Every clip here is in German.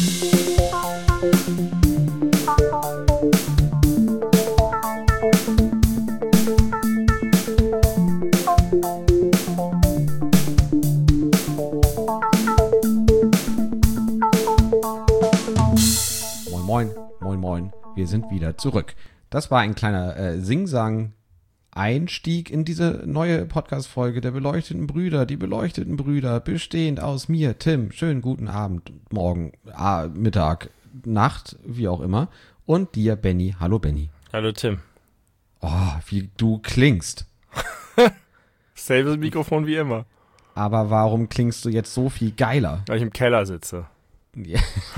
Wir sind wieder zurück. Das war ein kleiner Sing-Sang-Einstieg in diese neue Podcast-Folge der beleuchteten Brüder. Die beleuchteten Brüder, bestehend aus mir, Tim. Schönen guten Abend, morgen, Mittag, Nacht, wie auch immer. Und dir, Benny. Hallo, Benny. Hallo, Tim. Oh, wie du klingst. Selbes Mikrofon wie immer. Aber warum klingst du jetzt so viel geiler? Weil ich im Keller sitze. Ja.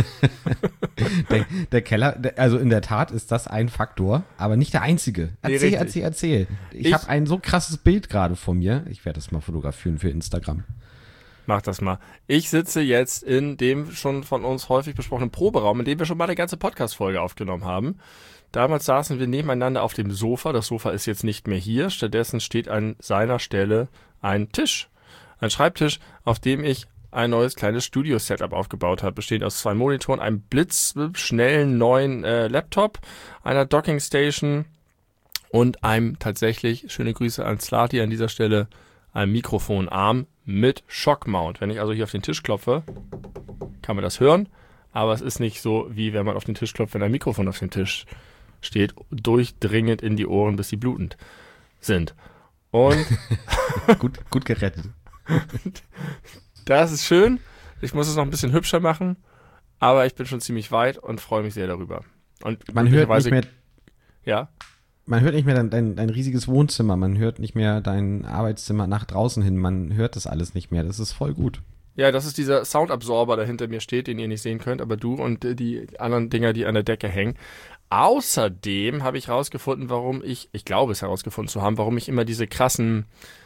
der Keller, also in der Tat ist das ein Faktor, aber nicht der einzige. Erzähl. Ich habe ein so krasses Bild gerade von mir. Ich werde das mal fotografieren für Instagram. Mach das mal. Ich sitze jetzt in dem schon von uns häufig besprochenen Proberaum, in dem wir schon mal eine ganze Podcast-Folge aufgenommen haben. Damals saßen wir nebeneinander auf dem Sofa. Das Sofa ist jetzt nicht mehr hier. Stattdessen steht an seiner Stelle ein Tisch. Ein Schreibtisch, auf dem ich ein neues kleines Studio-Setup aufgebaut habe, bestehend aus 2 Monitoren, einem blitzschnellen neuen Laptop, einer Dockingstation und einem tatsächlich, schöne Grüße an Slati an dieser Stelle, einem Mikrofonarm mit Shockmount. Wenn ich also hier auf den Tisch klopfe, kann man das hören, aber es ist nicht so, wie wenn man auf den Tisch klopft, wenn ein Mikrofon auf dem Tisch steht, durchdringend in die Ohren, bis sie blutend sind. Und gut gerettet. Das ist schön. Ich muss es noch ein bisschen hübscher machen, aber ich bin schon ziemlich weit und freue mich sehr darüber. Und man hört nicht mehr, ja? Man hört nicht mehr dein riesiges Wohnzimmer, man hört nicht mehr dein Arbeitszimmer nach draußen hin, man hört das alles nicht mehr. Das ist voll gut. Ja, das ist dieser Soundabsorber, der hinter mir steht, den ihr nicht sehen könnt, aber du und die anderen Dinger, die an der Decke hängen. Außerdem habe ich herausgefunden, warum ich glaube es herausgefunden zu haben, warum ich immer diese krassen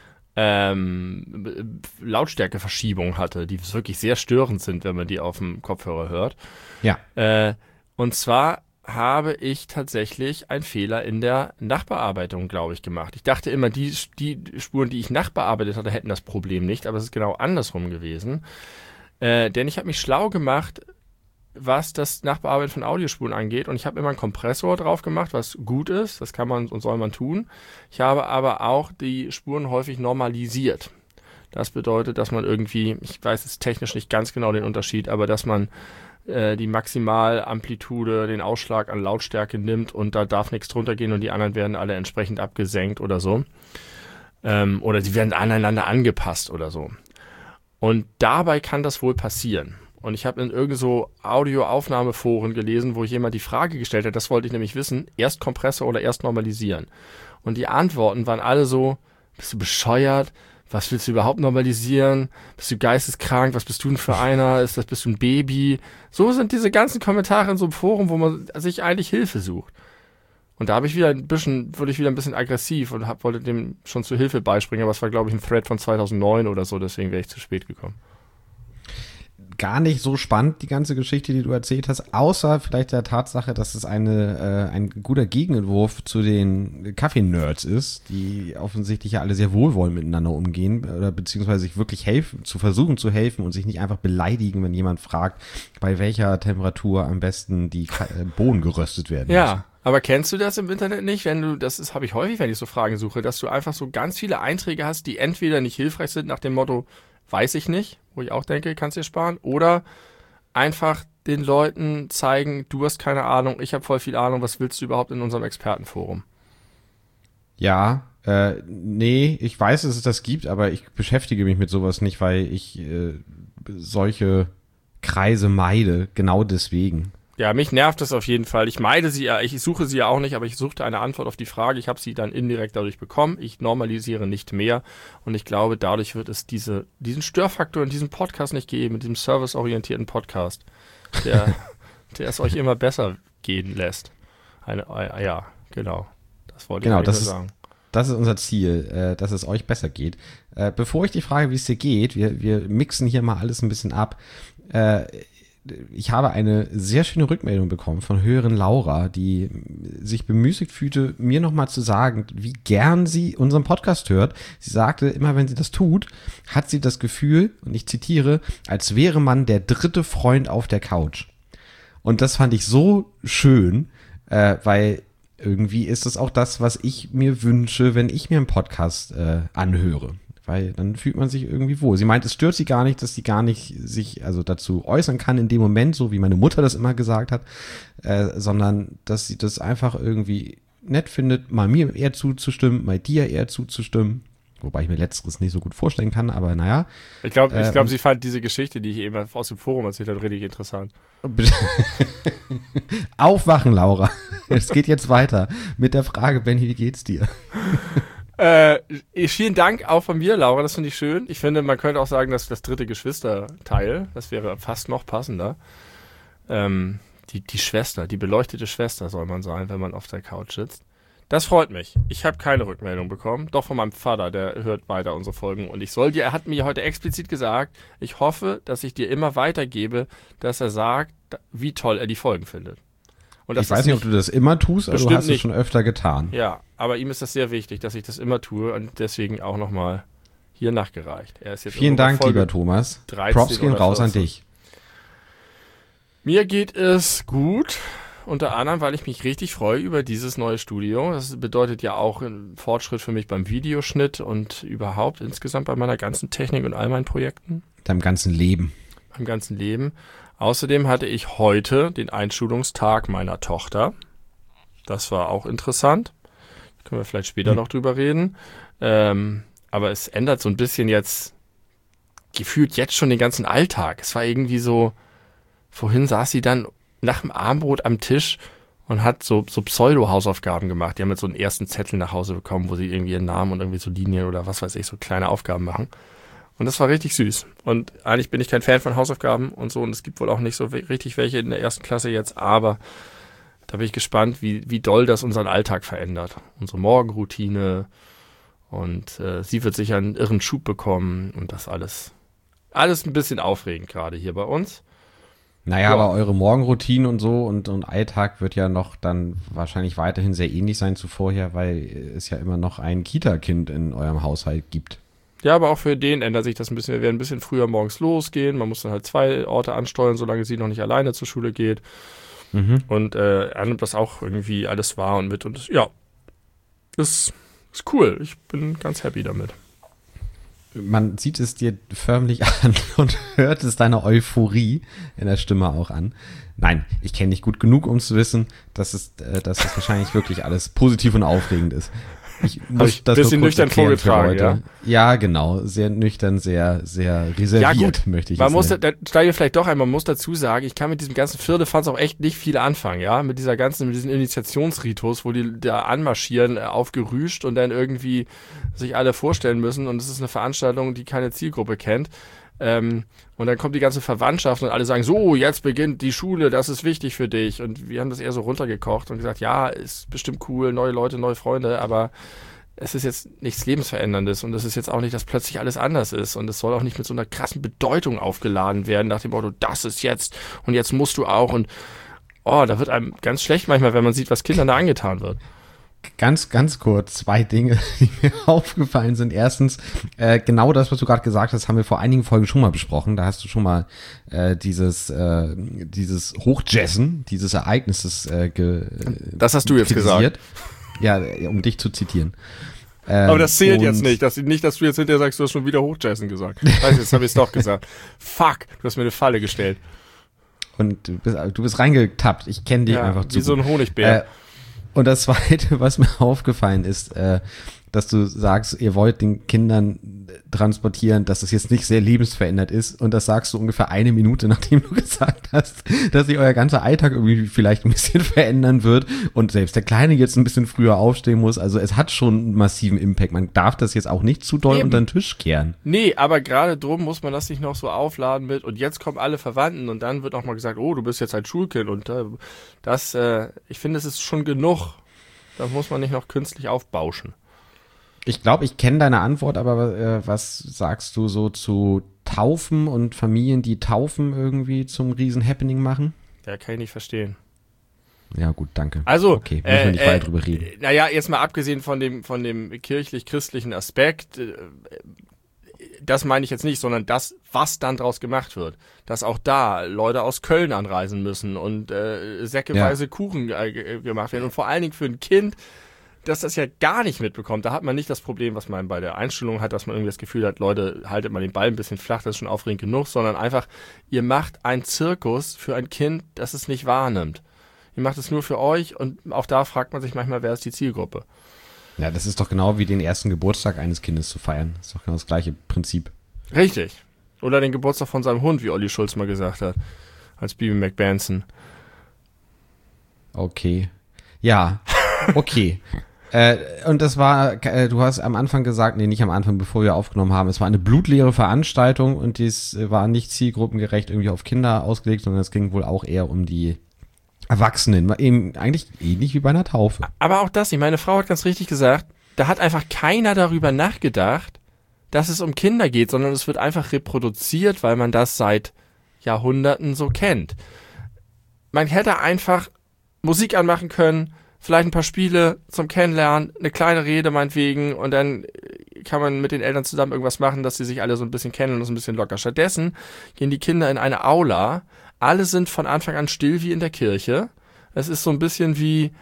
Lautstärkeverschiebung hatte, die wirklich sehr störend sind, wenn man die auf dem Kopfhörer hört. Ja. Und zwar habe ich tatsächlich einen Fehler in der Nachbearbeitung, glaube ich, gemacht. Ich dachte immer, die Spuren, die ich nachbearbeitet hatte, hätten das Problem nicht, aber es ist genau andersrum gewesen. Denn ich habe mich schlau gemacht, was das Nachbearbeiten von Audiospuren angeht, und ich habe immer einen Kompressor drauf gemacht, was gut ist, das kann man und soll man tun. Ich habe aber auch die Spuren häufig normalisiert. Das bedeutet, dass man irgendwie, ich weiß jetzt technisch nicht ganz genau den Unterschied, aber dass man die Maximalamplitude, den Ausschlag an Lautstärke nimmt und da darf nichts drunter gehen und die anderen werden alle entsprechend abgesenkt oder so. Oder sie werden aneinander angepasst oder so. Und dabei kann das wohl passieren. Und ich habe in irgend so Audioaufnahmeforen gelesen, wo jemand die Frage gestellt hat, das wollte ich nämlich wissen, erst Kompressor oder erst normalisieren. Und die Antworten waren alle so, bist du bescheuert? Was willst du überhaupt normalisieren? Bist du geisteskrank? Was bist du denn für einer? Bist du ein Baby? So sind diese ganzen Kommentare in so einem Forum, wo man sich eigentlich Hilfe sucht. Und da wurde ich wieder ein bisschen aggressiv und wollte dem schon zur Hilfe beispringen, aber es war, glaube ich, ein Thread von 2009 oder so, deswegen wäre ich zu spät gekommen. Gar nicht so spannend, die ganze Geschichte, die du erzählt hast, außer vielleicht der Tatsache, dass es ein guter Gegenentwurf zu den Kaffee-Nerds ist, die offensichtlich ja alle sehr wohlwollend miteinander umgehen, oder beziehungsweise sich wirklich versuchen zu helfen und sich nicht einfach beleidigen, wenn jemand fragt, bei welcher Temperatur am besten die Bohnen geröstet werden müssen. Ja, aber kennst du das im Internet nicht, habe ich häufig, wenn ich so Fragen suche, dass du einfach so ganz viele Einträge hast, die entweder nicht hilfreich sind nach dem Motto, weiß ich nicht, wo ich auch denke, kannst dir sparen. Oder einfach den Leuten zeigen, du hast keine Ahnung, ich habe voll viel Ahnung, was willst du überhaupt in unserem Expertenforum? Ja, nee, ich weiß, dass es das gibt, aber ich beschäftige mich mit sowas nicht, weil ich solche Kreise meide, genau deswegen. Ja, mich nervt das auf jeden Fall. Ich meide sie ja, ich suche sie ja auch nicht, aber ich suchte eine Antwort auf die Frage. Ich habe sie dann indirekt dadurch bekommen. Ich normalisiere nicht mehr und ich glaube, dadurch wird es diesen Störfaktor in diesem Podcast nicht geben, in diesem serviceorientierten Podcast, der es euch immer besser gehen lässt. Ja, genau. Das wollte ich sagen. Das ist unser Ziel, dass es euch besser geht. Bevor ich die Frage, wie es dir geht, wir mixen hier mal alles ein bisschen ab. Ich habe eine sehr schöne Rückmeldung bekommen von Hörerin Laura, die sich bemüßigt fühlte, mir nochmal zu sagen, wie gern sie unseren Podcast hört. Sie sagte, immer wenn sie das tut, hat sie das Gefühl, und ich zitiere, als wäre man der dritte Freund auf der Couch. Und das fand ich so schön, weil irgendwie ist es auch das, was ich mir wünsche, wenn ich mir einen Podcast anhöre. Weil dann fühlt man sich irgendwie wohl. Sie meint, es stört sie gar nicht, dass sie gar nicht sich also dazu äußern kann in dem Moment, so wie meine Mutter das immer gesagt hat, sondern dass sie das einfach irgendwie nett findet, mal mir eher zuzustimmen, mal dir eher zuzustimmen. Wobei ich mir Letzteres nicht so gut vorstellen kann, aber naja. Ich glaube, sie fand diese Geschichte, die ich eben aus dem Forum erzählt habe, richtig interessant. Aufwachen, Laura. Es geht jetzt weiter mit der Frage, Benni, wie geht's dir? Vielen Dank auch von mir, Laura, das finde ich schön. Ich finde, man könnte auch sagen, dass das dritte Geschwisterteil, das wäre fast noch passender. Die Schwester, die beleuchtete Schwester soll man sein, wenn man auf der Couch sitzt. Das freut mich. Ich habe keine Rückmeldung bekommen. Doch von meinem Vater, der hört weiter unsere Folgen. Und er hat mir heute explizit gesagt, ich hoffe, dass ich dir immer weitergebe, dass er sagt, wie toll er die Folgen findet. Und ich weiß nicht, ob du das immer tust, aber du hast es schon öfter getan. Ja, aber ihm ist das sehr wichtig, dass ich das immer tue und deswegen auch nochmal hier nachgereicht. Er ist jetzt Vielen Dank, lieber Thomas. Props gehen raus an dich. Mir geht es gut. Unter anderem, weil ich mich richtig freue über dieses neue Studio. Das bedeutet ja auch einen Fortschritt für mich beim Videoschnitt und überhaupt insgesamt bei meiner ganzen Technik und all meinen Projekten. Deinem ganzen Leben. Beim ganzen Leben. Außerdem hatte ich heute den Einschulungstag meiner Tochter. Das war auch interessant. Da können wir vielleicht später noch drüber reden. Aber es ändert so ein bisschen jetzt, gefühlt jetzt schon den ganzen Alltag. Es war irgendwie so, vorhin saß sie dann nach dem Abendbrot am Tisch und hat so Pseudo-Hausaufgaben gemacht. Die haben jetzt so einen ersten Zettel nach Hause bekommen, wo sie irgendwie ihren Namen und irgendwie so Linien oder was weiß ich, so kleine Aufgaben machen. Und das war richtig süß. Und eigentlich bin ich kein Fan von Hausaufgaben und so. Und es gibt wohl auch nicht so richtig welche in der ersten Klasse jetzt. Aber da bin ich gespannt, wie doll das unseren Alltag verändert. Unsere Morgenroutine. Und sie wird sicher einen irren Schub bekommen. Und das alles ein bisschen aufregend gerade hier bei uns. Naja, aber eure Morgenroutine und so und Alltag wird ja noch dann wahrscheinlich weiterhin sehr ähnlich sein zu vorher, weil es ja immer noch ein Kita-Kind in eurem Haushalt gibt. Ja, aber auch für den ändert sich das ein bisschen. Wir werden ein bisschen früher morgens losgehen. Man muss dann halt 2 Orte ansteuern, solange sie noch nicht alleine zur Schule geht. Mhm. Und er nimmt das auch irgendwie alles wahr und mit. Und ja, ist cool. Ich bin ganz happy damit. Man sieht es dir förmlich an und hört es deiner Euphorie in der Stimme auch an. Nein, ich kenne dich gut genug, um zu wissen, dass es wahrscheinlich wirklich alles positiv und aufregend ist. Ich muss das bisschen nüchtern vorgetragen, ja? Ja, genau. Sehr nüchtern, sehr, sehr reserviert, ja, gut. Möchte ich man muss, da steige ich vielleicht doch ein, man muss dazu sagen, ich kann mit diesem ganzen Firlefanz auch echt nicht viel anfangen, ja? Mit diesen Initiationsritus, wo die da anmarschieren, aufgerüscht und dann irgendwie sich alle vorstellen müssen und es ist eine Veranstaltung, die keine Zielgruppe kennt. Und dann kommt die ganze Verwandtschaft und alle sagen, so, jetzt beginnt die Schule, das ist wichtig für dich. Und wir haben das eher so runtergekocht und gesagt, ja, ist bestimmt cool, neue Leute, neue Freunde, aber es ist jetzt nichts Lebensveränderndes und es ist jetzt auch nicht, dass plötzlich alles anders ist und es soll auch nicht mit so einer krassen Bedeutung aufgeladen werden, nach dem Motto, das ist jetzt und jetzt musst du auch und da wird einem ganz schlecht manchmal, wenn man sieht, was Kindern da angetan wird. Ganz, ganz kurz 2 Dinge, die mir aufgefallen sind. Erstens, genau das, was du gerade gesagt hast, haben wir vor einigen Folgen schon mal besprochen. Da hast du schon mal dieses Hochjazzen, dieses Ereignisses das hast du jetzt kritisiert. Gesagt. Ja, um dich zu zitieren. Aber das zählt jetzt nicht. Dass du jetzt hinterher sagst, du hast schon wieder Hochjazzen gesagt. Weißt du, jetzt habe ich es doch gesagt. Fuck, du hast mir eine Falle gestellt. Und du bist reingetappt. Ich kenne dich einfach zu. Wie so ein Honigbär. Und das Zweite, was mir aufgefallen ist, dass du sagst, ihr wollt den Kindern transportieren, dass es jetzt nicht sehr lebensverändert ist. Und das sagst du ungefähr 1 Minute, nachdem du gesagt hast, dass sich euer ganzer Alltag irgendwie vielleicht ein bisschen verändern wird und selbst der Kleine jetzt ein bisschen früher aufstehen muss. Also es hat schon einen massiven Impact. Man darf das jetzt auch nicht zu doll unter den Tisch kehren. Nee, aber gerade drum muss man das nicht noch so aufladen mit und jetzt kommen alle Verwandten und dann wird auch mal gesagt, oh, du bist jetzt ein Schulkind und ich finde, es ist schon genug. Da muss man nicht noch künstlich aufbauschen. Ich glaube, ich kenne deine Antwort, aber was sagst du so zu Taufen und Familien, die Taufen irgendwie zum Riesen-Happening machen? Ja, kann ich nicht verstehen. Ja, gut, danke. Also, okay, müssen wir nicht weiter drüber reden. Naja, jetzt mal abgesehen von dem kirchlich-christlichen Aspekt, das meine ich jetzt nicht, sondern das, was dann draus gemacht wird. Dass auch da Leute aus Köln anreisen müssen und säckeweise Kuchen gemacht werden. Und vor allen Dingen für ein Kind, dass das ja gar nicht mitbekommt. Da hat man nicht das Problem, was man bei der Einstellung hat, dass man irgendwie das Gefühl hat, Leute, haltet mal den Ball ein bisschen flach, das ist schon aufregend genug, sondern einfach, ihr macht einen Zirkus für ein Kind, das es nicht wahrnimmt. Ihr macht es nur für euch und auch da fragt man sich manchmal, wer ist die Zielgruppe? Ja, das ist doch genau wie den ersten Geburtstag eines Kindes zu feiern. Das ist doch genau das gleiche Prinzip. Richtig. Oder den Geburtstag von seinem Hund, wie Olli Schulz mal gesagt hat, als Bibi McBanson. Okay. Ja, okay. Und das war, du hast am Anfang gesagt, nee, nicht am Anfang, bevor wir aufgenommen haben, es war eine blutleere Veranstaltung und dies war nicht zielgruppengerecht irgendwie auf Kinder ausgelegt, sondern es ging wohl auch eher um die Erwachsenen, eben eigentlich ähnlich wie bei einer Taufe. Aber auch das, meine Frau hat ganz richtig gesagt, da hat einfach keiner darüber nachgedacht, dass es um Kinder geht, sondern es wird einfach reproduziert, weil man das seit Jahrhunderten so kennt. Man hätte einfach Musik anmachen können, vielleicht ein paar Spiele zum Kennenlernen, eine kleine Rede meinetwegen und dann kann man mit den Eltern zusammen irgendwas machen, dass sie sich alle so ein bisschen kennen und das ein bisschen locker. Stattdessen gehen die Kinder in eine Aula, alle sind von Anfang an still wie in der Kirche. Es ist so ein bisschen wie,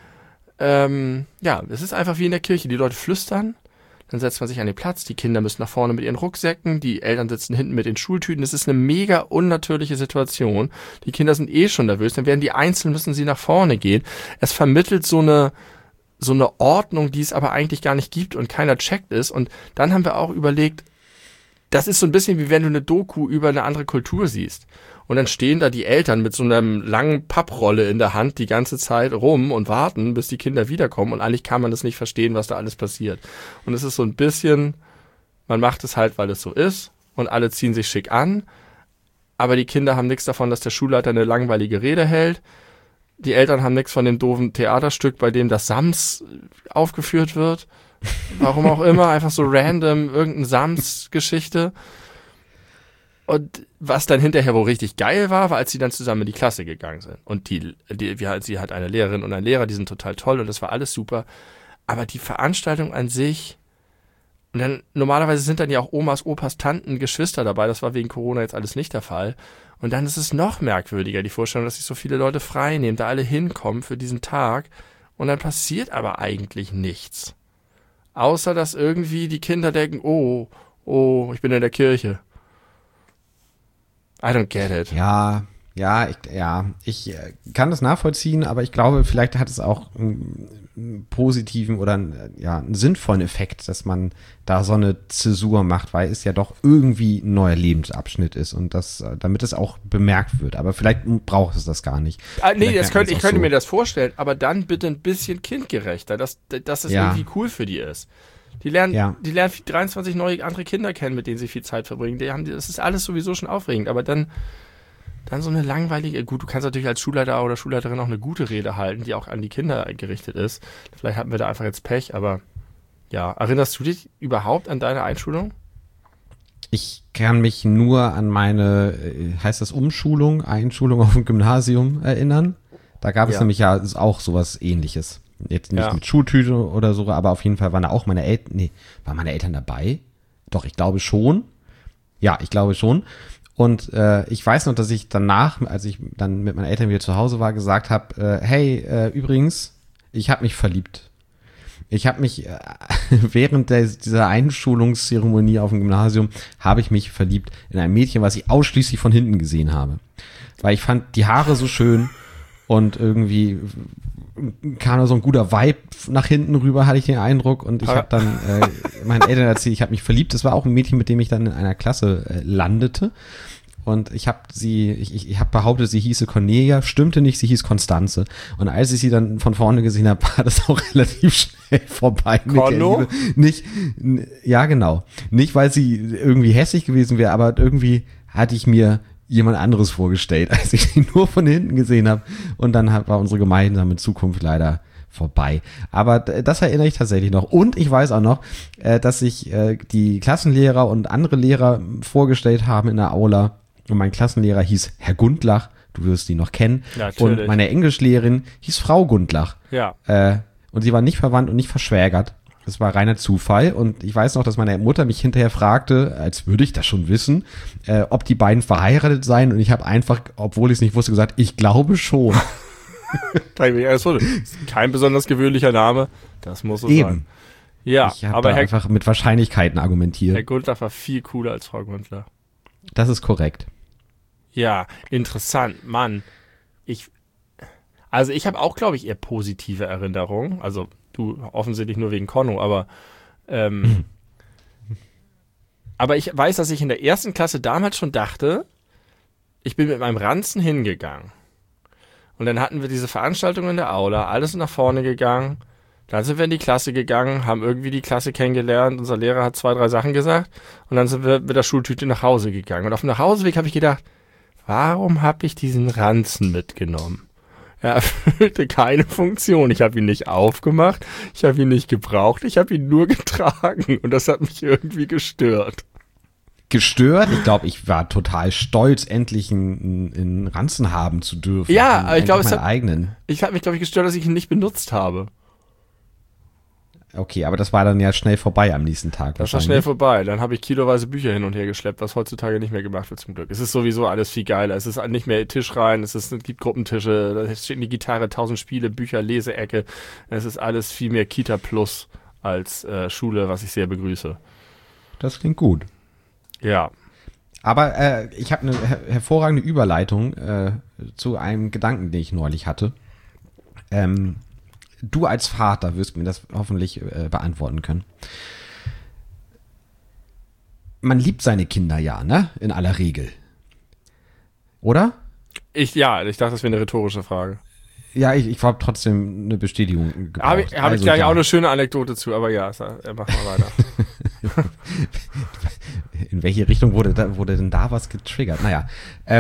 es ist einfach wie in der Kirche. Die Leute flüstern, dann setzt man sich an den Platz, die Kinder müssen nach vorne mit ihren Rucksäcken, die Eltern sitzen hinten mit den Schultüten. Das ist eine mega unnatürliche Situation. Die Kinder sind schon nervös, dann werden die einzeln, müssen sie nach vorne gehen. Es vermittelt so eine Ordnung, die es aber eigentlich gar nicht gibt und keiner checkt ist. Und dann haben wir auch überlegt, das ist so ein bisschen wie wenn du eine Doku über eine andere Kultur siehst. Und dann stehen da die Eltern mit so einer langen Papprolle in der Hand die ganze Zeit rum und warten, bis die Kinder wiederkommen. Und eigentlich kann man das nicht verstehen, was da alles passiert. Und es ist so ein bisschen, man macht es halt, weil es so ist. Und alle ziehen sich schick an. Aber die Kinder haben nichts davon, dass der Schulleiter eine langweilige Rede hält. Die Eltern haben nichts von dem doofen Theaterstück, bei dem das Sams aufgeführt wird. Warum auch immer, einfach so random irgendeine Sams-Geschichte. Und was dann hinterher wohl richtig geil war, als sie dann zusammen in die Klasse gegangen sind. Und sie hat eine Lehrerin und einen Lehrer, die sind total toll und das war alles super. Aber die Veranstaltung an sich, und dann normalerweise sind dann ja auch Omas, Opas, Tanten, Geschwister dabei, das war wegen Corona jetzt alles nicht der Fall. Und dann ist es noch merkwürdiger, die Vorstellung, dass sich so viele Leute frei nehmen, da alle hinkommen für diesen Tag und dann passiert aber eigentlich nichts. Außer, dass irgendwie die Kinder denken, oh, ich bin in der Kirche. I don't get it. Ich kann das nachvollziehen, aber ich glaube, vielleicht hat es auch einen positiven oder einen sinnvollen Effekt, dass man da so eine Zäsur macht, weil es ja doch irgendwie ein neuer Lebensabschnitt ist und das, damit es auch bemerkt wird. Aber vielleicht braucht es das gar nicht. Ich könnte mir das vorstellen, aber dann bitte ein bisschen kindgerechter, dass es irgendwie cool für die ist. Die lernen 23 neue andere Kinder kennen, mit denen sie viel Zeit verbringen. Das ist alles sowieso schon aufregend, aber dann so eine langweilige, gut, du kannst natürlich als Schulleiter oder Schulleiterin auch eine gute Rede halten, die auch an die Kinder gerichtet ist. Vielleicht hatten wir da einfach jetzt Pech, aber ja. Erinnerst du dich überhaupt an deine Einschulung? Ich kann mich nur an meine, heißt das Einschulung auf dem Gymnasium erinnern. Da gab es nämlich ja auch sowas Ähnliches. Jetzt nicht mit Schultüte oder so, aber auf jeden Fall waren da auch meine Eltern, waren meine Eltern dabei? Doch, ich glaube schon. Ja, ich glaube schon. Und ich weiß noch, dass ich danach, als ich dann mit meinen Eltern wieder zu Hause war, gesagt habe, übrigens, ich habe mich verliebt. Ich habe mich, während dieser Einschulungszeremonie auf dem Gymnasium, habe ich mich verliebt in ein Mädchen, was ich ausschließlich von hinten gesehen habe. Weil ich fand die Haare so schön und irgendwie kam da so ein guter Vibe nach hinten rüber, hatte ich den Eindruck. Und ich habe dann meinen Eltern erzählt, ich habe mich verliebt. Das war auch ein Mädchen, mit dem ich dann in einer Klasse landete. Und ich habe behauptet, sie hieße Cornelia, stimmte nicht, sie hieß Konstanze. Und als ich sie dann von vorne gesehen habe, war das auch relativ schnell vorbei mit der Liebe. Ja, genau. Nicht, weil sie irgendwie hässlich gewesen wäre, aber irgendwie hatte ich mir jemand anderes vorgestellt, als ich sie nur von hinten gesehen habe. Und dann war unsere gemeinsame Zukunft leider vorbei. Aber das erinnere ich tatsächlich noch. Und ich weiß auch noch, dass sich die Klassenlehrer und andere Lehrer vorgestellt haben in der Aula. Und mein Klassenlehrer hieß Herr Gundlach. Du wirst ihn noch kennen. Natürlich. Und meine Englischlehrerin hieß Frau Gundlach. Ja. Und sie war nicht verwandt und nicht verschwägert. Das war reiner Zufall. Und ich weiß noch, dass meine Mutter mich hinterher fragte, als würde ich das schon wissen, ob die beiden verheiratet seien. Und ich habe einfach, obwohl ich es nicht wusste, gesagt, ich glaube schon. Kein besonders gewöhnlicher Name. Das muss so Eben. sein. Ja, ich habe aber einfach mit Wahrscheinlichkeiten argumentiert. Herr Gundlach war viel cooler als Frau Gundlach. Das ist korrekt. Ja, interessant. Mann, ich habe auch, glaube ich, eher positive Erinnerungen. Also du offensichtlich nur wegen Konno, aber ich weiß, dass ich in der ersten Klasse damals schon dachte, ich bin mit meinem Ranzen hingegangen. Und dann hatten wir diese Veranstaltung in der Aula, alles nach vorne gegangen. Dann sind wir in die Klasse gegangen, haben irgendwie die Klasse kennengelernt. Unser Lehrer hat 2, 3 Sachen gesagt. Und dann sind wir mit der Schultüte nach Hause gegangen. Und auf dem Nachhauseweg habe ich gedacht, warum habe ich diesen Ranzen mitgenommen? Er erfüllte keine Funktion. Ich habe ihn nicht aufgemacht, ich habe ihn nicht gebraucht, ich habe ihn nur getragen. Und das hat mich irgendwie gestört. Gestört? Ich glaube, ich war total stolz, endlich einen Ranzen haben zu dürfen. Ja, aber ich glaube, meinen eigenen. Ich habe mich, glaube ich, gestört, dass ich ihn nicht benutzt habe. Okay, aber das war dann ja schnell vorbei am nächsten Tag. Das war schnell vorbei. Dann habe ich kiloweise Bücher hin und her geschleppt, was heutzutage nicht mehr gemacht wird, zum Glück. Es ist sowieso alles viel geiler. Es ist nicht mehr Tisch rein, es gibt Gruppentische, da steht eine Gitarre, 1000 Spiele, Bücher, Leseecke. Es ist alles viel mehr Kita Plus als Schule, was ich sehr begrüße. Das klingt gut. Ja. Aber ich habe eine hervorragende Überleitung zu einem Gedanken, den ich neulich hatte. Du als Vater wirst mir das hoffentlich beantworten können. Man liebt seine Kinder ja, ne? In aller Regel. Oder? Ich dachte, das wäre eine rhetorische Frage. Ja, ich habe trotzdem eine Bestätigung gebraucht. Habe ich gleich auch eine schöne Anekdote zu, aber ja, mach mal weiter. In welche Richtung wurde denn da was getriggert? Naja,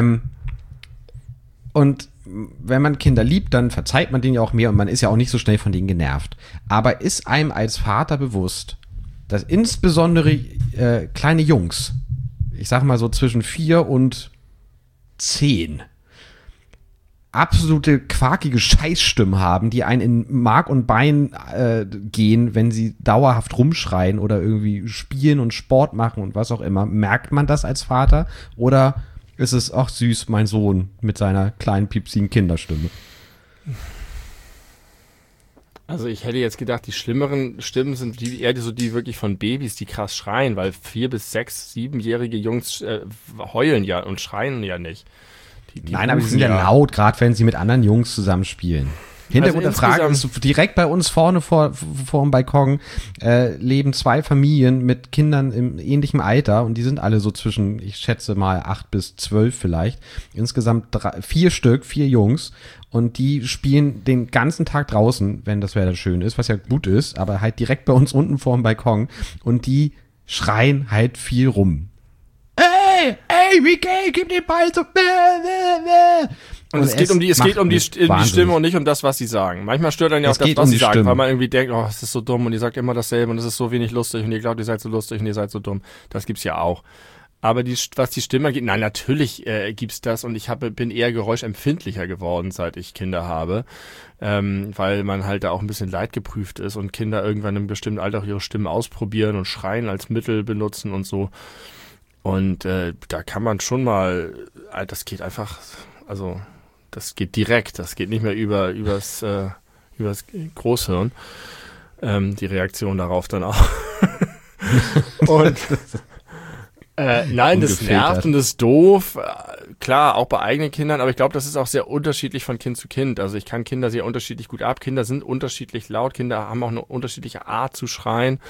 und wenn man Kinder liebt, dann verzeiht man denen ja auch mehr und man ist ja auch nicht so schnell von denen genervt. Aber ist einem als Vater bewusst, dass insbesondere kleine Jungs, ich sag mal so zwischen 4 und 10, absolute quakige Scheißstimmen haben, die einen in Mark und Bein gehen, wenn sie dauerhaft rumschreien oder irgendwie spielen und Sport machen und was auch immer. Merkt man das als Vater oder ist es auch süß, mein Sohn mit seiner kleinen, piepsigen Kinderstimme? Also ich hätte jetzt gedacht, die schlimmeren Stimmen sind eher die wirklich von Babys, die krass schreien, weil 4- bis 6-, 7-jährige Jungs heulen ja und schreien ja nicht. Die Nein, aber sie sind ja laut, gerade wenn sie mit anderen Jungs zusammenspielen. Hintergrund der Frage ist, direkt bei uns vorne vor dem Balkon leben 2 Familien mit Kindern im ähnlichen Alter und die sind alle so zwischen, ich schätze mal 8 bis 12 vielleicht. Insgesamt 4 Stück, 4 Jungs und die spielen den ganzen Tag draußen, wenn das Wetter schön ist, was ja gut ist, aber halt direkt bei uns unten vor dem Balkon und die schreien halt viel rum. Ey, Michael, gib den Ball so. Und es geht um die Stimme und nicht um das, was sie sagen. Manchmal stört dann ja auch das, was sie sagen, weil man irgendwie denkt, oh, es ist so dumm und ihr sagt immer dasselbe und es ist so wenig lustig und ihr glaubt, ihr seid so lustig und ihr seid so dumm. Das gibt's ja auch. Aber was die Stimme angeht, nein, natürlich gibt's das und ich bin eher geräuschempfindlicher geworden, seit ich Kinder habe, weil man halt da auch ein bisschen leidgeprüft ist und Kinder irgendwann in einem bestimmten Alter auch ihre Stimme ausprobieren und Schreien als Mittel benutzen und so. Und da kann man schon mal, das geht einfach, also das geht direkt, das geht nicht mehr übers Großhirn, die Reaktion darauf dann auch. Und nein, das nervt und das ist doof, klar, auch bei eigenen Kindern, aber ich glaube, das ist auch sehr unterschiedlich von Kind zu Kind. Also ich kann Kinder sehr unterschiedlich gut ab, Kinder sind unterschiedlich laut, Kinder haben auch eine unterschiedliche Art zu schreien.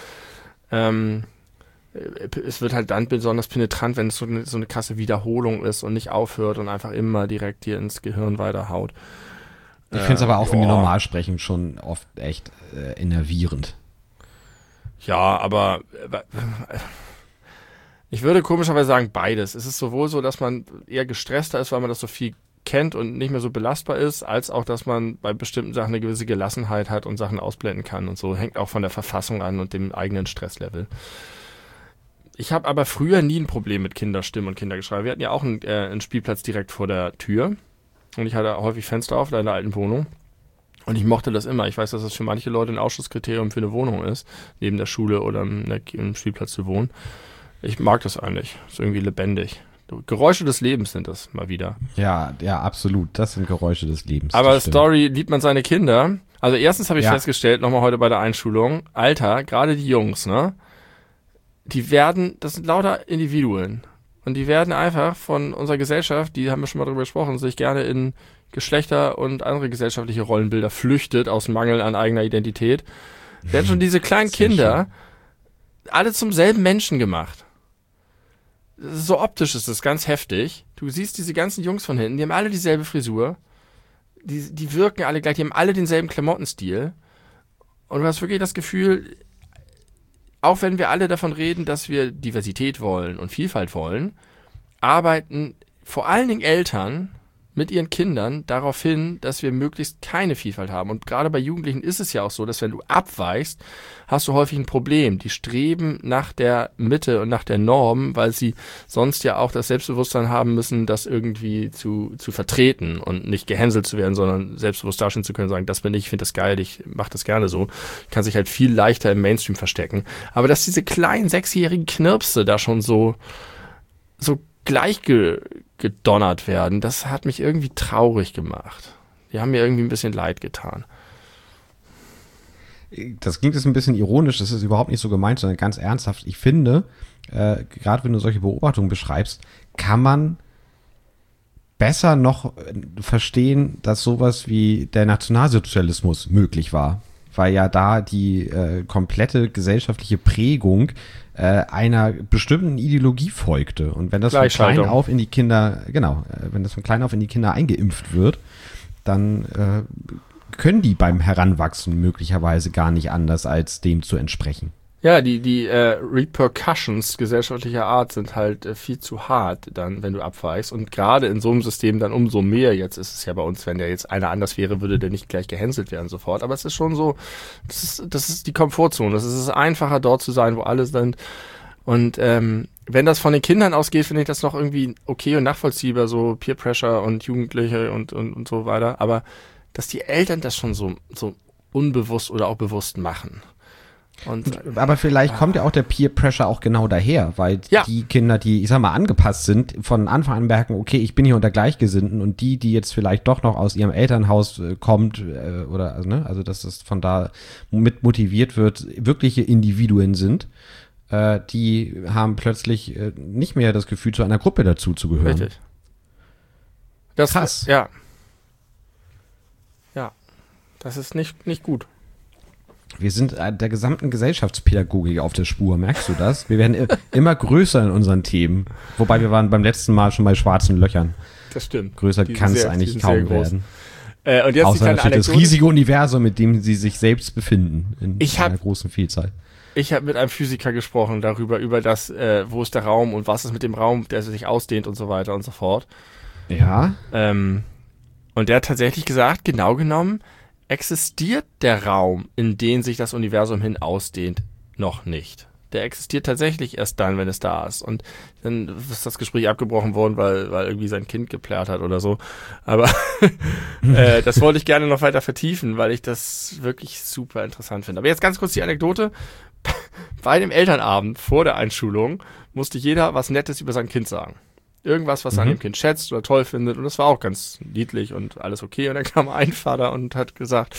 Es wird halt dann besonders penetrant, wenn es so eine krasse Wiederholung ist und nicht aufhört und einfach immer direkt dir ins Gehirn weiterhaut. Ich finde es aber auch, wenn die normal sprechen, schon oft echt enervierend. Ja, aber ich würde komischerweise sagen, beides. Es ist sowohl so, dass man eher gestresster ist, weil man das so viel kennt und nicht mehr so belastbar ist, als auch, dass man bei bestimmten Sachen eine gewisse Gelassenheit hat und Sachen ausblenden kann und so. Hängt auch von der Verfassung an und dem eigenen Stresslevel. Ich habe aber früher nie ein Problem mit Kinderstimmen und Kindergeschrei. Wir hatten ja auch einen Spielplatz direkt vor der Tür und ich hatte häufig Fenster auf in einer alten Wohnung Und ich mochte das immer. Ich weiß, dass das für manche Leute ein Ausschlusskriterium für eine Wohnung ist, neben der Schule oder im Spielplatz zu wohnen. Ich mag das eigentlich. Ist irgendwie lebendig. Geräusche des Lebens sind das mal wieder. Ja, absolut. Das sind Geräusche des Lebens. Aber Story, liebt man seine Kinder? Also erstens habe ich festgestellt, nochmal heute bei der Einschulung, Alter, gerade die Jungs, ne? Das sind lauter Individuen. Und die werden einfach von unserer Gesellschaft, die haben wir schon mal drüber gesprochen, sich gerne in Geschlechter und andere gesellschaftliche Rollenbilder flüchtet aus Mangel an eigener Identität. Werden schon diese kleinen Kinder alle zum selben Menschen gemacht. So optisch ist das ganz heftig. Du siehst diese ganzen Jungs von hinten, die haben alle dieselbe Frisur. Die wirken alle gleich, die haben alle denselben Klamottenstil. Und du hast wirklich das Gefühl, auch wenn wir alle davon reden, dass wir Diversität wollen und Vielfalt wollen, arbeiten vor allen Dingen Eltern mit ihren Kindern darauf hin, dass wir möglichst keine Vielfalt haben. Und gerade bei Jugendlichen ist es ja auch so, dass wenn du abweichst, hast du häufig ein Problem. Die streben nach der Mitte und nach der Norm, weil sie sonst ja auch das Selbstbewusstsein haben müssen, das irgendwie zu vertreten und nicht gehänselt zu werden, sondern selbstbewusst dastehen zu können, sagen, das bin ich finde das geil, ich mache das gerne so. Kann sich halt viel leichter im Mainstream verstecken. Aber dass diese kleinen 6-jährigen Knirpse da schon so gleich gedonnert werden, das hat mich irgendwie traurig gemacht. Die haben mir irgendwie ein bisschen leid getan. Das klingt jetzt ein bisschen ironisch, das ist überhaupt nicht so gemeint, sondern ganz ernsthaft. Ich finde, gerade wenn du solche Beobachtungen beschreibst, kann man besser noch verstehen, dass sowas wie der Nationalsozialismus möglich war. Weil ja da die komplette gesellschaftliche Prägung einer bestimmten Ideologie folgte. Und wenn das von klein auf in die Kinder, wenn das von klein auf in die Kinder eingeimpft wird, dann können die beim Heranwachsen möglicherweise gar nicht anders, als dem zu entsprechen. Ja, die Repercussions gesellschaftlicher Art sind halt viel zu hart dann, wenn du abweichst. Und gerade in so einem System dann umso mehr. Jetzt ist es ja bei uns, wenn der jetzt einer anders wäre, würde der nicht gleich gehänselt werden sofort. Aber es ist schon so, das ist die Komfortzone. Es ist einfacher, dort zu sein, wo alle sind. Und wenn das von den Kindern ausgeht, finde ich das noch irgendwie okay und nachvollziehbar, so Peer Pressure und Jugendliche und so weiter. Aber dass die Eltern das schon so unbewusst oder auch bewusst machen. Aber vielleicht kommt ja auch der Peer Pressure auch genau daher, weil die Kinder, die, ich sag mal, angepasst sind, von Anfang an merken, okay, ich bin hier unter Gleichgesinnten, und die jetzt vielleicht doch noch aus ihrem Elternhaus kommt, also dass das von da mit motiviert wird, wirkliche Individuen sind, die haben plötzlich nicht mehr das Gefühl, zu einer Gruppe dazu zu gehören. Richtig. Krass. Ja. Ja. Das ist nicht gut. Wir sind der gesamten Gesellschaftspädagogik auf der Spur, merkst du das? Wir werden immer größer in unseren Themen. Wobei wir waren beim letzten Mal schon bei schwarzen Löchern. Das stimmt. Größer kann es eigentlich kaum werden. Und jetzt außer natürlich das riesige Universum, mit dem sie sich selbst befinden, in einer großen Vielzahl. Ich habe mit einem Physiker gesprochen über das, wo ist der Raum und was ist mit dem Raum, der sich ausdehnt und so weiter und so fort. Ja. Und der hat tatsächlich gesagt, genau genommen, existiert der Raum, in den sich das Universum hin ausdehnt, noch nicht. Der existiert tatsächlich erst dann, wenn es da ist. Und dann ist das Gespräch abgebrochen worden, weil irgendwie sein Kind geplärt hat oder so. Aber das wollte ich gerne noch weiter vertiefen, weil ich das wirklich super interessant finde. Aber jetzt ganz kurz die Anekdote. Bei dem Elternabend vor der Einschulung musste jeder was Nettes über sein Kind sagen. Irgendwas, was er an dem Kind schätzt oder toll findet. Und das war auch ganz niedlich und alles okay. Und dann kam ein Vater und hat gesagt,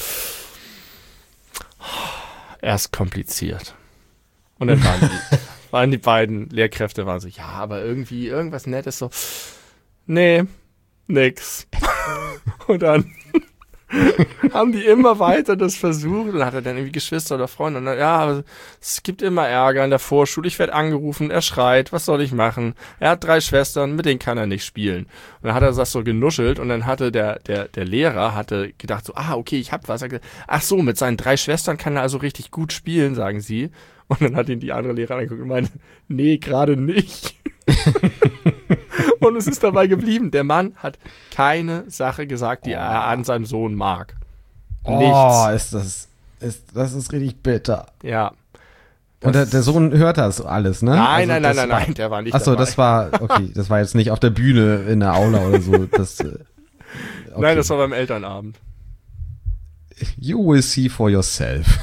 er ist kompliziert. Und dann waren die beiden Lehrkräfte so, ja, aber irgendwie irgendwas Nettes so, nee, nix. Und dann haben die immer weiter das versucht, und hat er dann irgendwie Geschwister oder Freunde, und dann, ja, es gibt immer Ärger in der Vorschule, ich werde angerufen, er schreit, was soll ich machen? Er hat 3 Schwestern, mit denen kann er nicht spielen. Und dann hat er das so genuschelt, und dann hatte der Lehrer hatte gedacht so, okay, ich hab was. Er gesagt, ach so, mit seinen 3 Schwestern kann er also richtig gut spielen, sagen sie. Und dann hat ihn die andere Lehrerin angeguckt und meinte, nee, gerade nicht. Und es ist dabei geblieben. Der Mann hat keine Sache gesagt, die er an seinem Sohn mag. Nichts. Das ist richtig bitter. Ja. Und der Sohn hört das alles, ne? Nein, der war nicht dabei. Achso, das war jetzt nicht auf der Bühne in der Aula oder so. Okay. Nein, das war beim Elternabend. You will see for yourself.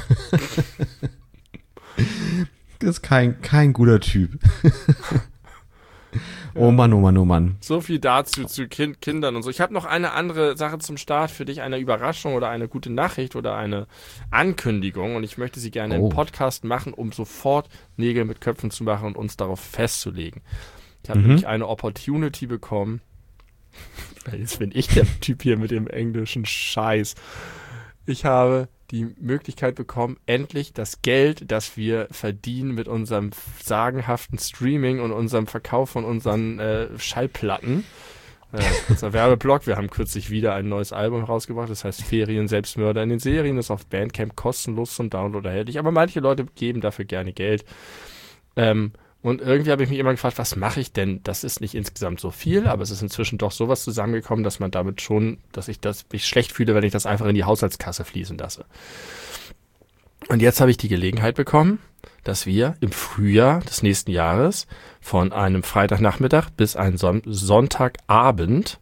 Das ist kein guter Typ. Oh Mann, oh Mann, oh Mann. So viel dazu zu Kindern und so. Ich habe noch eine andere Sache zum Start für dich, eine Überraschung oder eine gute Nachricht oder eine Ankündigung. Und ich möchte sie gerne im Podcast machen, um sofort Nägel mit Köpfen zu machen und uns darauf festzulegen. Ich habe nämlich eine Opportunity bekommen. Jetzt bin ich der Typ hier mit dem englischen Scheiß. Ich habe die Möglichkeit bekommen, endlich das Geld, das wir verdienen mit unserem sagenhaften Streaming und unserem Verkauf von unseren Schallplatten. Unser Werbeblock, wir haben kürzlich wieder ein neues Album rausgebracht, das heißt Ferien, Selbstmörder in den Serien, das ist auf Bandcamp kostenlos zum Download erhältlich, aber manche Leute geben dafür gerne Geld. Und irgendwie habe ich mich immer gefragt, was mache ich denn? Das ist nicht insgesamt so viel, aber es ist inzwischen doch sowas zusammengekommen, dass man damit schon, dass ich mich schlecht fühle, wenn ich das einfach in die Haushaltskasse fließen lasse. Und jetzt habe ich die Gelegenheit bekommen, dass wir im Frühjahr des nächsten Jahres von einem Freitagnachmittag bis einen Sonntagabend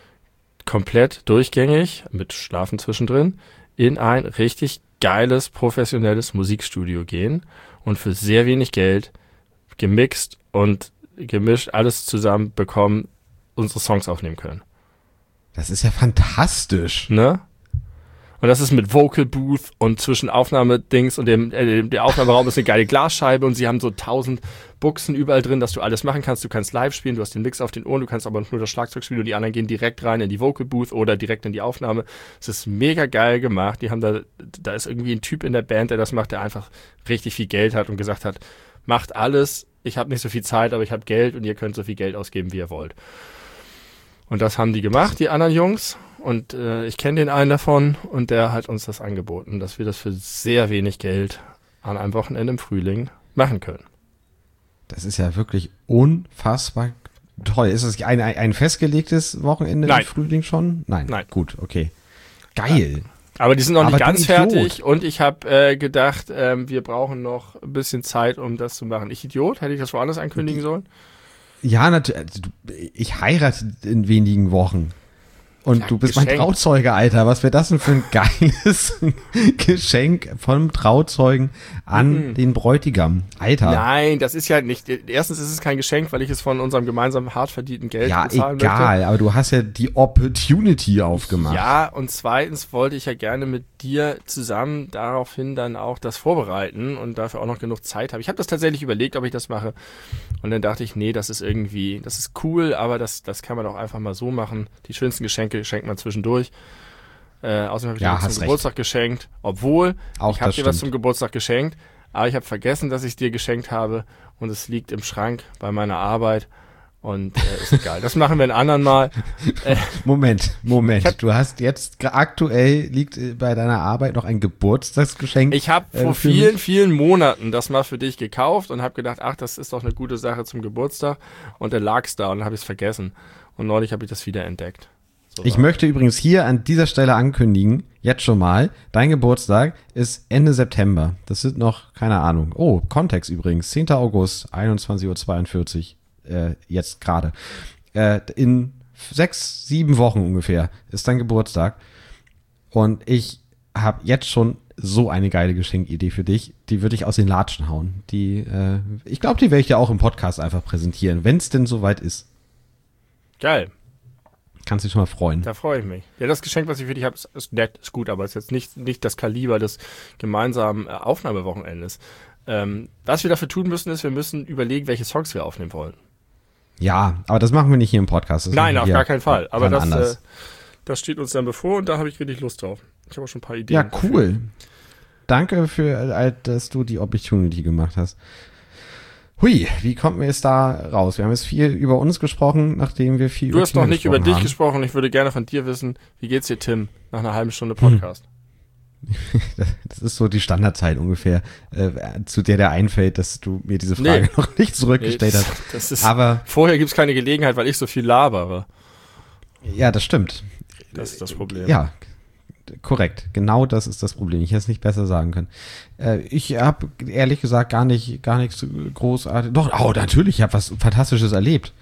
komplett durchgängig, mit Schlafen zwischendrin, in ein richtig geiles, professionelles Musikstudio gehen und für sehr wenig Geld gemixt und gemischt alles zusammen bekommen, unsere Songs aufnehmen können. Das ist ja fantastisch. Ne? Und das ist mit Vocal Booth und zwischen Aufnahmedings und der Aufnahmeraum ist eine geile Glasscheibe und sie haben so 1000 Buchsen überall drin, dass du alles machen kannst. Du kannst live spielen, du hast den Mix auf den Ohren, du kannst aber nur das Schlagzeug spielen und die anderen gehen direkt rein in die Vocal Booth oder direkt in die Aufnahme. Es ist mega geil gemacht. Die haben da ist irgendwie ein Typ in der Band, der das macht, der einfach richtig viel Geld hat und gesagt hat, macht alles, ich habe nicht so viel Zeit, aber ich habe Geld und ihr könnt so viel Geld ausgeben, wie ihr wollt. Und das haben die gemacht, die anderen Jungs. Und ich kenne den einen davon und der hat uns das angeboten, dass wir das für sehr wenig Geld an einem Wochenende im Frühling machen können. Das ist ja wirklich unfassbar toll. Ist es ein festgelegtes Wochenende Nein. im Frühling schon? Nein. Gut, okay. Geil. Aber die sind noch nicht Aber ganz du Idiot. fertig und ich habe gedacht, wir brauchen noch ein bisschen Zeit, um das zu machen. Ich Idiot, hätte ich das woanders ankündigen sollen? Ja, natürlich. Ich heirate in wenigen Wochen. Und Ja, du bist Geschenk. mein Trauzeuge, Alter. Was wäre das denn für ein geiles Geschenk vom Trauzeugen an den Bräutigam? Alter. Nein, das ist ja nicht. Erstens ist es kein Geschenk, weil ich es von unserem gemeinsamen hart verdienten Geld Ja, bezahlen egal. Aber du hast ja die Opportunity aufgemacht. Ja, und zweitens wollte ich ja gerne mit dir zusammen daraufhin dann auch das vorbereiten und dafür auch noch genug Zeit habe. Ich habe das tatsächlich überlegt, ob ich das mache. Und dann dachte ich, nee, das ist cool, aber das kann man doch einfach mal so machen. Die schönsten Geschenke schenkt man zwischendurch. Außerdem habe ich dir was zum Geburtstag geschenkt. Obwohl, auch ich habe dir was stimmt. zum Geburtstag geschenkt, aber ich habe vergessen, dass ich es dir geschenkt habe und es liegt im Schrank bei meiner Arbeit. Und ist egal. Das machen wir ein anderen Mal. Moment. Du hast jetzt aktuell liegt bei deiner Arbeit noch ein Geburtstagsgeschenk. Ich habe vor vielen, vielen Monaten das mal für dich gekauft und habe gedacht, ach, das ist doch eine gute Sache zum Geburtstag. Und dann lag es da und dann habe ich es vergessen. Und neulich habe ich das wieder entdeckt. So Ich möchte übrigens hier an dieser Stelle ankündigen, jetzt schon mal, dein Geburtstag ist Ende September. Das sind noch, keine Ahnung. Oh, Kontext übrigens, 10. August, 21:42 Uhr. Jetzt gerade. In 6-7 Wochen ungefähr ist dein Geburtstag. Und ich habe jetzt schon so eine geile Geschenkidee für dich. Die würde ich aus den Latschen hauen. Ich glaube, die werde ich dir auch im Podcast einfach präsentieren, wenn es denn soweit ist. Geil. Kannst dich schon mal freuen. Da freue ich mich. Ja, das Geschenk, was ich für dich habe, ist nett, ist gut, aber ist jetzt nicht das Kaliber des gemeinsamen Aufnahmewochenendes. Was wir dafür tun müssen, ist, wir müssen überlegen, welche Songs wir aufnehmen wollen. Ja, aber das machen wir nicht hier im Podcast. Das Nein, machen auf wir gar keinen Fall. Aber anders. das steht uns dann bevor und da habe ich richtig Lust drauf. Ich habe auch schon ein paar Ideen. Ja, cool. Danke dass du die Opportunity gemacht hast. Hui, wie kommt mir jetzt da raus? Wir haben jetzt viel über uns gesprochen, nachdem wir viel Du hast noch nicht über dich haben. gesprochen. Ich würde gerne von dir wissen, wie geht's dir, Tim, nach einer halben Stunde Podcast? Das ist so die Standardzeit ungefähr, zu der einfällt, dass du mir diese Frage noch nicht zurückgestellt hast. Das ist, Aber vorher gibt's keine Gelegenheit, weil ich so viel labere. ja, das stimmt. Das ist das Problem. Ja, korrekt. Genau das ist das Problem. Ich hätte es nicht besser sagen können. Ich habe ehrlich gesagt gar nichts großartig. Doch, natürlich, ich habe was Fantastisches erlebt.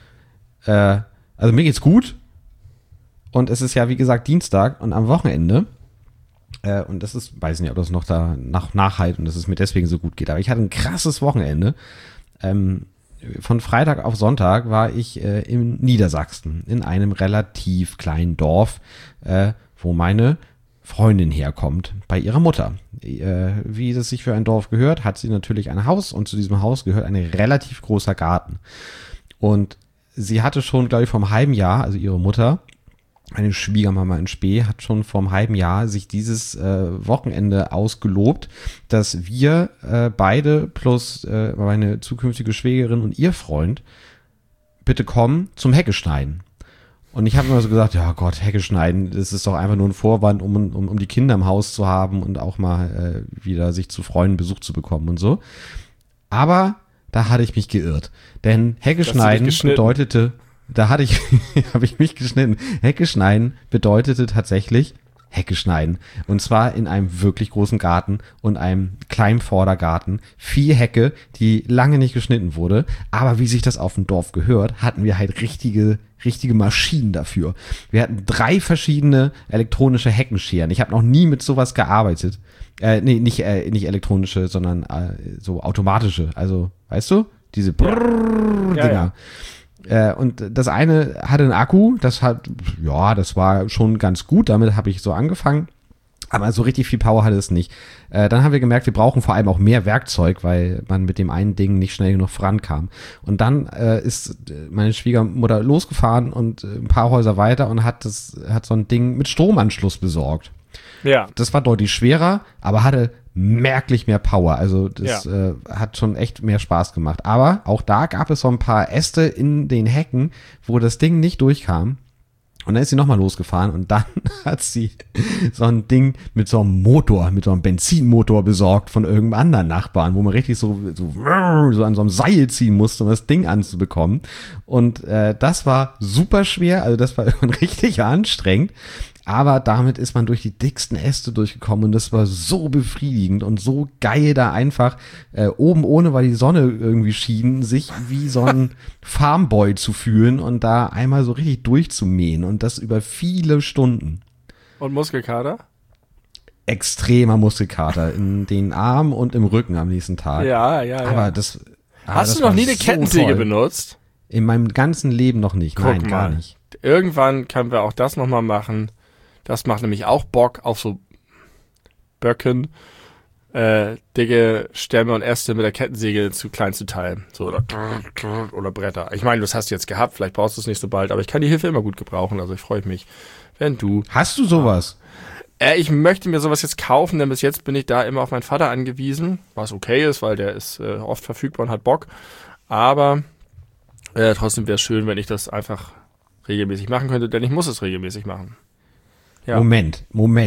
Also mir geht's gut. Und es ist ja, wie gesagt, Dienstag und am Wochenende Und das ist, weiß nicht, ob das noch da nachhalt und dass es mir deswegen so gut geht. Aber ich hatte ein krasses Wochenende. Von Freitag auf Sonntag war ich in Niedersachsen, in einem relativ kleinen Dorf, wo meine Freundin herkommt, bei ihrer Mutter. Wie es sich für ein Dorf gehört, hat sie natürlich ein Haus und zu diesem Haus gehört ein relativ großer Garten. Und sie hatte schon, glaube ich, vor einem halben Jahr, also ihre Mutter, eine Schwiegermama in Spee, hat schon vor einem halben Jahr sich dieses Wochenende ausgelobt, dass wir beide plus meine zukünftige Schwägerin und ihr Freund bitte kommen zum Hecke schneiden. Und ich habe immer so gesagt, ja Gott, Hecke schneiden, das ist doch einfach nur ein Vorwand, um die Kinder im Haus zu haben und auch mal wieder sich zu freuen, Besuch zu bekommen und so. Aber da hatte ich mich geirrt. Denn Hecke schneiden bedeutete, habe ich mich geschnitten. Hecke schneiden bedeutete tatsächlich Hecke schneiden. Und zwar in einem wirklich großen Garten und einem kleinen Vordergarten. 4 Hecke, die lange nicht geschnitten wurde. Aber wie sich das auf dem Dorf gehört, hatten wir halt richtige Maschinen dafür. Wir hatten 3 verschiedene elektronische Heckenscheren. Ich habe noch nie mit sowas gearbeitet. Nicht elektronische, sondern so automatische. Also, weißt du? Diese Dinger. Und das eine hatte einen Akku, das war schon ganz gut, damit habe ich so angefangen, aber so richtig viel Power hatte es nicht. Dann haben wir gemerkt, wir brauchen vor allem auch mehr Werkzeug, weil man mit dem einen Ding nicht schnell genug vorankam. Und dann ist meine Schwiegermutter losgefahren und ein paar Häuser weiter und hat so ein Ding mit Stromanschluss besorgt. Ja. Das war deutlich schwerer, aber hatte merklich mehr Power. Also das hat schon echt mehr Spaß gemacht. Aber auch da gab es so ein paar Äste in den Hecken, wo das Ding nicht durchkam. Und dann ist sie nochmal losgefahren und dann hat sie so ein Ding mit so einem Motor, mit so einem Benzinmotor besorgt von irgendeinem anderen Nachbarn, wo man richtig so an so einem Seil ziehen musste, um das Ding anzubekommen. Und das war super schwer, also das war richtig anstrengend. Aber damit ist man durch die dicksten Äste durchgekommen und das war so befriedigend und so geil, da einfach oben ohne, weil die Sonne irgendwie schien, sich wie so ein Farmboy zu fühlen und da einmal so richtig durchzumähen und das über viele Stunden. Und Muskelkater? Extremer Muskelkater in den Armen und im Rücken am nächsten Tag. Ja. Aber Hast du noch nie eine Kettensäge benutzt? In meinem ganzen Leben noch nicht. Nein, gar nicht. Irgendwann können wir auch das nochmal machen. Das macht nämlich auch Bock auf so Böcken, dicke Stämme und Äste mit der Kettensäge zu klein zu teilen. So, oder Bretter. Ich meine, das hast du jetzt gehabt, vielleicht brauchst du es nicht so bald, aber ich kann die Hilfe immer gut gebrauchen, also ich freue mich, wenn du... Hast du sowas? Ich möchte mir sowas jetzt kaufen, denn bis jetzt bin ich da immer auf meinen Vater angewiesen, was okay ist, weil der ist oft verfügbar und hat Bock, aber trotzdem wäre es schön, wenn ich das einfach regelmäßig machen könnte, denn ich muss es regelmäßig machen. Ja. Moment.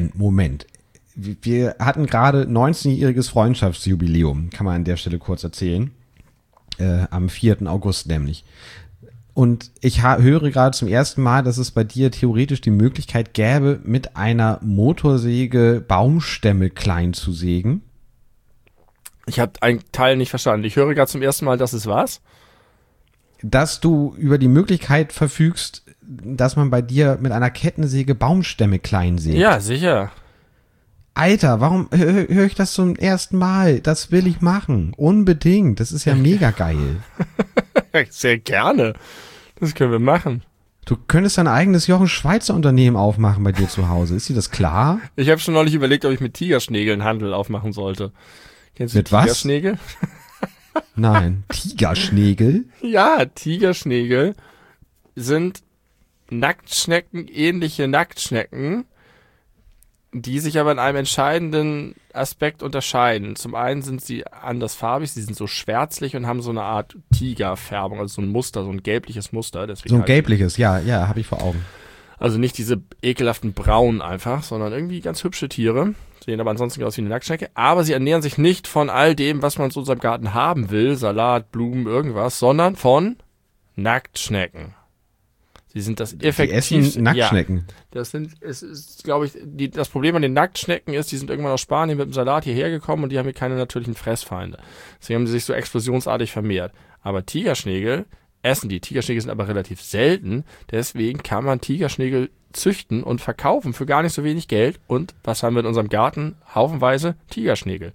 Wir hatten gerade 19-jähriges Freundschaftsjubiläum, kann man an der Stelle kurz erzählen. Am 4. August nämlich. Und ich höre gerade zum ersten Mal, dass es bei dir theoretisch die Möglichkeit gäbe, mit einer Motorsäge Baumstämme klein zu sägen. Ich habe einen Teil nicht verstanden. Ich höre gerade zum ersten Mal, dass es was? Dass du über die Möglichkeit verfügst, dass man bei dir mit einer Kettensäge Baumstämme klein sägt. Ja, sicher. Alter, warum höre ich das zum ersten Mal? Das will ich machen. Unbedingt. Das ist ja mega geil. Sehr gerne. Das können wir machen. Du könntest dein eigenes Jochen Schweizer Unternehmen aufmachen bei dir zu Hause. Ist dir das klar? Ich habe schon neulich überlegt, ob ich mit Tigerschnägeln Handel aufmachen sollte. Kennst du mit Tigerschnägel? Was? Nein. Tigerschnägel? Ja, Tigerschnägel sind Nacktschnecken, ähnliche Nacktschnecken, die sich aber in einem entscheidenden Aspekt unterscheiden. Zum einen sind sie andersfarbig, sie sind so schwärzlich und haben so eine Art Tigerfärbung, also so ein Muster, so ein gelbliches Muster. Deswegen so ein gelbliches, ja, habe ich vor Augen. Also nicht diese ekelhaften Braunen einfach, sondern irgendwie ganz hübsche Tiere. Sehen aber ansonsten aus wie eine Nacktschnecke. Aber sie ernähren sich nicht von all dem, was man in unserem Garten haben will, Salat, Blumen, irgendwas, sondern von Nacktschnecken. Sie sind das effektivste. Die essen Nacktschnecken. Ja, es ist, glaube ich, das Problem an den Nacktschnecken ist, die sind irgendwann aus Spanien mit dem Salat hierher gekommen und die haben hier keine natürlichen Fressfeinde. Deswegen haben sie sich so explosionsartig vermehrt. Aber Tigerschnägel essen die. Tigerschnägel sind aber relativ selten. Deswegen kann man Tigerschnägel züchten und verkaufen für gar nicht so wenig Geld. Und was haben wir in unserem Garten? Haufenweise Tigerschnägel.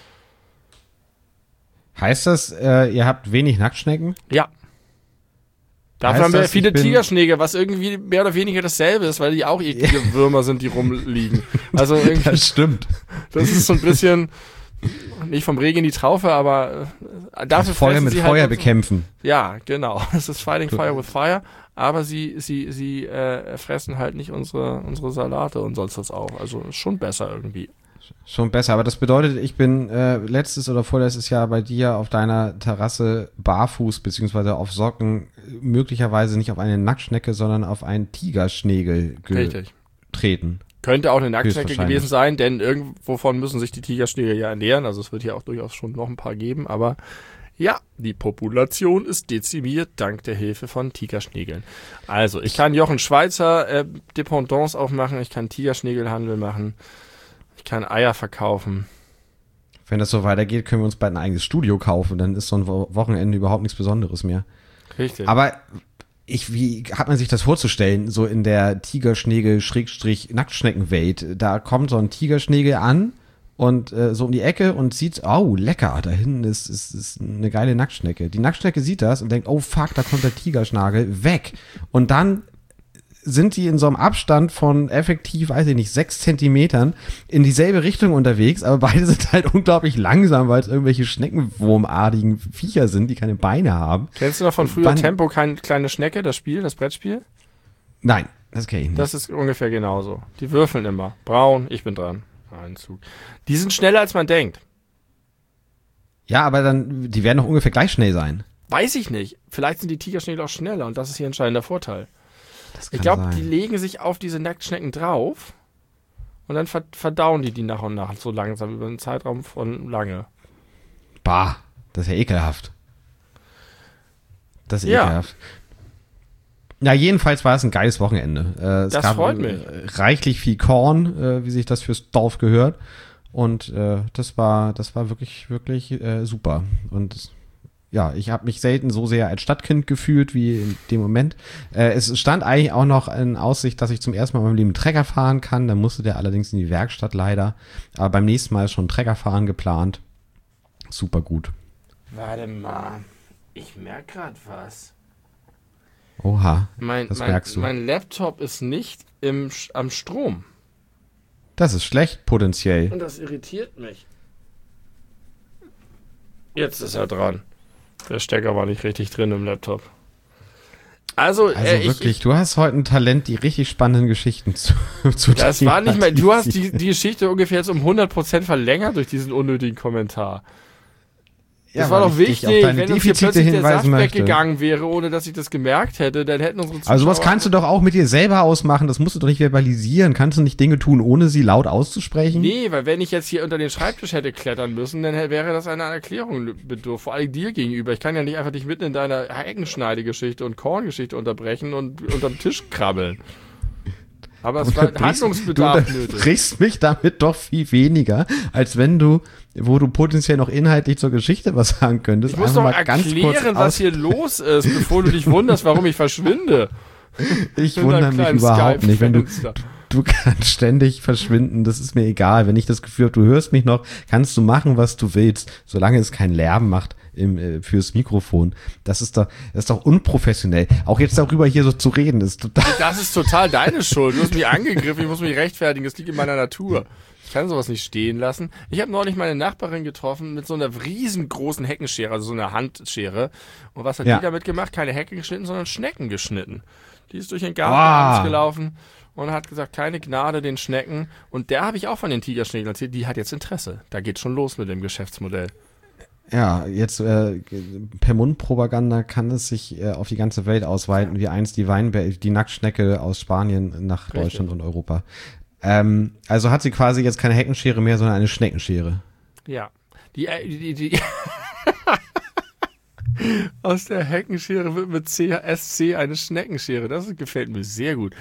Heißt das, ihr habt wenig Nacktschnecken? Ja. Dafür Heißt haben wir das, viele ich bin- Tigerschnägel, was irgendwie mehr oder weniger dasselbe ist, weil die auch eklige Würmer sind, die rumliegen. Also irgendwie, Das stimmt. das ist so ein bisschen, nicht vom Regen in die Traufe, aber dafür Feuer fressen mit sie Feuer halt bekämpfen. Ja, genau. Es ist Fighting Fire with Fire, aber sie fressen halt nicht unsere Salate und sonst was auch. Also ist schon besser irgendwie. Schon besser, aber das bedeutet, ich bin letztes oder vorletztes Jahr bei dir auf deiner Terrasse barfuß beziehungsweise auf Socken möglicherweise nicht auf eine Nacktschnecke, sondern auf einen Tigerschnägel Richtig. getreten. Könnte auch eine Nacktschnecke Höchstwahrscheinlich. gewesen sein, denn irgendwovon müssen sich die Tigerschnägel ja ernähren. Also es wird hier auch durchaus schon noch ein paar geben, aber ja, die Population ist dezimiert dank der Hilfe von Tigerschnägeln. Also ich kann Jochen Schweizer Dependance aufmachen, ich kann Tigerschnägelhandel machen, ich kann Eier verkaufen. Wenn das so weitergeht, können wir uns bald ein eigenes Studio kaufen, dann ist so ein Wochenende überhaupt nichts Besonderes mehr. Richtig. Aber wie hat man sich das vorzustellen, so in der Tigerschnägel-Nacktschneckenwelt? Da kommt so ein Tigerschnägel an und so um die Ecke und sieht, oh, lecker, da hinten ist eine geile Nacktschnecke. Die Nacktschnecke sieht das und denkt, oh fuck, da kommt der Tigerschnagel, weg. Und dann sind die in so einem Abstand von effektiv, weiß ich nicht, 6 Zentimetern in dieselbe Richtung unterwegs, aber beide sind halt unglaublich langsam, weil es irgendwelche schneckenwurmartigen Viecher sind, die keine Beine haben. Kennst du noch von früher Tempo kleine Schnecke, das Brettspiel? Nein, das kenne ich nicht. Das ist ungefähr genauso. Die würfeln immer. Braun, ich bin dran. Ein Zug. Die sind schneller, als man denkt. Ja, aber dann, die werden doch ungefähr gleich schnell sein. Weiß ich nicht. Vielleicht sind die Tigerschnägel auch schneller und das ist hier ein entscheidender Vorteil. Das kann Ich glaube, sein. die legen sich auf diese Nacktschnecken drauf und dann verdauen die nach und nach so langsam über einen Zeitraum von lange. Bah, das ist ja ekelhaft. Das ist Ja. ekelhaft. Ja, jedenfalls war es ein geiles Wochenende. Es Das gab freut mich. reichlich viel Korn, wie sich das fürs Dorf gehört. Und das war wirklich, wirklich super. Und ja, ich habe mich selten so sehr als Stadtkind gefühlt wie in dem Moment. Es stand eigentlich auch noch in Aussicht, dass ich zum ersten Mal in meinem Leben Trecker fahren kann. Dann musste der allerdings in die Werkstatt leider. Aber beim nächsten Mal ist schon Trecker fahren geplant. Super gut. Warte mal. Ich merke gerade was. Oha, Mein merkst du. Laptop ist nicht am Strom. Das ist schlecht, potenziell. Und das irritiert mich. Jetzt ist er dran. Der Stecker war nicht richtig drin im Laptop. Also Wirklich, du hast heute ein Talent, die richtig spannenden Geschichten zu das war nicht mehr. Du hast die Geschichte ungefähr jetzt um 100% verlängert durch diesen unnötigen Kommentar. Das war doch wichtig, wenn uns hier plötzlich der Saft weggegangen wäre, ohne dass ich das gemerkt hätte, dann hätten unsere Zuschauer... Also sowas kannst du doch auch mit dir selber ausmachen, das musst du doch nicht verbalisieren. Kannst du nicht Dinge tun, ohne sie laut auszusprechen? Nee, weil wenn ich jetzt hier unter den Schreibtisch hätte klettern müssen, dann wäre das eine Erklärung bedurft, vor allem dir gegenüber. Ich kann ja nicht einfach dich mitten in deiner Heckenschneidegeschichte und Korngeschichte unterbrechen und unterm Tisch krabbeln. Aber es war Handlungsbedarf nötig. Du brichst mich damit doch viel weniger, als wenn du, wo du potenziell noch inhaltlich zur Geschichte was sagen könntest. Ich muss doch erklären, was hier los ist, bevor du dich wunderst, warum ich verschwinde. Ich wundere mich überhaupt nicht, wenn du kannst ständig verschwinden, das ist mir egal. Wenn ich das Gefühl habe, du hörst mich noch, kannst du machen, was du willst, solange es keinen Lärm macht fürs Mikrofon. Das ist doch unprofessionell. Auch jetzt darüber hier so zu reden, ist total... Das ist total deine Schuld. Du hast mich angegriffen, ich muss mich rechtfertigen, das liegt in meiner Natur. Ich kann sowas nicht stehen lassen. Ich habe neulich meine Nachbarin getroffen mit so einer riesengroßen Heckenschere, also so einer Handschere. Und was hat die damit gemacht? Keine Hecken geschnitten, sondern Schnecken geschnitten. Die ist durch den Garten abends gelaufen und hat gesagt, keine Gnade den Schnecken. Und der habe ich auch von den Tigerschnägeln erzählt, die hat jetzt Interesse. Da geht schon los mit dem Geschäftsmodell. Ja, jetzt per Mundpropaganda kann es sich auf die ganze Welt ausweiten, wie einst die Nacktschnecke aus Spanien nach Deutschland und Europa. Also hat sie quasi jetzt keine Heckenschere mehr, sondern eine Schneckenschere. Ja, die aus der Heckenschere wird mit SC eine Schneckenschere. Das gefällt mir sehr gut.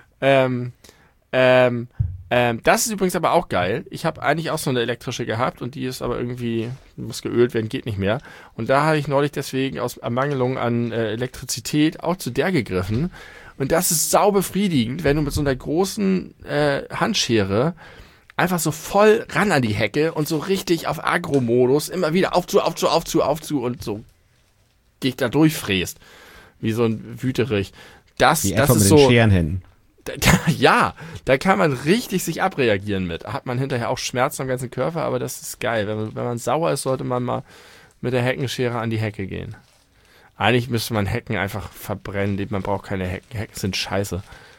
Das ist übrigens aber auch geil. Ich habe eigentlich auch so eine elektrische gehabt und die ist aber irgendwie, muss geölt werden, geht nicht mehr. Und da habe ich neulich deswegen aus Ermangelung an Elektrizität auch zu der gegriffen. Und das ist sau befriedigend, wenn du mit so einer großen Handschere einfach so voll ran an die Hecke und so richtig auf Agro-Modus immer wieder auf zu und so dich da durchfräst. Wie so ein Wüterich. Das Wie etwa ist mit so. den Scherenhänden. Ja, da kann man richtig sich abreagieren mit. Hat man hinterher auch Schmerzen am ganzen Körper, aber das ist geil. Wenn man sauer ist, sollte man mal mit der Heckenschere an die Hecke gehen. Eigentlich müsste man Hecken einfach verbrennen. Man braucht keine Hecken. Hecken sind scheiße.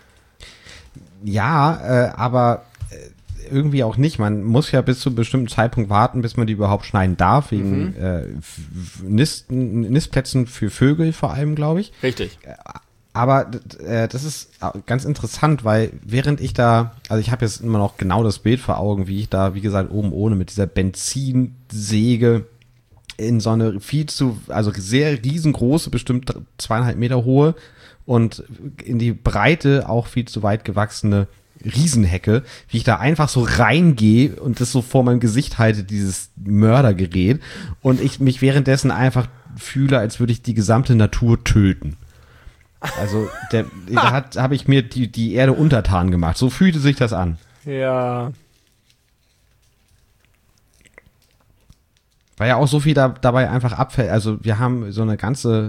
Ja, aber irgendwie auch nicht. Man muss ja bis zu einem bestimmten Zeitpunkt warten, bis man die überhaupt schneiden darf, wegen Nistplätzen für Vögel vor allem, glaube ich. Richtig. Aber das ist ganz interessant, weil während ich da, also ich habe jetzt immer noch genau das Bild vor Augen, wie ich da, wie gesagt, oben ohne mit dieser Benzinsäge in so eine also sehr riesengroße, bestimmt 2,5 Meter hohe und in die Breite auch viel zu weit gewachsene Riesenhecke, wie ich da einfach so reingehe und das so vor meinem Gesicht halte, dieses Mördergerät, und ich mich währenddessen einfach fühle, als würde ich die gesamte Natur töten. Also da habe ich mir die Erde untertan gemacht. So fühlte sich das an. Ja. Weil ja auch so viel dabei einfach abfällt. Also wir haben so eine ganzen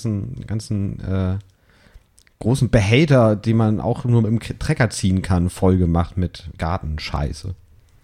großen Behälter, die man auch nur mit dem Trecker ziehen kann, voll gemacht mit Gartenscheiße.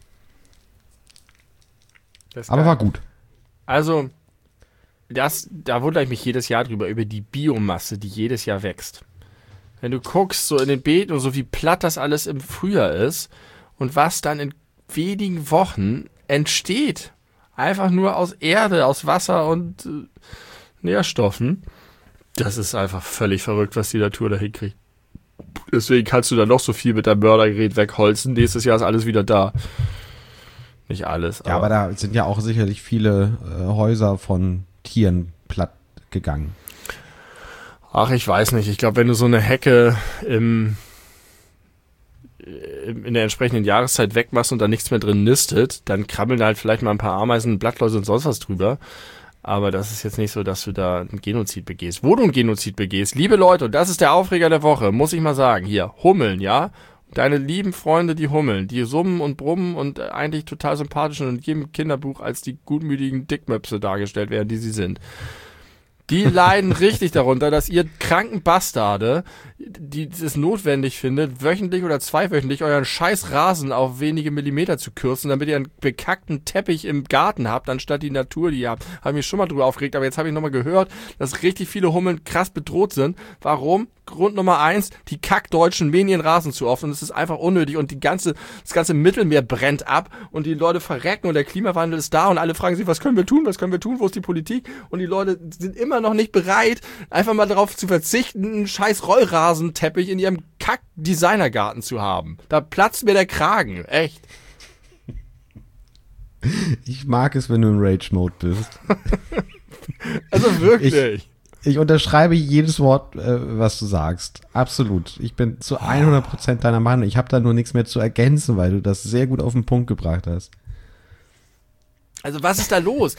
Aber war gut. Also, da wundere ich mich jedes Jahr drüber, über die Biomasse, die jedes Jahr wächst. Wenn du guckst, so in den Beeten und so, wie platt das alles im Frühjahr ist und was dann in wenigen Wochen entsteht. Einfach nur aus Erde, aus Wasser und Nährstoffen. Das ist einfach völlig verrückt, was die Natur da hinkriegt. Deswegen kannst du da noch so viel mit deinem Mördergerät wegholzen. Nächstes Jahr ist alles wieder da. Nicht alles. Ja, aber da sind ja auch sicherlich viele Häuser von Tieren platt gegangen. Ach, ich weiß nicht. Ich glaube, wenn du so eine Hecke in der entsprechenden Jahreszeit wegmachst und da nichts mehr drin nistet, dann krabbeln da halt vielleicht mal ein paar Ameisen, Blattläuse und sonst was drüber. Aber das ist jetzt nicht so, dass du da ein Genozid begehst. Wo du ein Genozid begehst, liebe Leute, und das ist der Aufreger der Woche, muss ich mal sagen, hier, Hummeln, ja? Deine lieben Freunde, die Hummeln, die summen und brummen und eigentlich total sympathisch und in jedem Kinderbuch als die gutmütigen Dickmöpse dargestellt werden, die sie sind. Die leiden richtig darunter, dass ihr kranken Bastarde, die es notwendig findet, wöchentlich oder zweiwöchentlich euren scheiß Rasen auf wenige Millimeter zu kürzen, damit ihr einen bekackten Teppich im Garten habt, anstatt die Natur, die ihr habt. Habe mich schon mal drüber aufgeregt, aber jetzt habe ich nochmal gehört, dass richtig viele Hummeln krass bedroht sind. Warum? Grund Nummer 1, die Kackdeutschen mähen ihren Rasen zu oft und es ist einfach unnötig und das ganze Mittelmeer brennt ab und die Leute verrecken und der Klimawandel ist da und alle fragen sich, was können wir tun, wo ist die Politik? Und die Leute sind immer noch nicht bereit, einfach mal darauf zu verzichten, einen scheiß Rollrasenteppich in ihrem Kack-Designergarten zu haben. Da platzt mir der Kragen, echt. Ich mag es, wenn du in Rage-Mode bist. Also wirklich. Ich unterschreibe jedes Wort, was du sagst. Absolut. Ich bin zu 100% deiner Meinung. Ich habe da nur nichts mehr zu ergänzen, weil du das sehr gut auf den Punkt gebracht hast. Also was ist da los?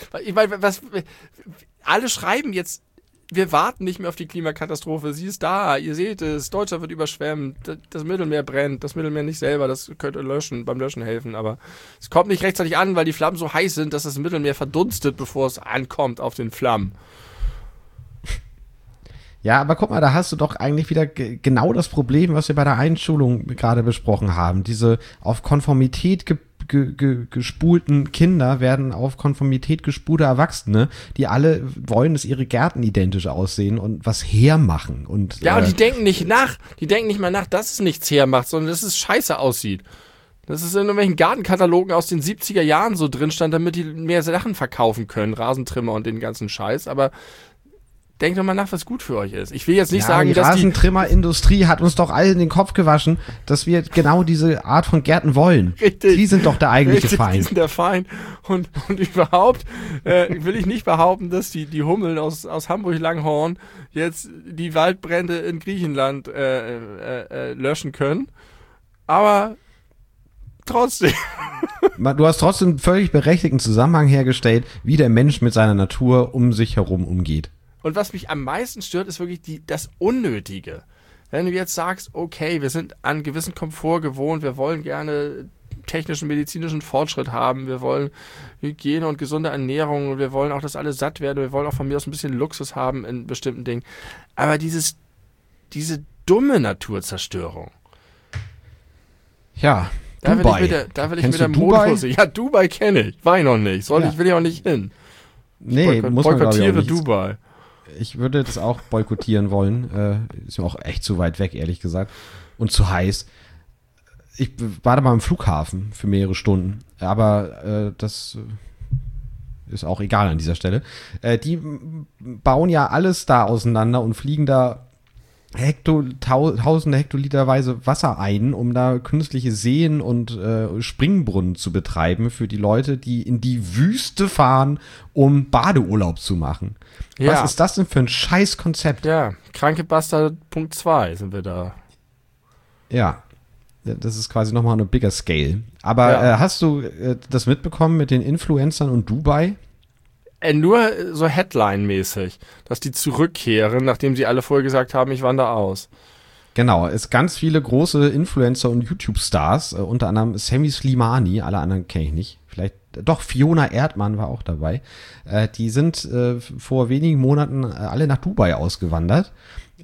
Alle schreiben jetzt, wir warten nicht mehr auf die Klimakatastrophe. Sie ist da, ihr seht es. Deutschland wird überschwemmt. Das Mittelmeer brennt. Das Mittelmeer nicht selber, das könnte beim Löschen helfen. Aber es kommt nicht rechtzeitig an, weil die Flammen so heiß sind, dass das Mittelmeer verdunstet, bevor es ankommt auf den Flammen. Ja, aber guck mal, da hast du doch eigentlich wieder genau das Problem, was wir bei der Einschulung gerade besprochen haben. Diese auf Konformität gespulten Kinder werden auf Konformität gespulte Erwachsene, die alle wollen, dass ihre Gärten identisch aussehen und was hermachen. Und die denken nicht nach. Die denken nicht mal nach, dass es nichts hermacht, sondern dass es scheiße aussieht. Das ist in irgendwelchen Gartenkatalogen aus den 70er Jahren so drin stand, damit die mehr Sachen verkaufen können, Rasentrimmer und den ganzen Scheiß, aber denkt doch mal nach, was gut für euch ist. Ich will jetzt nicht sagen, die dass die Rasentrimmerindustrie hat uns doch alle in den Kopf gewaschen, dass wir genau diese Art von Gärten wollen. Richtig. Die sind doch der eigentliche Feind. Die sind der Feind. Und überhaupt will ich nicht behaupten, dass die Hummeln aus Hamburg-Langhorn jetzt die Waldbrände in Griechenland löschen können. Aber trotzdem. Du hast trotzdem einen völlig berechtigten Zusammenhang hergestellt, wie der Mensch mit seiner Natur um sich herum umgeht. Und was mich am meisten stört, ist wirklich das Unnötige. Wenn du jetzt sagst, okay, wir sind an gewissen Komfort gewohnt, wir wollen gerne technischen, medizinischen Fortschritt haben, wir wollen Hygiene und gesunde Ernährung, wir wollen auch, dass alle satt werden, wir wollen auch von mir aus ein bisschen Luxus haben in bestimmten Dingen. Aber diese dumme Naturzerstörung. Ja, Da Dubai. will ich Kennst mit der du Dubai? Mondhose. Ja, Dubai kenne ich. War ich noch nicht. Will ich auch nicht hin. Nee, muss man, glaube ich, auch Boykottiere nicht. Dubai. Ich würde das auch boykottieren wollen. Ist mir auch echt zu weit weg, ehrlich gesagt. Und zu heiß. Ich war da mal im Flughafen für mehrere Stunden. Aber das ist auch egal an dieser Stelle. Die bauen ja alles da auseinander und fliegen da tausende Hektoliterweise Wasser ein, um da künstliche Seen und Springbrunnen zu betreiben für die Leute, die in die Wüste fahren, um Badeurlaub zu machen. Ja. Was ist das denn für ein Scheißkonzept? Ja, kranke Bastard Punkt 2 sind wir da. Ja, das ist quasi nochmal eine bigger Scale. Aber Ja. hast du das mitbekommen mit den Influencern und Dubai? Nur so Headline-mäßig, dass die zurückkehren, nachdem sie alle vorher gesagt haben, ich wandere aus. Genau, es ganz viele große Influencer und YouTube-Stars, unter anderem Sammy Slimani, alle anderen kenne ich nicht. Vielleicht, doch, Fiona Erdmann war auch dabei. Die sind vor wenigen Monaten alle nach Dubai ausgewandert,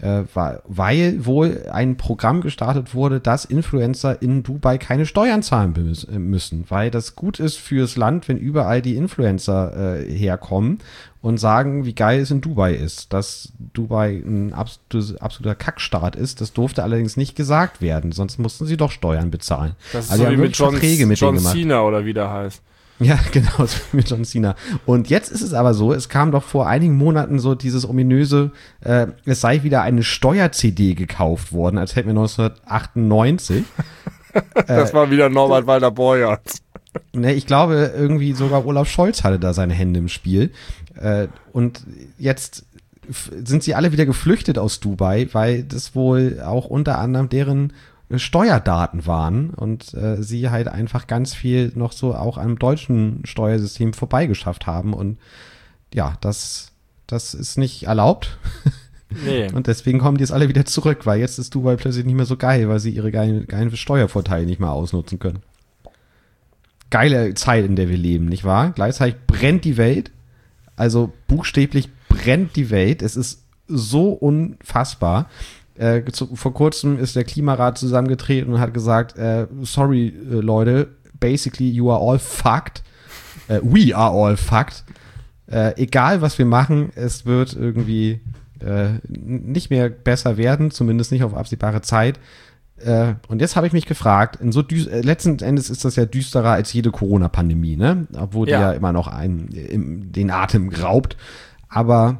weil wohl ein Programm gestartet wurde, dass Influencer in Dubai keine Steuern zahlen müssen, weil das gut ist fürs Land, wenn überall die Influencer herkommen und sagen, wie geil es in Dubai ist. Dass Dubai ein absoluter Kackstaat ist, das durfte allerdings nicht gesagt werden, sonst mussten sie doch Steuern bezahlen. Das ist Also so die wie haben mit wirklich Verträge mit denen John gemacht. Cena oder wie der heißt. Ja, genau, so wie mit John Cena. Und jetzt ist es aber so, es kam doch vor einigen Monaten so dieses ominöse, es sei wieder eine Steuer-CD gekauft worden, als hätten wir 1998. Das war wieder Norbert Walter Borjans. Ne, ich glaube, irgendwie sogar Olaf Scholz hatte da seine Hände im Spiel. Und jetzt sind sie alle wieder geflüchtet aus Dubai, weil das wohl auch unter anderem deren Steuerdaten waren und sie halt einfach ganz viel noch so auch am deutschen Steuersystem vorbeigeschafft haben. Und ja, das ist nicht erlaubt. Nee. Und deswegen kommen die jetzt alle wieder zurück, weil jetzt ist Dubai plötzlich nicht mehr so geil, weil sie ihre geilen Steuervorteile nicht mehr ausnutzen können. Geile Zeit, in der wir leben, nicht wahr? Gleichzeitig brennt die Welt. Also buchstäblich brennt die Welt. Es ist so unfassbar. Vor kurzem ist der Klimarat zusammengetreten und hat gesagt, sorry, Leute, basically you are all fucked. We are all fucked. Egal, was wir machen, es wird irgendwie nicht mehr besser werden, zumindest nicht auf absehbare Zeit. Und jetzt habe ich mich gefragt, letzten Endes ist das ja düsterer als jede Corona-Pandemie, ne? Obwohl die ja immer noch den Atem raubt. Aber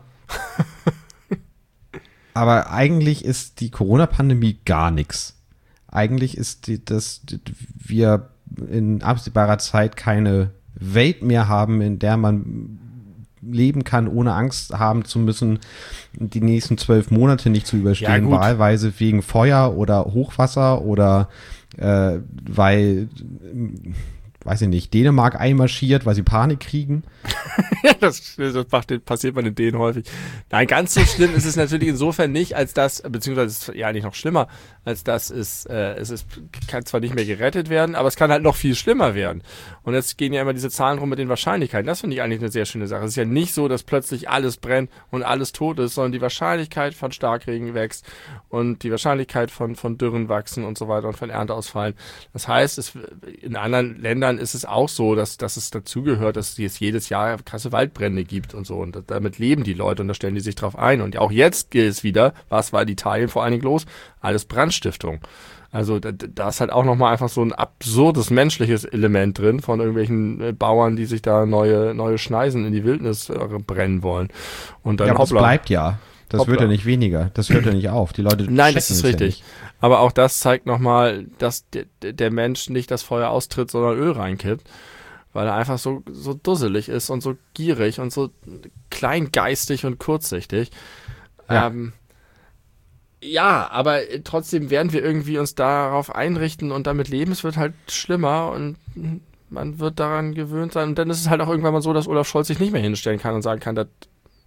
eigentlich ist die Corona-Pandemie gar nichts. Eigentlich ist wir in absehbarer Zeit keine Welt mehr haben, in der man leben kann, ohne Angst haben zu müssen, die nächsten 12 Monate nicht zu überstehen, Ja, wahlweise wegen Feuer oder Hochwasser oder weil, weiß ich nicht, Dänemark einmarschiert, weil sie Panik kriegen. Das passiert bei den Dänen häufig. Nein, ganz so schlimm ist es natürlich insofern nicht, als dass, beziehungsweise es ist ja eigentlich noch schlimmer, als dass kann zwar nicht mehr gerettet werden, aber es kann halt noch viel schlimmer werden. Und jetzt gehen ja immer diese Zahlen rum mit den Wahrscheinlichkeiten. Das finde ich eigentlich eine sehr schöne Sache. Es ist ja nicht so, dass plötzlich alles brennt und alles tot ist, sondern die Wahrscheinlichkeit von Starkregen wächst und die Wahrscheinlichkeit von Dürren wachsen und so weiter und von Ernteausfallen. Das heißt, in anderen Ländern ist es auch so, dass es dazugehört, dass es jedes Jahr krasse Waldbrände gibt und so. Und damit leben die Leute und da stellen die sich drauf ein. Und auch jetzt gilt es wieder, was war in Italien vor allen Dingen los? Alles Brandstiftung. Also da ist halt auch nochmal einfach so ein absurdes menschliches Element drin von irgendwelchen Bauern, die sich da neue Schneisen in die Wildnis brennen wollen. Und dann Ja, aber das bleibt ja. Das Hoppla. wird ja nicht weniger. Das hört ja nicht auf. Die Leute Nein, das ist checken es richtig. Ja nicht. Aber auch das zeigt nochmal, dass der Mensch nicht das Feuer austritt, sondern Öl reinkippt. Weil er einfach so dusselig ist und so gierig und so kleingeistig und kurzsichtig. Ja. Ja, aber trotzdem werden wir irgendwie uns darauf einrichten und damit leben. Es wird halt schlimmer und man wird daran gewöhnt sein. Und dann ist es halt auch irgendwann mal so, dass Olaf Scholz sich nicht mehr hinstellen kann und sagen kann, das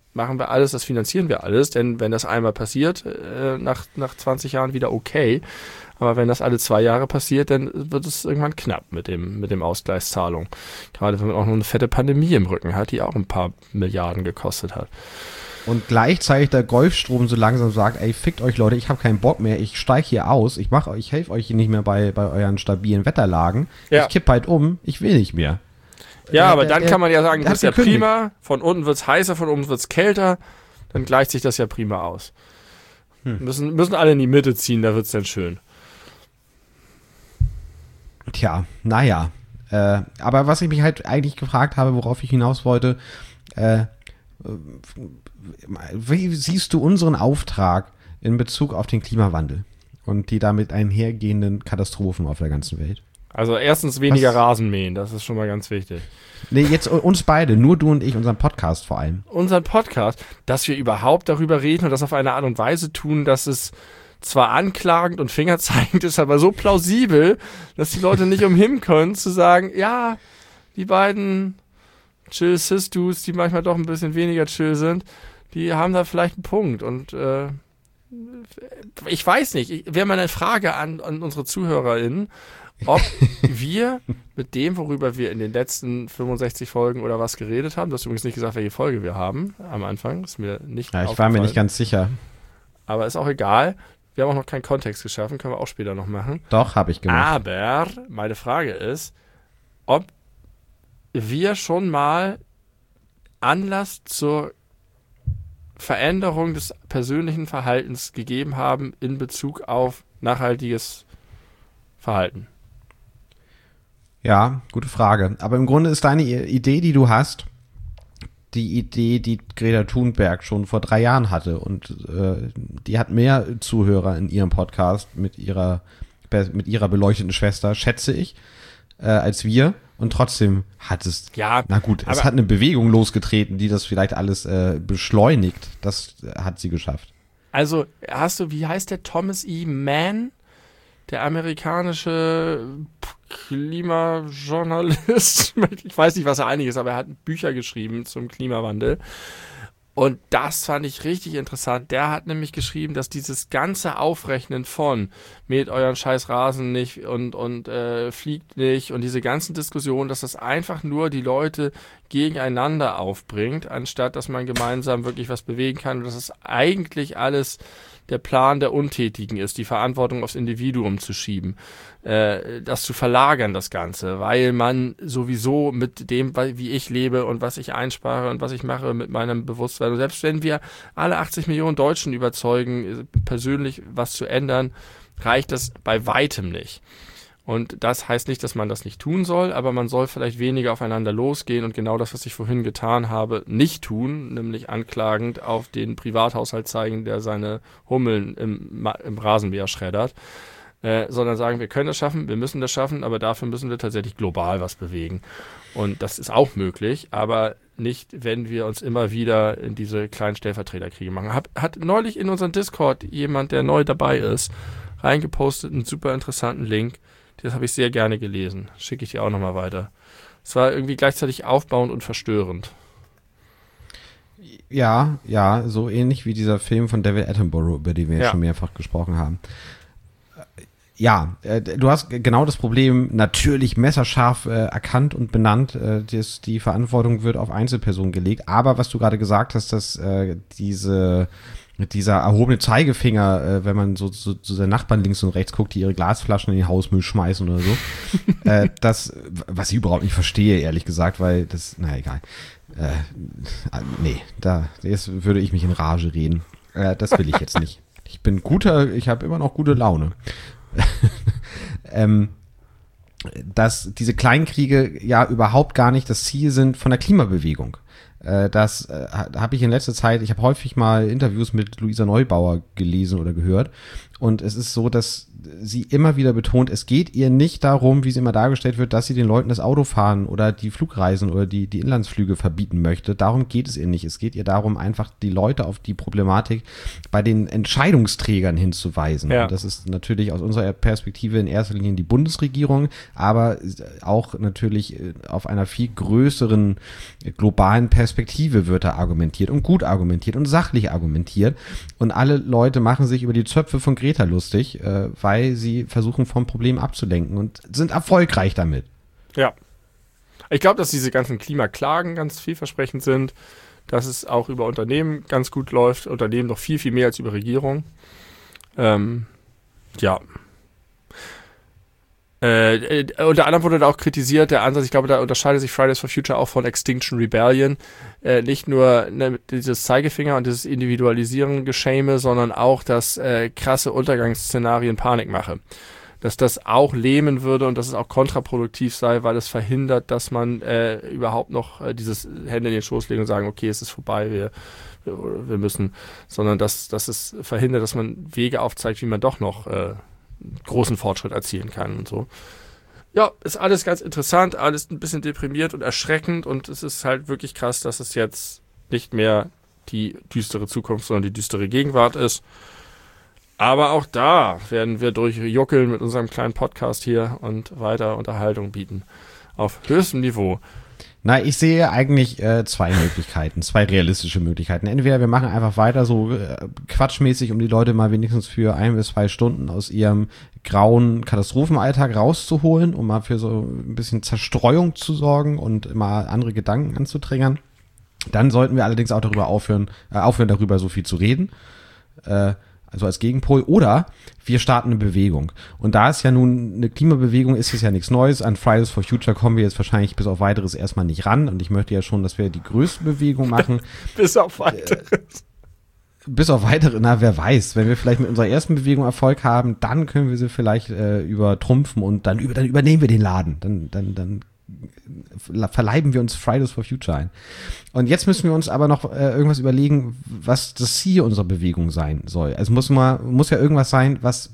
machen wir alles, das finanzieren wir alles, denn wenn das einmal passiert, nach 20 Jahren wieder okay, aber wenn das alle 2 Jahre passiert, dann wird es irgendwann knapp mit dem Ausgleichszahlung. Gerade wenn man auch noch eine fette Pandemie im Rücken hat, die auch ein paar Milliarden gekostet hat. Und gleichzeitig der Golfstrom so langsam sagt, ey, fickt euch Leute, ich habe keinen Bock mehr, ich steige hier aus, ich helfe euch hier nicht mehr bei euren stabilen Wetterlagen, ich kipp halt um, ich will nicht mehr. Ja, aber dann kann man ja sagen, das ist ja prima, von unten wird's heißer, von oben wird's kälter, dann gleicht sich das ja prima aus. Müssen alle in die Mitte ziehen, da wird's dann schön. Tja, naja. Aber was ich mich halt eigentlich gefragt habe, worauf ich hinaus wollte, wie siehst du unseren Auftrag in Bezug auf den Klimawandel und die damit einhergehenden Katastrophen auf der ganzen Welt? Also erstens weniger Rasen mähen, das ist schon mal ganz wichtig. Nee, jetzt uns beide, nur du und ich, unseren Podcast vor allem. Unseren Podcast, dass wir überhaupt darüber reden und das auf eine Art und Weise tun, dass es zwar anklagend und fingerzeigend ist, aber so plausibel, dass die Leute nicht umhin können zu sagen, ja, die beiden Chill-Sis-Dudes, die manchmal doch ein bisschen weniger chill sind, die haben da vielleicht einen Punkt. Und ich weiß nicht, wäre mal eine Frage an unsere ZuhörerInnen, ob wir mit dem, worüber wir in den letzten 65 Folgen oder was geredet haben, du hast übrigens nicht gesagt, welche Folge wir haben am Anfang, ist mir nicht ich war mir nicht ganz sicher. Aber ist auch egal. Wir haben auch noch keinen Kontext geschaffen, können wir auch später noch machen. Doch, habe ich gemacht. Aber meine Frage ist, ob wir schon mal Anlass zur Veränderung des persönlichen Verhaltens gegeben haben in Bezug auf nachhaltiges Verhalten. Ja, gute Frage. Aber im Grunde ist deine Idee, die du hast, die Idee, die Greta Thunberg schon vor 3 Jahren hatte. Und die hat mehr Zuhörer in ihrem Podcast mit ihrer beleuchteten Schwester, schätze ich, als wir. Und trotzdem hat es, es hat eine Bewegung losgetreten, die das vielleicht alles beschleunigt. Das hat sie geschafft. Also wie heißt der Thomas E. Mann, der amerikanische Klimajournalist? Ich weiß nicht, was er eigentlich ist, aber er hat Bücher geschrieben zum Klimawandel. Und das fand ich richtig interessant. Der hat nämlich geschrieben, dass dieses ganze Aufrechnen von mäht euren scheiß Rasen nicht und fliegt nicht und diese ganzen Diskussionen, dass das einfach nur die Leute gegeneinander aufbringt, anstatt dass man gemeinsam wirklich was bewegen kann und dass es eigentlich alles der Plan der Untätigen ist, die Verantwortung aufs Individuum zu schieben, das zu verlagern, das Ganze, weil man sowieso mit dem, wie ich lebe und was ich einspare und was ich mache mit meinem Bewusstsein, und selbst wenn wir alle 80 Millionen Deutschen überzeugen, persönlich was zu ändern, reicht das bei weitem nicht. Und das heißt nicht, dass man das nicht tun soll, aber man soll vielleicht weniger aufeinander losgehen und genau das, was ich vorhin getan habe, nicht tun, nämlich anklagend auf den Privathaushalt zeigen, der seine Hummeln im Rasenmäher schreddert, sondern sagen, wir können das schaffen, wir müssen das schaffen, aber dafür müssen wir tatsächlich global was bewegen. Und das ist auch möglich, aber nicht, wenn wir uns immer wieder in diese kleinen Stellvertreterkriege machen. Hat neulich in unseren Discord jemand, der neu dabei ist, reingepostet, einen super interessanten Link. Das habe ich sehr gerne gelesen. Schicke ich dir auch nochmal weiter. Es war irgendwie gleichzeitig aufbauend und verstörend. Ja, so ähnlich wie dieser Film von David Attenborough, über den wir schon mehrfach gesprochen haben. Ja, du hast genau das Problem natürlich messerscharf erkannt und benannt. Die Verantwortung wird auf Einzelpersonen gelegt. Aber was du gerade gesagt hast, dass dieser erhobene Zeigefinger, wenn man so seinen Nachbarn links und rechts guckt, die ihre Glasflaschen in den Hausmüll schmeißen oder so, das, was ich überhaupt nicht verstehe, ehrlich gesagt, weil das, egal. Jetzt würde ich mich in Rage reden. Das will ich jetzt nicht. Ich habe immer noch gute Laune. Dass diese Kleinkriege ja überhaupt gar nicht das Ziel sind von der Klimabewegung. Das habe ich in letzter Zeit, ich habe häufig mal Interviews mit Luisa Neubauer gelesen oder gehört Und es ist so, dass sie immer wieder betont, es geht ihr nicht darum, wie sie immer dargestellt wird, dass sie den Leuten das Autofahren oder die Flugreisen oder die Inlandsflüge verbieten möchte. Darum geht es ihr nicht. Es geht ihr darum, einfach die Leute auf die Problematik bei den Entscheidungsträgern hinzuweisen. Ja. Und das ist natürlich aus unserer Perspektive in erster Linie die Bundesregierung, aber auch natürlich auf einer viel größeren globalen Perspektive wird da argumentiert und gut argumentiert und sachlich argumentiert. Und alle Leute machen sich über die Zöpfe von Greta lustig, weil sie versuchen, vom Problem abzulenken und sind erfolgreich damit. Ja. Ich glaube, dass diese ganzen Klimaklagen ganz vielversprechend sind, dass es auch über Unternehmen ganz gut läuft. Unternehmen noch viel, viel mehr als über Regierung. Ja. Unter anderem wurde da auch kritisiert, der Ansatz, ich glaube, da unterscheidet sich Fridays for Future auch von Extinction Rebellion. Nicht nur dieses Zeigefinger und dieses Individualisieren Geschäme, sondern auch das krasse Untergangsszenarien Panik mache. Dass das auch lähmen würde und dass es auch kontraproduktiv sei, weil es verhindert, dass man überhaupt noch dieses Hände in den Schoß legen und sagen, okay, es ist vorbei, wir müssen, sondern dass es verhindert, dass man Wege aufzeigt, wie man doch noch großen Fortschritt erzielen kann und so. Ja, ist alles ganz interessant, alles ein bisschen deprimiert und erschreckend und es ist halt wirklich krass, dass es jetzt nicht mehr die düstere Zukunft, sondern die düstere Gegenwart ist. Aber auch da werden wir durchjuckeln mit unserem kleinen Podcast hier und weiter Unterhaltung bieten. Auf höchstem Niveau. Na, ich sehe eigentlich zwei Möglichkeiten, zwei realistische Möglichkeiten. Entweder wir machen einfach weiter so quatschmäßig, um die Leute mal wenigstens für 1 bis 2 Stunden aus ihrem grauen Katastrophenalltag rauszuholen, um mal für so ein bisschen Zerstreuung zu sorgen und mal andere Gedanken anzutriggern. Dann sollten wir allerdings auch darüber aufhören darüber so viel zu reden. Also als Gegenpol. Oder wir starten eine Bewegung. Und da es ja nun eine Klimabewegung ist, ist ja nichts Neues. An Fridays for Future kommen wir jetzt wahrscheinlich bis auf Weiteres erstmal nicht ran. Und ich möchte ja schon, dass wir die größte Bewegung machen. Bis auf Weiteres. Bis auf weitere, na, wer weiß. Wenn wir vielleicht mit unserer ersten Bewegung Erfolg haben, dann können wir sie vielleicht übertrumpfen und dann übernehmen wir den Laden. Dann verleiben wir uns Fridays for Future ein. Und jetzt müssen wir uns aber noch irgendwas überlegen, was das Ziel unserer Bewegung sein soll. Es muss ja irgendwas sein, was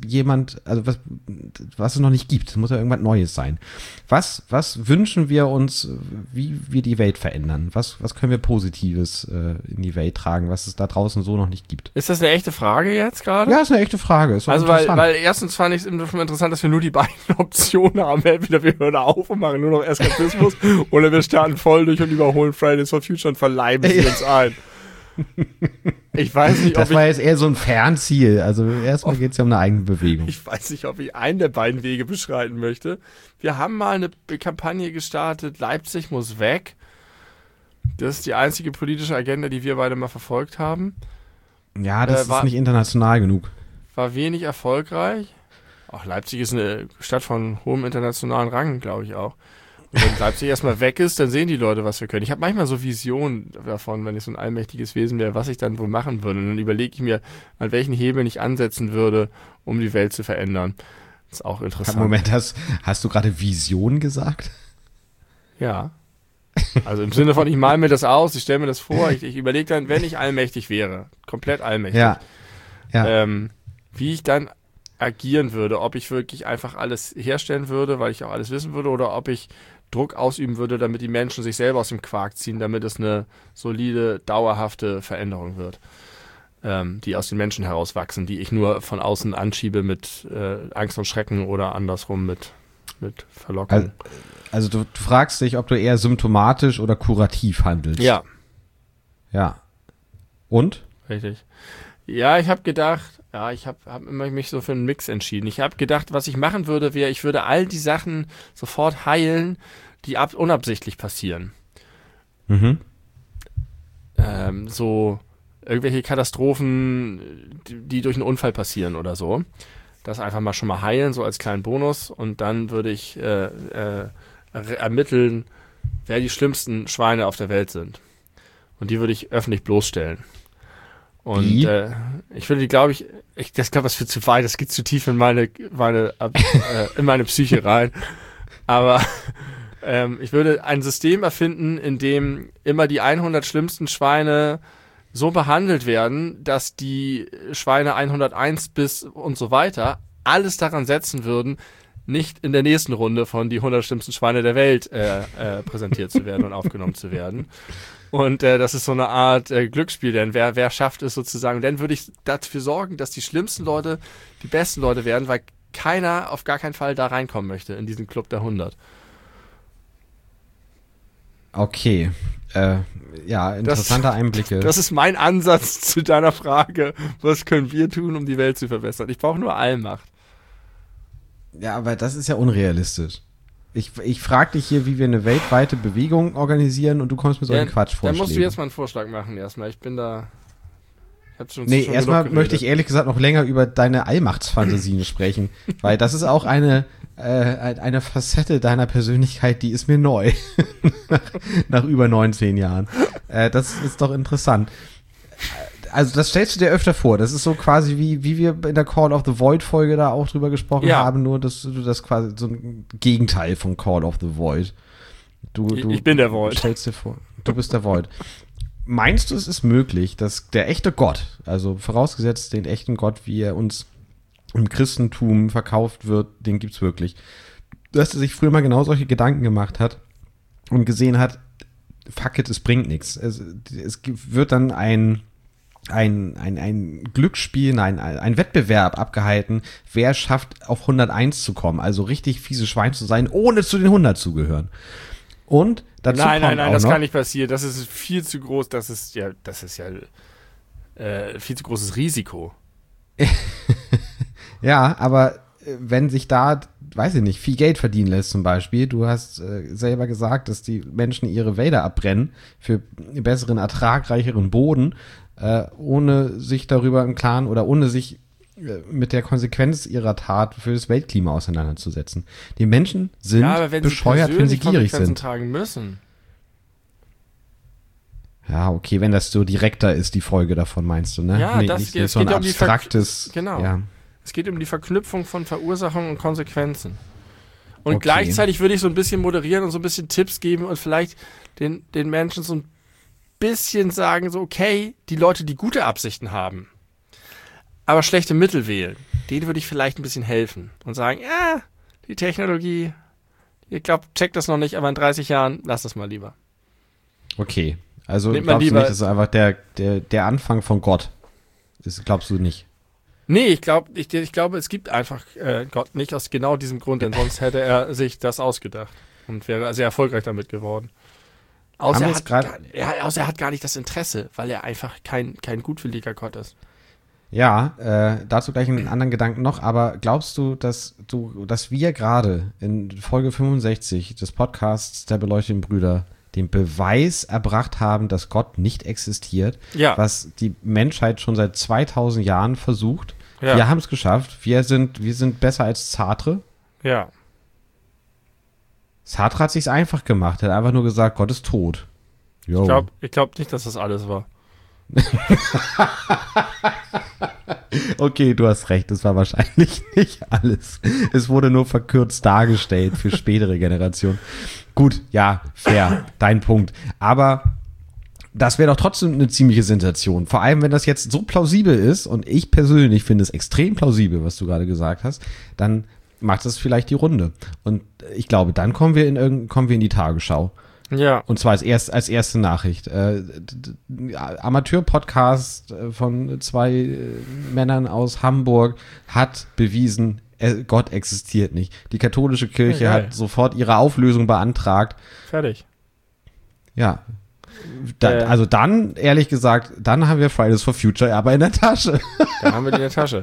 es noch nicht gibt. Es muss ja irgendwas Neues sein. Was wünschen wir uns, wie wir die Welt verändern? Was können wir Positives in die Welt tragen, was es da draußen so noch nicht gibt? Ist das eine echte Frage jetzt gerade? Ja, ist eine echte Frage. Ist also weil erstens fand ich es schon interessant, dass wir nur die beiden Optionen haben. Entweder wir hören auf und machen nur noch Eskapismus oder wir starten voll durch und überholen Fridays for Future und verleiben sie uns ein. Ich weiß nicht, das war jetzt eher so ein Fernziel. Also erstmal geht es ja um eine eigene Bewegung. Ich weiß nicht, ob ich einen der beiden Wege beschreiten möchte. Wir haben mal eine Kampagne gestartet, Leipzig muss weg. Das ist die einzige politische Agenda, die wir beide mal verfolgt haben. Ja, das ist nicht international genug. War wenig erfolgreich. Auch Leipzig ist eine Stadt von hohem internationalen Rang, glaube ich auch. Und wenn Leipzig erstmal weg ist, dann sehen die Leute, was wir können. Ich habe manchmal so Visionen davon, wenn ich so ein allmächtiges Wesen wäre, was ich dann wohl machen würde. Und dann überlege ich mir, an welchen Hebeln ich ansetzen würde, um die Welt zu verändern. Das ist auch interessant. Moment, hast du gerade Vision gesagt? Ja. Also im Sinne von, ich male mir das aus, ich stelle mir das vor, ich überlege dann, wenn ich allmächtig wäre, komplett allmächtig, ja. Wie ich dann agieren würde, ob ich wirklich einfach alles herstellen würde, weil ich auch alles wissen würde, oder ob ich Druck ausüben würde, damit die Menschen sich selber aus dem Quark ziehen, damit es eine solide, dauerhafte Veränderung wird, die aus den Menschen herauswachsen, die ich nur von außen anschiebe mit Angst und Schrecken oder andersrum mit Verlockung. Also du fragst dich, ob du eher symptomatisch oder kurativ handelst. Ja. Ja. Und? Richtig. Ja, ich habe gedacht, ich habe immer mich so für einen Mix entschieden. Ich habe gedacht, was ich machen würde, wäre, ich würde all die Sachen sofort heilen, die unabsichtlich passieren. Mhm. So irgendwelche Katastrophen, die durch einen Unfall passieren oder so. Das einfach mal schon mal heilen, so als kleinen Bonus. Und dann würde ich ermitteln, wer die schlimmsten Schweine auf der Welt sind. Und die würde ich öffentlich bloßstellen. Und ich würde, glaube ich, das führt zu weit, das geht zu tief in meine Psyche rein. Aber ich würde ein System erfinden, in dem immer die 100 schlimmsten Schweine so behandelt werden, dass die Schweine 101 bis und so weiter alles daran setzen würden, nicht in der nächsten Runde von die 100 schlimmsten Schweine der Welt präsentiert zu werden und aufgenommen zu werden. Und das ist so eine Art Glücksspiel, denn wer schafft es sozusagen, dann würde ich dafür sorgen, dass die schlimmsten Leute die besten Leute werden, weil keiner auf gar keinen Fall da reinkommen möchte in diesen Club der 100. Okay. Interessante Einblicke. Das ist mein Ansatz zu deiner Frage. Was können wir tun, um die Welt zu verbessern? Ich brauche nur Allmacht. Ja, aber das ist ja unrealistisch. Ich frage dich hier, wie wir eine weltweite Bewegung organisieren und du kommst mit solchen Quatschvorschlägen. Dann musst du jetzt mal einen Vorschlag machen erstmal. Ich bin da... schon erstmal möchte ich ehrlich gesagt noch länger über deine Allmachtsfantasien sprechen, weil das ist auch eine Facette deiner Persönlichkeit, die ist mir neu. nach über 19 Jahren. Das ist doch interessant. Also das stellst du dir öfter vor. Das ist so quasi wie wir in der Call of the Void Folge da auch drüber gesprochen haben, nur dass du das quasi so ein Gegenteil von Call of the Void. Ich bin der Void. Stellst dir vor, du bist der Void. Meinst du, es ist möglich, dass der echte Gott, also vorausgesetzt den echten Gott, wie er uns im Christentum verkauft wird, den gibt's wirklich, dass er sich früher mal genau solche Gedanken gemacht hat und gesehen hat, fuck it, es bringt nichts. Es wird dann ein Glücksspiel, ein Wettbewerb abgehalten, wer schafft auf 101 zu kommen, also richtig fiese Schwein zu sein, ohne zu den 100 zu gehören. Und dazu nein, das noch, kann nicht passieren. Das ist viel zu groß. Das ist ja viel zu großes Risiko. Ja, aber wenn sich da, weiß ich nicht, viel Geld verdienen lässt zum Beispiel, du hast selber gesagt, dass die Menschen ihre Wälder abbrennen für einen besseren, ertragreicheren Boden, ohne sich darüber im Klaren oder ohne sich mit der Konsequenz ihrer Tat für das Weltklima auseinanderzusetzen. Die Menschen sind bescheuert, wenn sie gierig sind. Tragen müssen. Ja, okay, wenn das so direkter ist, die Folge davon, meinst du, ne? Ja, nicht so ein abstraktes... Genau. Ja. Es geht um die Verknüpfung von Verursachung und Konsequenzen. Und Okay. gleichzeitig würde ich so ein bisschen moderieren und so ein bisschen Tipps geben und vielleicht den Menschen so ein bisschen sagen, so okay, die Leute, die gute Absichten haben, aber schlechte Mittel wählen, denen würde ich vielleicht ein bisschen helfen und sagen, ja, die Technologie, ihr glaubt, checkt das noch nicht, aber in 30 Jahren, lasst das mal lieber. Okay, also Nimmt man glaubst du lieber- nicht, das ist einfach der Anfang von Gott? Das glaubst du nicht? Nee, ich glaube, es gibt einfach Gott nicht aus genau diesem Grund, denn sonst hätte er sich das ausgedacht und wäre sehr erfolgreich damit geworden. Außer Haben er, wir jetzt grad- er hat gar nicht das Interesse, weil er einfach kein gutwilliger Gott ist. Ja, dazu gleich einen anderen Gedanken noch, aber glaubst du, dass wir gerade in Folge 65 des Podcasts der beleuchteten Brüder den Beweis erbracht haben, dass Gott nicht existiert, Ja. was die Menschheit schon seit 2000 Jahren versucht? Ja. Wir haben es geschafft. Wir sind besser als Sartre. Ja. Sartre hat sich's einfach gemacht. Er hat einfach nur gesagt, Gott ist tot. Jo. Ich glaub nicht, dass das alles war. Okay, du hast recht, es war wahrscheinlich nicht alles. Es wurde nur verkürzt dargestellt für spätere Generationen. Gut, ja, fair, dein Punkt. Aber das wäre doch trotzdem eine ziemliche Sensation. Vor allem, wenn das jetzt so plausibel ist, und ich persönlich finde es extrem plausibel, was du gerade gesagt hast, dann macht das vielleicht die Runde. Und ich glaube, dann kommen wir in die Tagesschau. Ja. Und zwar als erste Nachricht. Amateur-Podcast von zwei Männern aus Hamburg hat bewiesen, Gott existiert nicht. Die katholische Kirche Ja, hat sofort ihre Auflösung beantragt. Fertig. Ja. Also dann, ehrlich gesagt, dann haben wir Fridays for Future aber in der Tasche. Da haben wir die in der Tasche.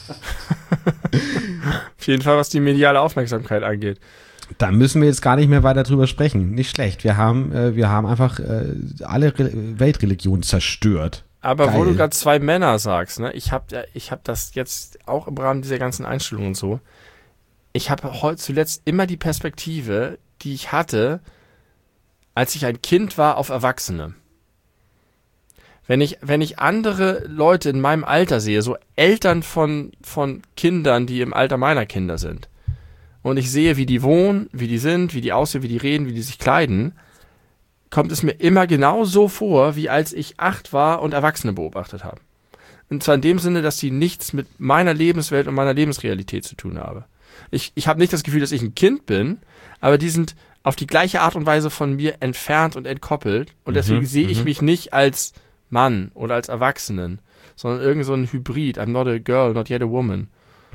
Auf jeden Fall, was die mediale Aufmerksamkeit angeht. Da müssen wir jetzt gar nicht mehr weiter drüber sprechen. Nicht schlecht. Wir haben einfach alle Weltreligionen zerstört. Aber Geil. wo du gerade zwei Männer sagst, ne, ich hab das jetzt auch im Rahmen dieser ganzen Einstellungen und so, ich habe heute zuletzt immer die Perspektive, die ich hatte, als ich ein Kind war, auf Erwachsene. Wenn ich andere Leute in meinem Alter sehe, so Eltern von Kindern, die im Alter meiner Kinder sind, und ich sehe, wie die wohnen, wie die sind, wie die aussehen, wie die reden, wie die sich kleiden, kommt es mir immer genau so vor, wie als ich 8 war und Erwachsene beobachtet habe. Und zwar in dem Sinne, dass sie nichts mit meiner Lebenswelt und meiner Lebensrealität zu tun haben. Ich habe nicht das Gefühl, dass ich ein Kind bin, aber die sind auf die gleiche Art und Weise von mir entfernt und entkoppelt. Und deswegen sehe ich mich nicht als Mann oder als Erwachsenen, sondern irgend so ein Hybrid. I'm not a girl, not yet a woman.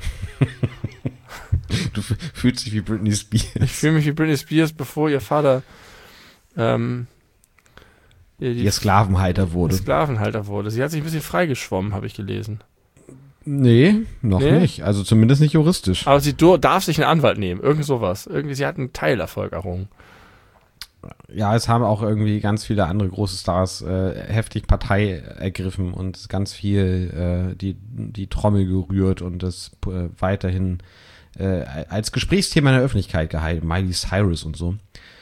Du fühlst dich wie Britney Spears. Ich fühle mich wie Britney Spears, bevor ihr Vater ihr Sklavenhalter wurde. Sklavenhalter wurde. Sie hat sich ein bisschen freigeschwommen, habe ich gelesen. Nee, noch nicht. Also zumindest nicht juristisch. Aber sie darf sich einen Anwalt nehmen. Irgend sowas. Irgendwie, sie hat einen Teilerfolg errungen. Ja, es haben auch irgendwie ganz viele andere große Stars heftig Partei ergriffen und ganz viel die Trommel gerührt und das weiterhin als Gesprächsthema in der Öffentlichkeit gehalten. Miley Cyrus und so.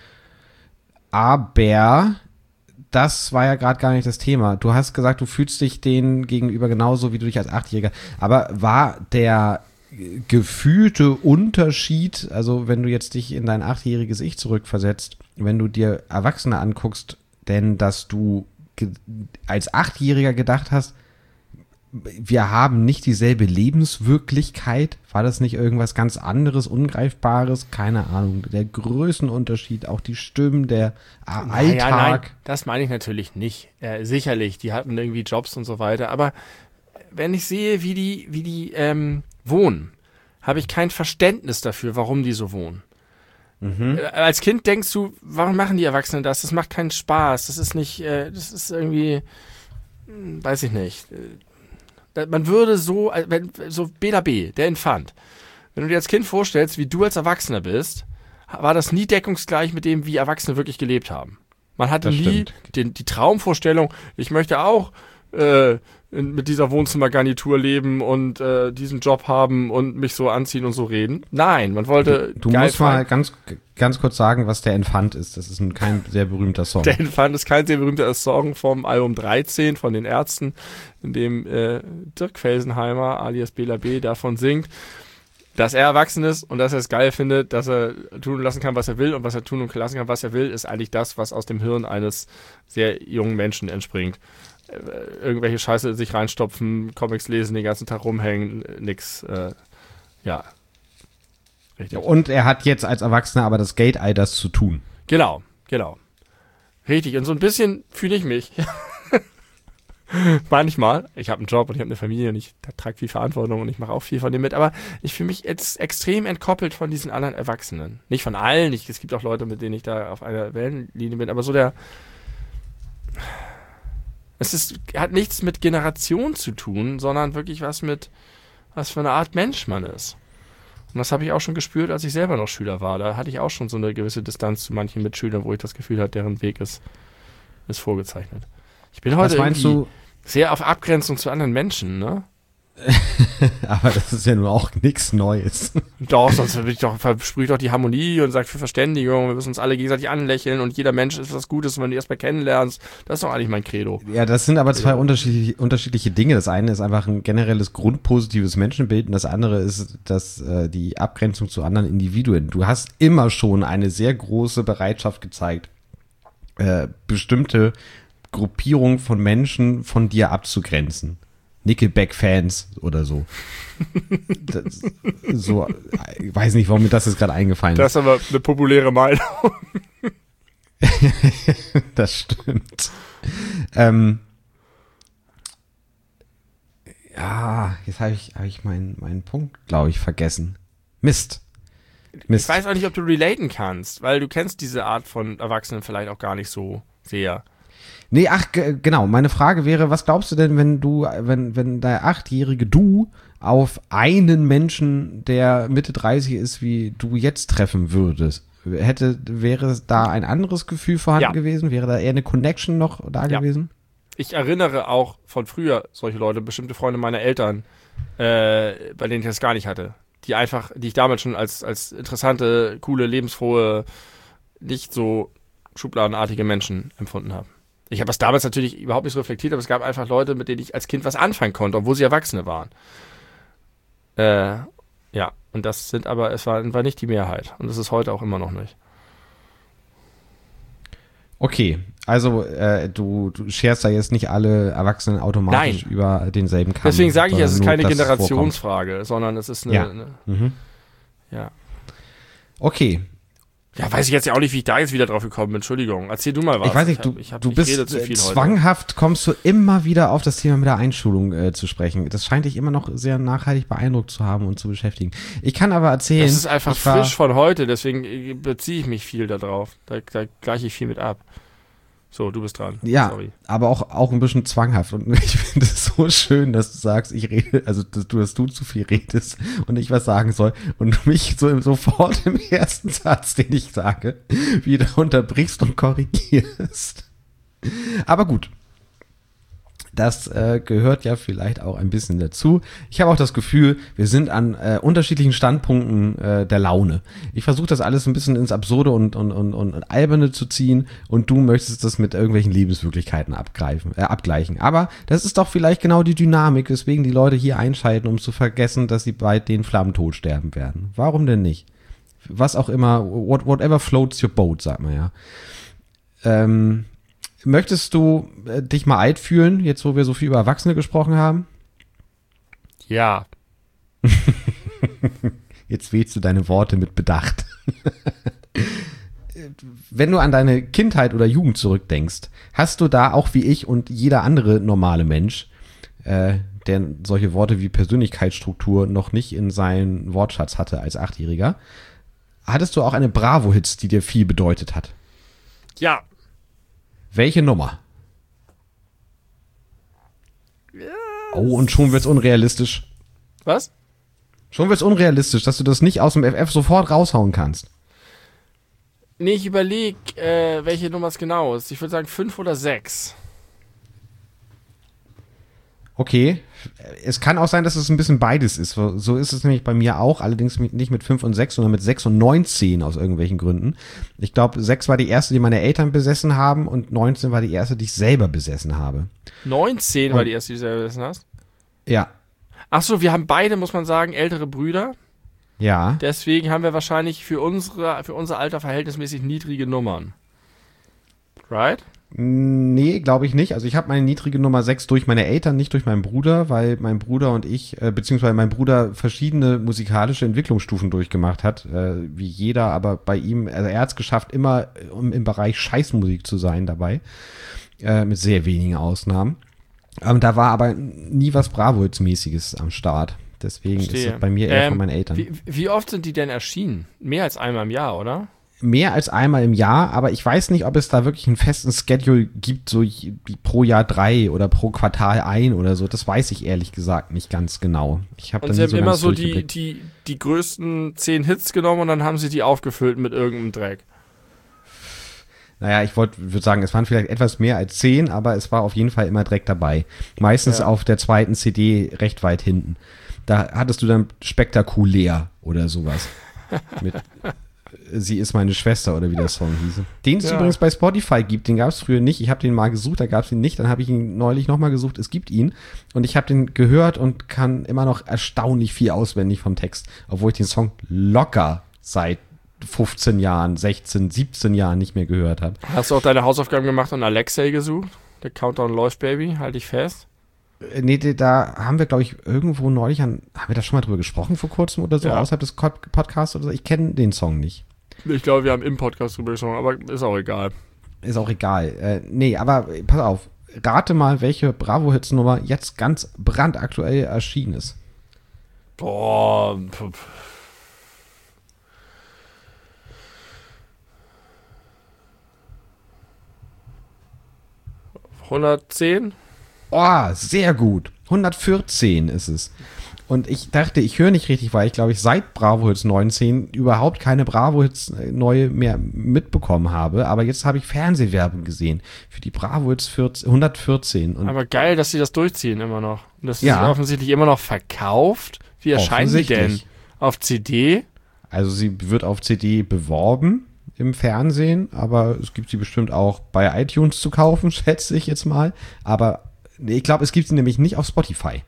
Aber das war ja gerade gar nicht das Thema. Du hast gesagt, du fühlst dich denen gegenüber genauso, wie du dich als 8-Jähriger. Aber war der gefühlte Unterschied, also wenn du jetzt dich in dein 8-jähriges Ich zurückversetzt, wenn du dir Erwachsene anguckst, denn dass du als 8-Jähriger gedacht hast, wir haben nicht dieselbe Lebenswirklichkeit, war das nicht irgendwas ganz anderes, Ungreifbares? Keine Ahnung, der Größenunterschied, auch die Stimmen, der Alltag. Ja, nein, das meine ich natürlich nicht. Sicherlich, die hatten irgendwie Jobs und so weiter, aber wenn ich sehe, wie die wohnen, habe ich kein Verständnis dafür, warum die so wohnen. Als Kind denkst du, warum machen die Erwachsenen das? Das macht keinen Spaß, das ist nicht, das ist irgendwie, weiß ich nicht. Man würde so Bela B., der Infant, wenn du dir als Kind vorstellst, wie du als Erwachsener bist, war das nie deckungsgleich mit dem, wie Erwachsene wirklich gelebt haben. Man hatte nie die Traumvorstellung, ich möchte auch mit dieser Wohnzimmergarnitur leben und diesen Job haben und mich so anziehen und so reden. Nein, man wollte... Du musst mal ganz kurz sagen, was der Infant ist. Das ist kein sehr berühmter Song. Der Infant ist kein sehr berühmter Song vom Album 13 von den Ärzten, in dem Dirk Felsenheimer alias Bela B. davon singt, dass er erwachsen ist und dass er es geil findet, dass er tun und lassen kann, was er will, und was er tun und lassen kann, was er will, ist eigentlich das, was aus dem Hirn eines sehr jungen Menschen entspringt. Irgendwelche Scheiße sich reinstopfen, Comics lesen, den ganzen Tag rumhängen, nix. Ja. Richtig. Und er hat jetzt als Erwachsener aber das Geld, all das zu tun. Genau. Richtig. Und so ein bisschen fühle ich mich. Manchmal. Ich habe einen Job und ich habe eine Familie und ich trage viel Verantwortung und ich mache auch viel von dem mit, aber ich fühle mich jetzt extrem entkoppelt von diesen anderen Erwachsenen. Nicht von allen, es gibt auch Leute, mit denen ich da auf einer Wellenlinie bin, aber so hat nichts mit Generation zu tun, sondern wirklich was für eine Art Mensch man ist. Und das habe ich auch schon gespürt, als ich selber noch Schüler war. Da hatte ich auch schon so eine gewisse Distanz zu manchen Mitschülern, wo ich das Gefühl hatte, deren Weg ist vorgezeichnet. Ich bin heute irgendwie sehr auf Abgrenzung zu anderen Menschen, ne? Aber das ist ja nun auch nichts Neues. Doch, sonst versprühe ich doch die Harmonie und sage für Verständigung, wir müssen uns alle gegenseitig anlächeln und jeder Mensch ist was Gutes, wenn du erst mal kennenlernst. Das ist doch eigentlich mein Credo. Ja, das sind aber zwei unterschiedliche Dinge. Das eine ist einfach ein generelles grundpositives Menschenbild und das andere ist die Abgrenzung zu anderen Individuen. Du hast immer schon eine sehr große Bereitschaft gezeigt, bestimmte Gruppierungen von Menschen von dir abzugrenzen. Nickelback-Fans oder so. Ich weiß nicht, warum mir das jetzt gerade eingefallen ist. Das ist aber eine populäre Meinung. Das stimmt. Jetzt habe ich meinen Punkt, glaube ich, vergessen. Mist. Ich weiß auch nicht, ob du relaten kannst, weil du kennst diese Art von Erwachsenen vielleicht auch gar nicht so sehr. Nee, genau. Meine Frage wäre, was glaubst du denn, wenn der 8-jährige Du auf einen Menschen, der Mitte 30 ist, wie du jetzt treffen würdest? Wäre da ein anderes Gefühl vorhanden gewesen? Wäre da eher eine Connection noch da gewesen? Ich erinnere auch von früher solche Leute, bestimmte Freunde meiner Eltern, bei denen ich das gar nicht hatte. Die ich damals schon als interessante, coole, lebensfrohe, nicht so schubladenartige Menschen empfunden habe. Ich habe das damals natürlich überhaupt nicht so reflektiert, aber es gab einfach Leute, mit denen ich als Kind was anfangen konnte, obwohl sie Erwachsene waren. Und das war nicht die Mehrheit. Und das ist heute auch immer noch nicht. Okay, also du scherst da jetzt nicht alle Erwachsenen automatisch Nein. über denselben Kamm. Deswegen sage ich, es ist sondern keine nur, dass es vorkommt. Generationsfrage, sondern es ist Ja. eine ja. Okay, Ja, weiß ich jetzt ja auch nicht, wie ich da jetzt wieder drauf gekommen bin. Entschuldigung. Erzähl du mal was. ich weiß nicht, Ich du bist rede zu viel heute. zwanghaft, kommst du immer wieder auf das Thema mit der Einschulung zu sprechen. Das scheint dich immer noch sehr nachhaltig beeindruckt zu haben und zu beschäftigen. Ich kann aber erzählen. Das ist einfach ich war- frisch von heute, deswegen beziehe ich mich viel da drauf. Da gleiche ich viel mit ab. So, du bist dran. Ja, Sorry. aber auch ein bisschen zwanghaft. Und ich finde es so schön, dass du sagst, ich rede, also dass du zu viel redest und ich was sagen soll und du mich sofort im ersten Satz, den ich sage, wieder unterbrichst und korrigierst. Aber gut. Das gehört ja vielleicht auch ein bisschen dazu. Ich habe auch das Gefühl, wir sind an unterschiedlichen Standpunkten der Laune. Ich versuche das alles ein bisschen ins Absurde und Alberne zu ziehen und du möchtest das mit irgendwelchen Lebenswirklichkeiten abgleichen. Aber das ist doch vielleicht genau die Dynamik, weswegen die Leute hier einschalten, um zu vergessen, dass sie bei den Flammentod sterben werden. Warum denn nicht? Was auch immer, whatever floats your boat, sagt man ja. Möchtest du dich mal alt fühlen, jetzt wo wir so viel über Erwachsene gesprochen haben? Ja. Jetzt wählst du deine Worte mit Bedacht. Wenn du an deine Kindheit oder Jugend zurückdenkst, hast du da auch wie ich und jeder andere normale Mensch, der solche Worte wie Persönlichkeitsstruktur noch nicht in seinen Wortschatz hatte als Achtjähriger, hattest du auch eine Bravo-Hits, die dir viel bedeutet hat? Ja. Welche Nummer? Oh, und schon wird's unrealistisch. Was? Schon wird's unrealistisch, dass du das nicht aus dem FF sofort raushauen kannst. Nee, ich überlege, welche Nummer es genau ist. Ich würde sagen 5 oder 6. Okay, es kann auch sein, dass es ein bisschen beides ist. So ist es nämlich bei mir auch, allerdings nicht mit 5 und 6, sondern mit 6 und 19 aus irgendwelchen Gründen. Ich glaube, 6 war die erste, die meine Eltern besessen haben und 19 war die erste, die ich selber besessen habe. 19 war die erste, die du selber wissen hast? Ja, Achso, wir haben beide, muss man sagen, ältere Brüder. ja. Deswegen haben wir wahrscheinlich für unser Alter verhältnismäßig niedrige Nummern. Right? Nee, glaube ich nicht. Also ich habe meine niedrige Nummer 6 durch meine Eltern, nicht durch meinen Bruder, weil mein Bruder und ich, beziehungsweise mein Bruder verschiedene musikalische Entwicklungsstufen durchgemacht hat, wie jeder, aber bei ihm, also er hat es geschafft, immer im Bereich Scheißmusik zu sein dabei, mit sehr wenigen Ausnahmen. Da war aber nie was Bravo-Mäßiges am Start. Deswegen ist Verstehe. das bei mir eher von meinen Eltern. Wie oft sind die denn erschienen? Mehr als einmal im Jahr, oder? Mehr als einmal im Jahr, aber ich weiß nicht, ob es da wirklich einen festen Schedule gibt, so pro Jahr 3 oder pro Quartal 1 oder so. Das weiß ich ehrlich gesagt nicht ganz genau. Ich habe Und dann sie nie haben so immer ganz so durchgeblickt. die größten 10 Hits genommen und dann haben sie die aufgefüllt mit irgendeinem Dreck. Naja, ich würde sagen, es waren vielleicht etwas mehr als 10, aber es war auf jeden Fall immer Dreck dabei. Meistens Ja. auf der zweiten CD recht weit hinten. Da hattest du dann spektakulär oder sowas. Mit Sie ist meine Schwester oder wie der Song hieß. Den es Ja. übrigens bei Spotify gibt, den gab es früher nicht. Ich habe den mal gesucht, da gab es ihn nicht. Dann habe ich ihn neulich nochmal gesucht, es gibt ihn. Und ich habe den gehört und kann immer noch erstaunlich viel auswendig vom Text. Obwohl ich den Song locker seit 15 Jahren, 16, 17 Jahren nicht mehr gehört habe. Hast du auch deine Hausaufgaben gemacht und Alexei gesucht? Der Countdown läuft, Baby. Halt dich fest. Nee, da haben wir, glaube ich, irgendwo neulich haben wir da schon mal drüber gesprochen vor kurzem oder so, Ja. außerhalb des Podcasts oder so. Ich kenne den Song nicht. Ich glaube, wir haben im Podcast drüber gesprochen, aber ist auch egal. Ist auch egal. Nee, aber pass auf. Rate mal, welche Bravo-Hits-Nummer jetzt ganz brandaktuell erschienen ist. Boah. 110? Oh, sehr gut. 114 ist es. Und ich dachte, ich höre nicht richtig, weil ich glaube, ich seit Bravo Hits 19 überhaupt keine Bravo Hits neue mehr mitbekommen habe. Aber jetzt habe ich Fernsehwerbung gesehen für die Bravo Hits 114. Und Aber geil, dass sie das durchziehen immer noch. Und das Ja. ist offensichtlich immer noch verkauft. Wie erscheinen die denn? offensichtlich. Auf CD? Also sie wird auf CD beworben im Fernsehen, aber es gibt sie bestimmt auch bei iTunes zu kaufen, schätze ich jetzt mal. Aber ich glaube, es gibt sie nämlich nicht auf Spotify.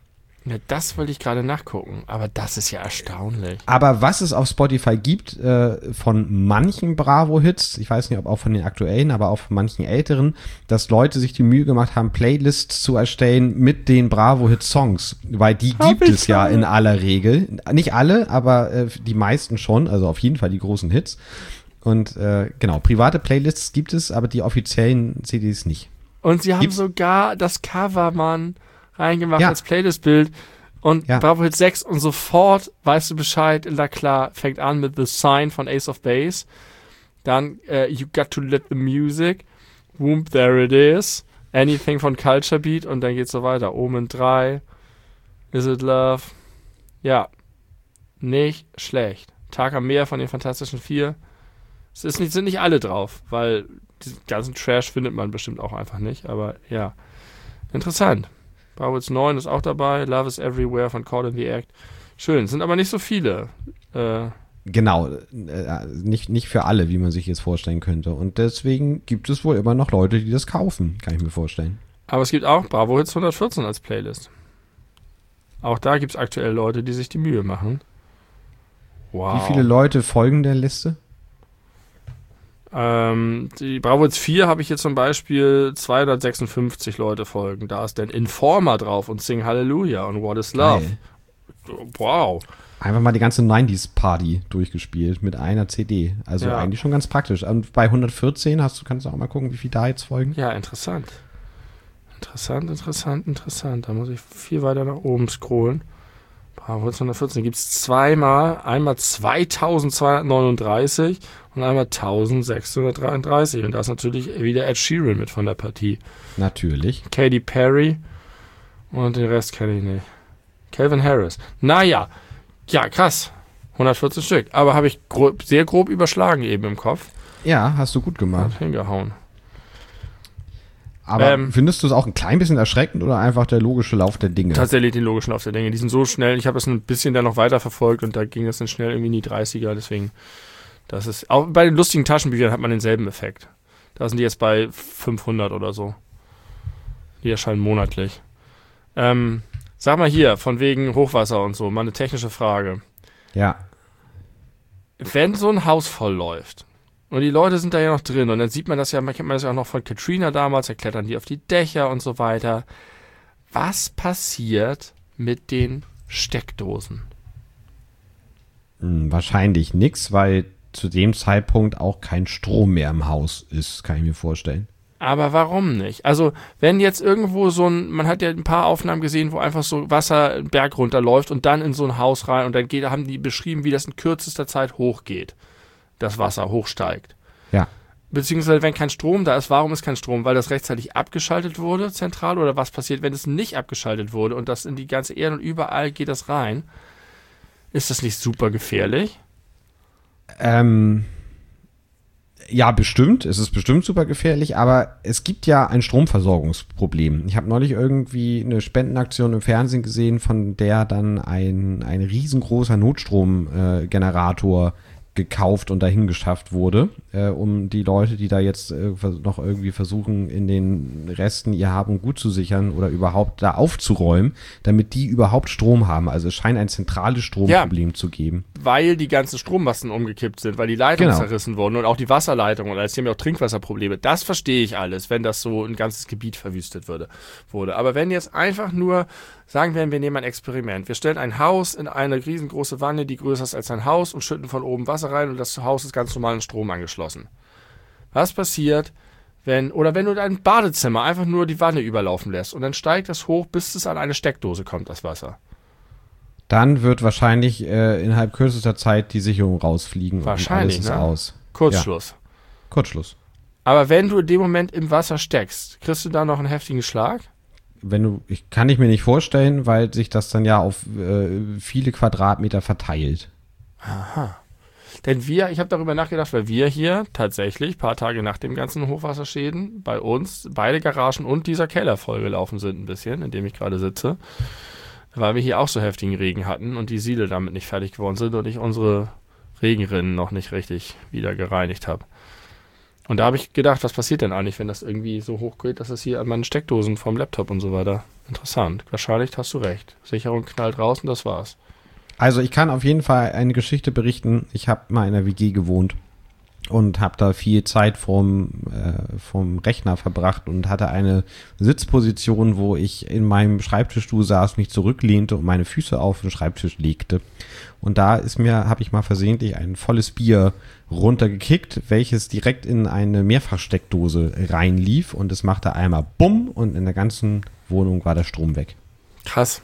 Ja, das wollte ich gerade nachgucken, aber das ist ja erstaunlich. Aber was es auf Spotify gibt, von manchen Bravo-Hits, ich weiß nicht, ob auch von den aktuellen, aber auch von manchen älteren, dass Leute sich die Mühe gemacht haben, Playlists zu erstellen mit den Bravo-Hit-Songs, weil die gibt es ja in aller Regel. Nicht alle, aber die meisten schon, also auf jeden Fall die großen Hits. Und genau, private Playlists gibt es, aber die offiziellen CDs nicht. Und sie haben sogar das Cover, Mann, reingemacht als Playlist-Bild und Bravo Hit 6 und sofort weißt du Bescheid, na klar, fängt an mit The Sign von Ace of Base, dann You Got to Let the Music, Whoop, There It Is, Anything von Culture Beat und dann geht's so weiter. Omen 3, Is It Love, ja, nicht schlecht. Tag am Meer von den Fantastischen Vier, sind nicht alle drauf, weil diesen ganzen Trash findet man bestimmt auch einfach nicht, aber ja, interessant. Bravo Hits 9 ist auch dabei, Love is Everywhere von Caught in the Act. Schön, sind aber nicht so viele. Genau, nicht für alle, wie man sich jetzt vorstellen könnte. Und deswegen gibt es wohl immer noch Leute, die das kaufen, kann ich mir vorstellen. Aber es gibt auch Bravo Hits 114 als Playlist. Auch da gibt es aktuell Leute, die sich die Mühe machen. Wow. Wie viele Leute folgen der Liste? Die Bravo Hits 4 habe ich hier zum Beispiel 256 Leute folgen. Da ist dann Informer drauf und Sing Hallelujah und What is Love. Geil. Wow. Einfach mal die ganze 90s-Party durchgespielt mit einer CD. Also eigentlich schon ganz praktisch. Und bei 114 kannst du auch mal gucken, wie viele da jetzt folgen. Ja, interessant. Interessant. Da muss ich viel weiter nach oben scrollen. Bravo Hits 114 gibt es zweimal. Einmal 2239 und einmal 1633. Und da ist natürlich wieder Ed Sheeran mit von der Partie. Natürlich. Katy Perry und den Rest kenne ich nicht. Calvin Harris. Naja, ja, krass. 114 Stück. Aber habe ich sehr grob überschlagen eben im Kopf. Ja, hast du gut gemacht. Hat hingehauen. Aber findest du es auch ein klein bisschen erschreckend oder einfach der logische Lauf der Dinge? Tatsächlich den logischen Lauf der Dinge. Die sind so schnell. Ich habe es ein bisschen dann noch weiter verfolgt und da ging es dann schnell irgendwie in die 30er. Deswegen, das ist, auch bei den lustigen Taschenbüchern hat man denselben Effekt. Da sind die jetzt bei 500 oder so. Die erscheinen monatlich. Sag mal hier, von wegen Hochwasser und so, mal eine technische Frage. Ja. Wenn so ein Haus voll läuft und die Leute sind da ja noch drin und dann sieht man das ja, man kennt das ja auch noch von Katrina damals, da klettern die auf die Dächer und so weiter. Was passiert mit den Steckdosen? Wahrscheinlich nix, weil zu dem Zeitpunkt auch kein Strom mehr im Haus ist, kann ich mir vorstellen. Aber warum nicht? Also, wenn jetzt irgendwo man hat ja ein paar Aufnahmen gesehen, wo einfach so Wasser einen Berg runterläuft und dann in so ein Haus rein und dann haben die beschrieben, wie das in kürzester Zeit hochgeht. Das Wasser hochsteigt. Ja. Beziehungsweise, wenn kein Strom da ist, warum ist kein Strom? Weil das rechtzeitig abgeschaltet wurde, zentral, oder was passiert, wenn es nicht abgeschaltet wurde und das in die ganze Erde und überall geht das rein? Ist das nicht super gefährlich? Ja, bestimmt. Es ist bestimmt super gefährlich, aber es gibt ja ein Stromversorgungsproblem. Ich habe neulich irgendwie eine Spendenaktion im Fernsehen gesehen, von der dann ein riesengroßer Notstromgenerator gekauft und dahin geschafft wurde, um die Leute, die da jetzt noch irgendwie versuchen, in den Resten ihr Hab und Gut zu sichern oder überhaupt da aufzuräumen, damit die überhaupt Strom haben. Also es scheint ein zentrales Stromproblem zu geben. Weil die ganzen Strommasten umgekippt sind, weil die Leitungen zerrissen wurden und auch die Wasserleitungen und jetzt haben wir auch Trinkwasserprobleme. Das verstehe ich alles, wenn das so ein ganzes Gebiet verwüstet wurde. Aber wenn jetzt einfach nur, sagen wir nehmen ein Experiment. Wir stellen ein Haus in eine riesengroße Wanne, die größer ist als ein Haus und schütten von oben Wasser rein und das Haus ist ganz normal an Strom angeschlossen. Was passiert, wenn du dein Badezimmer einfach nur die Wanne überlaufen lässt und dann steigt das hoch, bis es an eine Steckdose kommt, das Wasser? Dann wird wahrscheinlich innerhalb kürzester Zeit die Sicherung rausfliegen. Wahrscheinlich, und alles ist aus. Kurzschluss. Ja. Kurzschluss. Aber wenn du in dem Moment im Wasser steckst, kriegst du da noch einen heftigen Schlag? Kann ich mir nicht vorstellen, weil sich das dann ja auf viele Quadratmeter verteilt. Aha. Denn ich habe darüber nachgedacht, weil wir hier tatsächlich ein paar Tage nach den ganzen Hochwasserschäden bei uns beide Garagen und dieser Keller vollgelaufen sind ein bisschen, in dem ich gerade sitze, weil wir hier auch so heftigen Regen hatten und die Siele damit nicht fertig geworden sind und ich unsere Regenrinnen noch nicht richtig wieder gereinigt habe. Und da habe ich gedacht, was passiert denn eigentlich, wenn das irgendwie so hoch geht, dass es hier an meinen Steckdosen vom Laptop und so weiter. Interessant. Wahrscheinlich hast du recht. Sicherung knallt raus und das war's. Also ich kann auf jeden Fall eine Geschichte berichten. Ich habe mal in einer WG gewohnt und habe da viel Zeit vom Rechner verbracht und hatte eine Sitzposition, wo ich in meinem Schreibtischstuhl saß, mich zurücklehnte und meine Füße auf den Schreibtisch legte. Und da habe ich mal versehentlich ein volles Bier runtergekickt, welches direkt in eine Mehrfachsteckdose reinlief und es machte einmal Bumm und in der ganzen Wohnung war der Strom weg. Krass.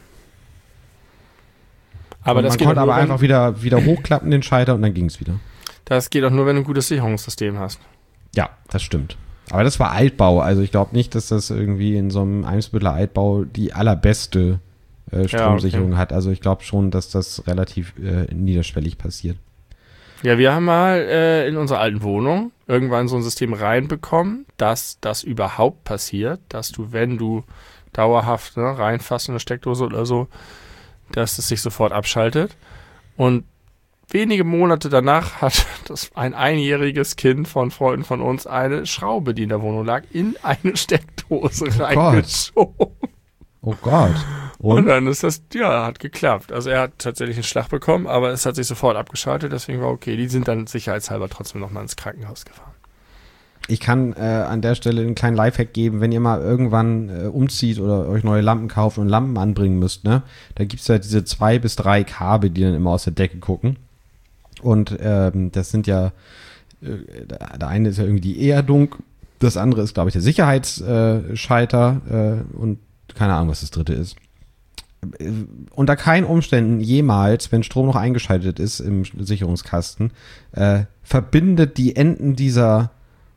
Aber und das man geht konnte auch nur, aber einfach wieder hochklappen, den Schalter, und dann ging es wieder. Das geht auch nur, wenn du ein gutes Sicherungssystem hast. Ja, das stimmt. Aber das war Altbau, also ich glaube nicht, dass das irgendwie in so einem Eimsbütteler Altbau die allerbeste Stromsicherung hat. Also ich glaube schon, dass das relativ niederschwellig passiert. Ja, wir haben mal in unserer alten Wohnung irgendwann so ein System reinbekommen, dass das überhaupt passiert, dass du, wenn du dauerhaft reinfasst in eine Steckdose oder so, dass es sich sofort abschaltet. Und wenige Monate danach hat ein einjähriges Kind von Freunden von uns eine Schraube, die in der Wohnung lag, in eine Steckdose reingeschoben. Oh Gott. Und dann ist das, hat geklappt. Also er hat tatsächlich einen Schlag bekommen, aber es hat sich sofort abgeschaltet, deswegen war okay. Die sind dann sicherheitshalber trotzdem nochmal ins Krankenhaus gefahren. Ich kann an der Stelle einen kleinen Lifehack geben, wenn ihr mal irgendwann umzieht oder euch neue Lampen kauft und Lampen anbringen müsst, ne? Da gibt's ja diese 2 bis 3 Kabel, die dann immer aus der Decke gucken. Und das sind ja, der eine ist ja irgendwie die Erdung, das andere ist, glaube ich, der Sicherheitsschalter und keine Ahnung, was das dritte ist. Unter keinen Umständen jemals, wenn Strom noch eingeschaltet ist im Sicherungskasten, verbindet die Enden dieser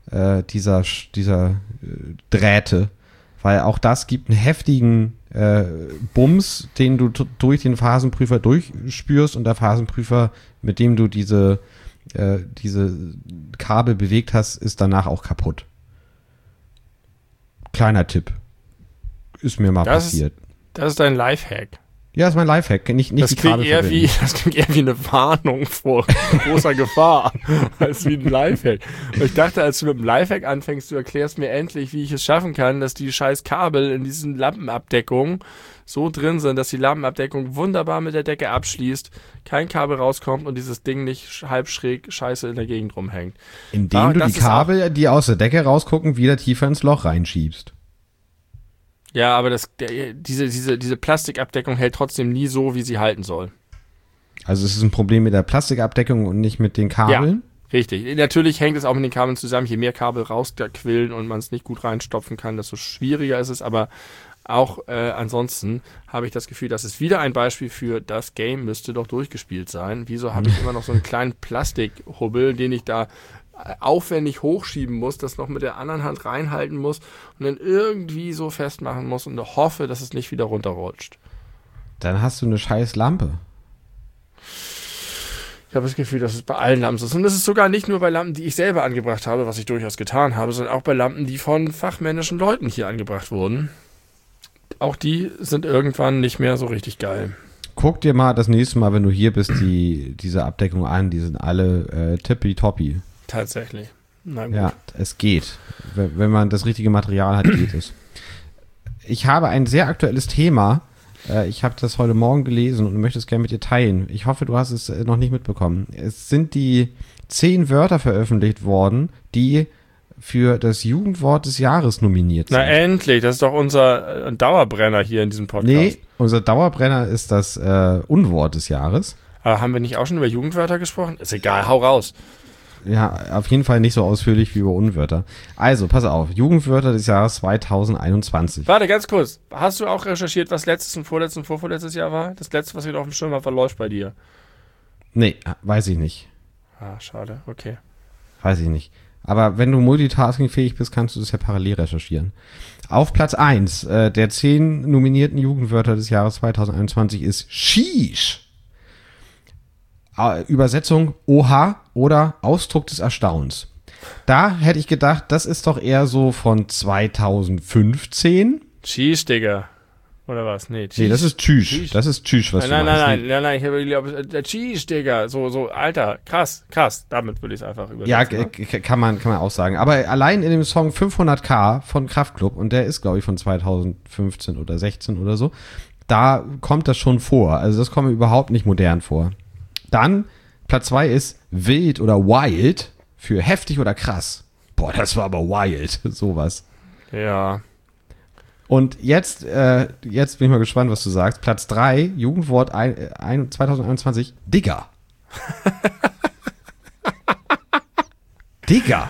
Drähte, weil auch das gibt einen heftigen Bums, den du durch den Phasenprüfer durchspürst, und der Phasenprüfer, mit dem du diese Kabel bewegt hast, ist danach auch kaputt. Kleiner Tipp. Ist mir mal passiert. Das ist dein Lifehack. Ja, das ist mein Lifehack. Nicht das die Kabel verbinden. Das klingt eher wie eine Warnung vor großer Gefahr, als wie ein Lifehack. Und ich dachte, als du mit dem Lifehack anfängst, du erklärst mir endlich, wie ich es schaffen kann, dass die scheiß Kabel in diesen Lampenabdeckungen so drin sind, dass die Lampenabdeckung wunderbar mit der Decke abschließt, kein Kabel rauskommt und dieses Ding nicht halb schräg scheiße in der Gegend rumhängt. Indem du die Kabel, die aus der Decke rausgucken, wieder tiefer ins Loch reinschiebst. Ja, aber diese Plastikabdeckung hält trotzdem nie so, wie sie halten soll. Also es ist ein Problem mit der Plastikabdeckung und nicht mit den Kabeln? Ja, richtig. Natürlich hängt es auch mit den Kabeln zusammen. Je mehr Kabel rausquillen und man es nicht gut reinstopfen kann, desto schwieriger ist es. Aber auch ansonsten habe ich das Gefühl, das ist wieder ein Beispiel für, das Game müsste doch durchgespielt sein. Wieso habe ich immer noch so einen kleinen Plastikhubbel, den ich da aufwendig hochschieben muss, das noch mit der anderen Hand reinhalten muss und dann irgendwie so festmachen muss und hoffe, dass es nicht wieder runterrutscht. Dann hast du eine scheiß Lampe. Ich habe das Gefühl, dass es bei allen Lampen so ist. Und das ist sogar nicht nur bei Lampen, die ich selber angebracht habe, was ich durchaus getan habe, sondern auch bei Lampen, die von fachmännischen Leuten hier angebracht wurden. Auch die sind irgendwann nicht mehr so richtig geil. Guck dir mal das nächste Mal, wenn du hier bist, diese Abdeckung an. Die sind alle tippitoppi. Tatsächlich. Na gut. Ja, es geht. Wenn man das richtige Material hat, geht es. Ich habe ein sehr aktuelles Thema. Ich habe das heute Morgen gelesen und möchte es gerne mit dir teilen. Ich hoffe, du hast es noch nicht mitbekommen. Es sind die 10 Wörter veröffentlicht worden, die für das Jugendwort des Jahres nominiert sind. Na endlich, das ist doch unser Dauerbrenner hier in diesem Podcast. Nee, unser Dauerbrenner ist das Unwort des Jahres. Aber haben wir nicht auch schon über Jugendwörter gesprochen? Ist egal, hau raus. Ja, auf jeden Fall nicht so ausführlich wie über Unwörter. Also, pass auf, Jugendwörter des Jahres 2021. Warte, ganz kurz. Hast du auch recherchiert, was letztes und vorvorletztes Jahr war? Das letzte, was wieder auf dem Schirm war, verläuft bei dir. Nee, weiß ich nicht. Ah, schade, okay. Weiß ich nicht. Aber wenn du multitaskingfähig bist, kannst du das ja parallel recherchieren. Auf Platz 1 der 10 nominierten Jugendwörter des Jahres 2021 ist Sheesh. Übersetzung Oha oder Ausdruck des Erstaunens. Da hätte ich gedacht, das ist doch eher so von 2015. Sheesh, Digga. Oder was? Nee, Nee, das ist Tschüss. Das ist Tschüss, was nein, du meinst. Nein, ich habe geglaubt, der Cheese, Digga. So, Alter, krass. Damit würde ich es einfach übersetzen. Ja, ne? kann man auch sagen. Aber allein in dem Song 500k von Kraftklub, und der ist, glaube ich, von 2015 oder 16 oder so, da kommt das schon vor. Also das kommt mir überhaupt nicht modern vor. Dann, Platz 2 ist Wild oder Wild für heftig oder krass. Boah, das war aber wild, sowas. Ja. Und jetzt bin ich mal gespannt, was du sagst. Platz 3, Jugendwort 2021, Digger. Digger.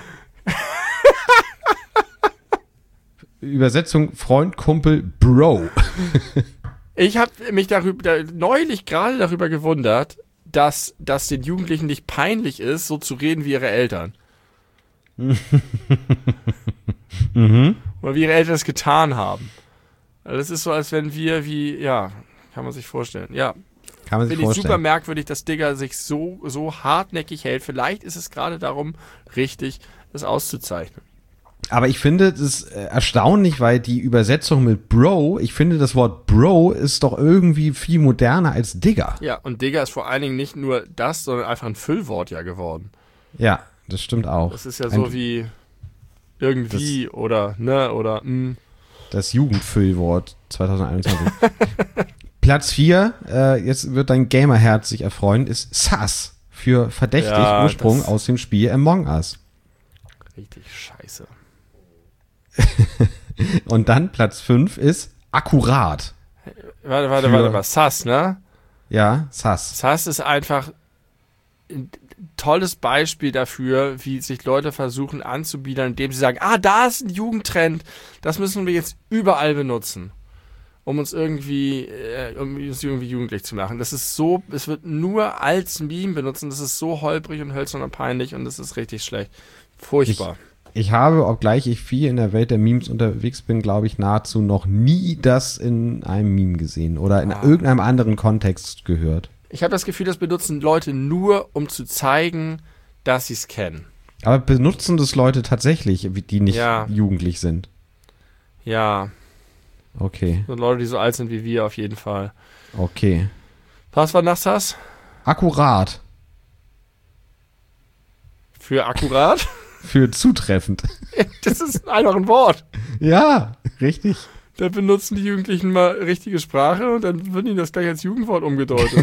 Übersetzung Freund, Kumpel, Bro. Ich habe mich neulich gerade darüber gewundert, dass den Jugendlichen nicht peinlich ist, so zu reden wie ihre Eltern. Oder wie ihre Eltern es getan haben. Also das ist so, als wenn kann man sich vorstellen. Ja, Kann man sich finde ich vorstellen. super merkwürdig, dass Digger sich so hartnäckig hält. Vielleicht ist es gerade darum richtig, das auszuzeichnen. Aber ich finde das erstaunlich, weil die Übersetzung mit Bro, ich finde das Wort Bro ist doch irgendwie viel moderner als Digger. Ja, und Digger ist vor allen Dingen nicht nur das, sondern einfach ein Füllwort ja geworden. Ja, das stimmt auch. Das ist ja so wie irgendwie oder ne oder Das Jugendfüllwort 2021. Platz 4, jetzt wird dein Gamerherz sich erfreuen, ist Sus für verdächtig, Ja, Ursprung das- aus dem Spiel Among Us. Richtig scheiße. Und dann Platz 5 ist Akkurat. Warte, was? Sass, ne? Ja, Sus. Sass ist einfach ein tolles Beispiel dafür, wie sich Leute versuchen anzubiedern, indem sie sagen, da ist ein Jugendtrend, das müssen wir jetzt überall benutzen, um uns irgendwie jugendlich zu machen. Das ist so, es wird nur als Meme benutzt und das ist so holprig und hölzern und peinlich und das ist richtig schlecht. Furchtbar. Ich habe, obgleich ich viel in der Welt der Memes unterwegs bin, glaube ich, nahezu noch nie das in einem Meme gesehen oder in irgendeinem anderen Kontext gehört. Ich habe das Gefühl, das benutzen Leute nur, um zu zeigen, dass sie es kennen. Aber benutzen das Leute tatsächlich, die nicht Ja. jugendlich sind? Ja, Okay, so Leute, die so alt sind wie wir auf jeden Fall. okay. Was war nach Sass? Akkurat Für akkurat? für zutreffend. Das ist einfach ein Wort. Ja, richtig. Da benutzen die Jugendlichen mal richtige Sprache und dann wird ihnen das gleich als Jugendwort umgedeutet.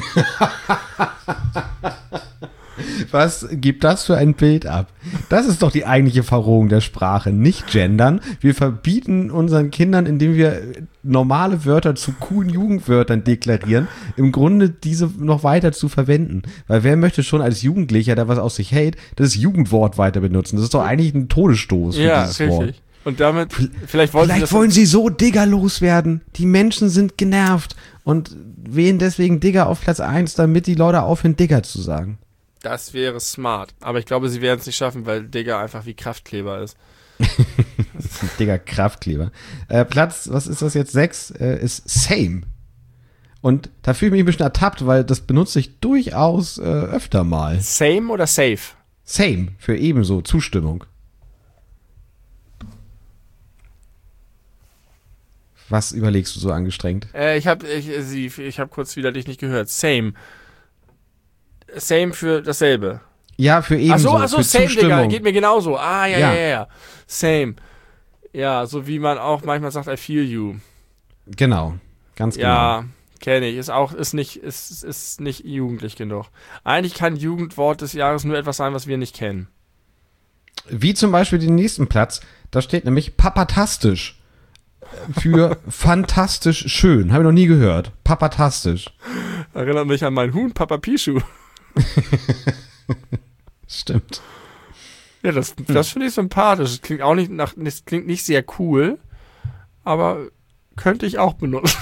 Was gibt das für ein Bild ab? Das ist doch die eigentliche Verrohung der Sprache. Nicht gendern. Wir verbieten unseren Kindern, indem wir normale Wörter zu coolen Jugendwörtern deklarieren, im Grunde diese noch weiter zu verwenden. Weil wer möchte schon als Jugendlicher, der was aus sich hält, das Jugendwort weiter benutzen? Das ist doch eigentlich ein Todesstoß für dieses Wort. Und damit, vielleicht wollen sie Vielleicht das wollen sie so Digger loswerden. Die Menschen sind genervt und wählen deswegen Digger auf Platz 1, damit die Leute aufhören, Digger zu sagen. Das wäre smart. Aber ich glaube, sie werden es nicht schaffen, weil Digger einfach wie Kraftkleber ist. Digger Kraftkleber. Platz, was ist das jetzt? 6 ist Same. Und da fühle ich mich ein bisschen ertappt, weil das benutze ich durchaus öfter mal. Same oder safe? Same für ebenso, Zustimmung. Was überlegst du so angestrengt? Ich hab kurz wieder dich nicht gehört. Same. Same für dasselbe. Ja, für ebenso. Ach so, für same, Digga. Zustimmung. Geht mir genauso. Ja. Ja. Same. Ja, so wie man auch manchmal sagt, I feel you. Genau, ganz genau. Ja, kenne ich. Ist nicht jugendlich genug. Eigentlich kann Jugendwort des Jahres nur etwas sein, was wir nicht kennen. Wie zum Beispiel den nächsten Platz, da steht nämlich Papatastisch. Für fantastisch schön. Habe ich noch nie gehört. Papatastisch. Erinnert mich an meinen Huhn, Papa Pischu. Stimmt. Ja, das finde ich sympathisch. Das klingt auch das klingt nicht sehr cool, aber könnte ich auch benutzen.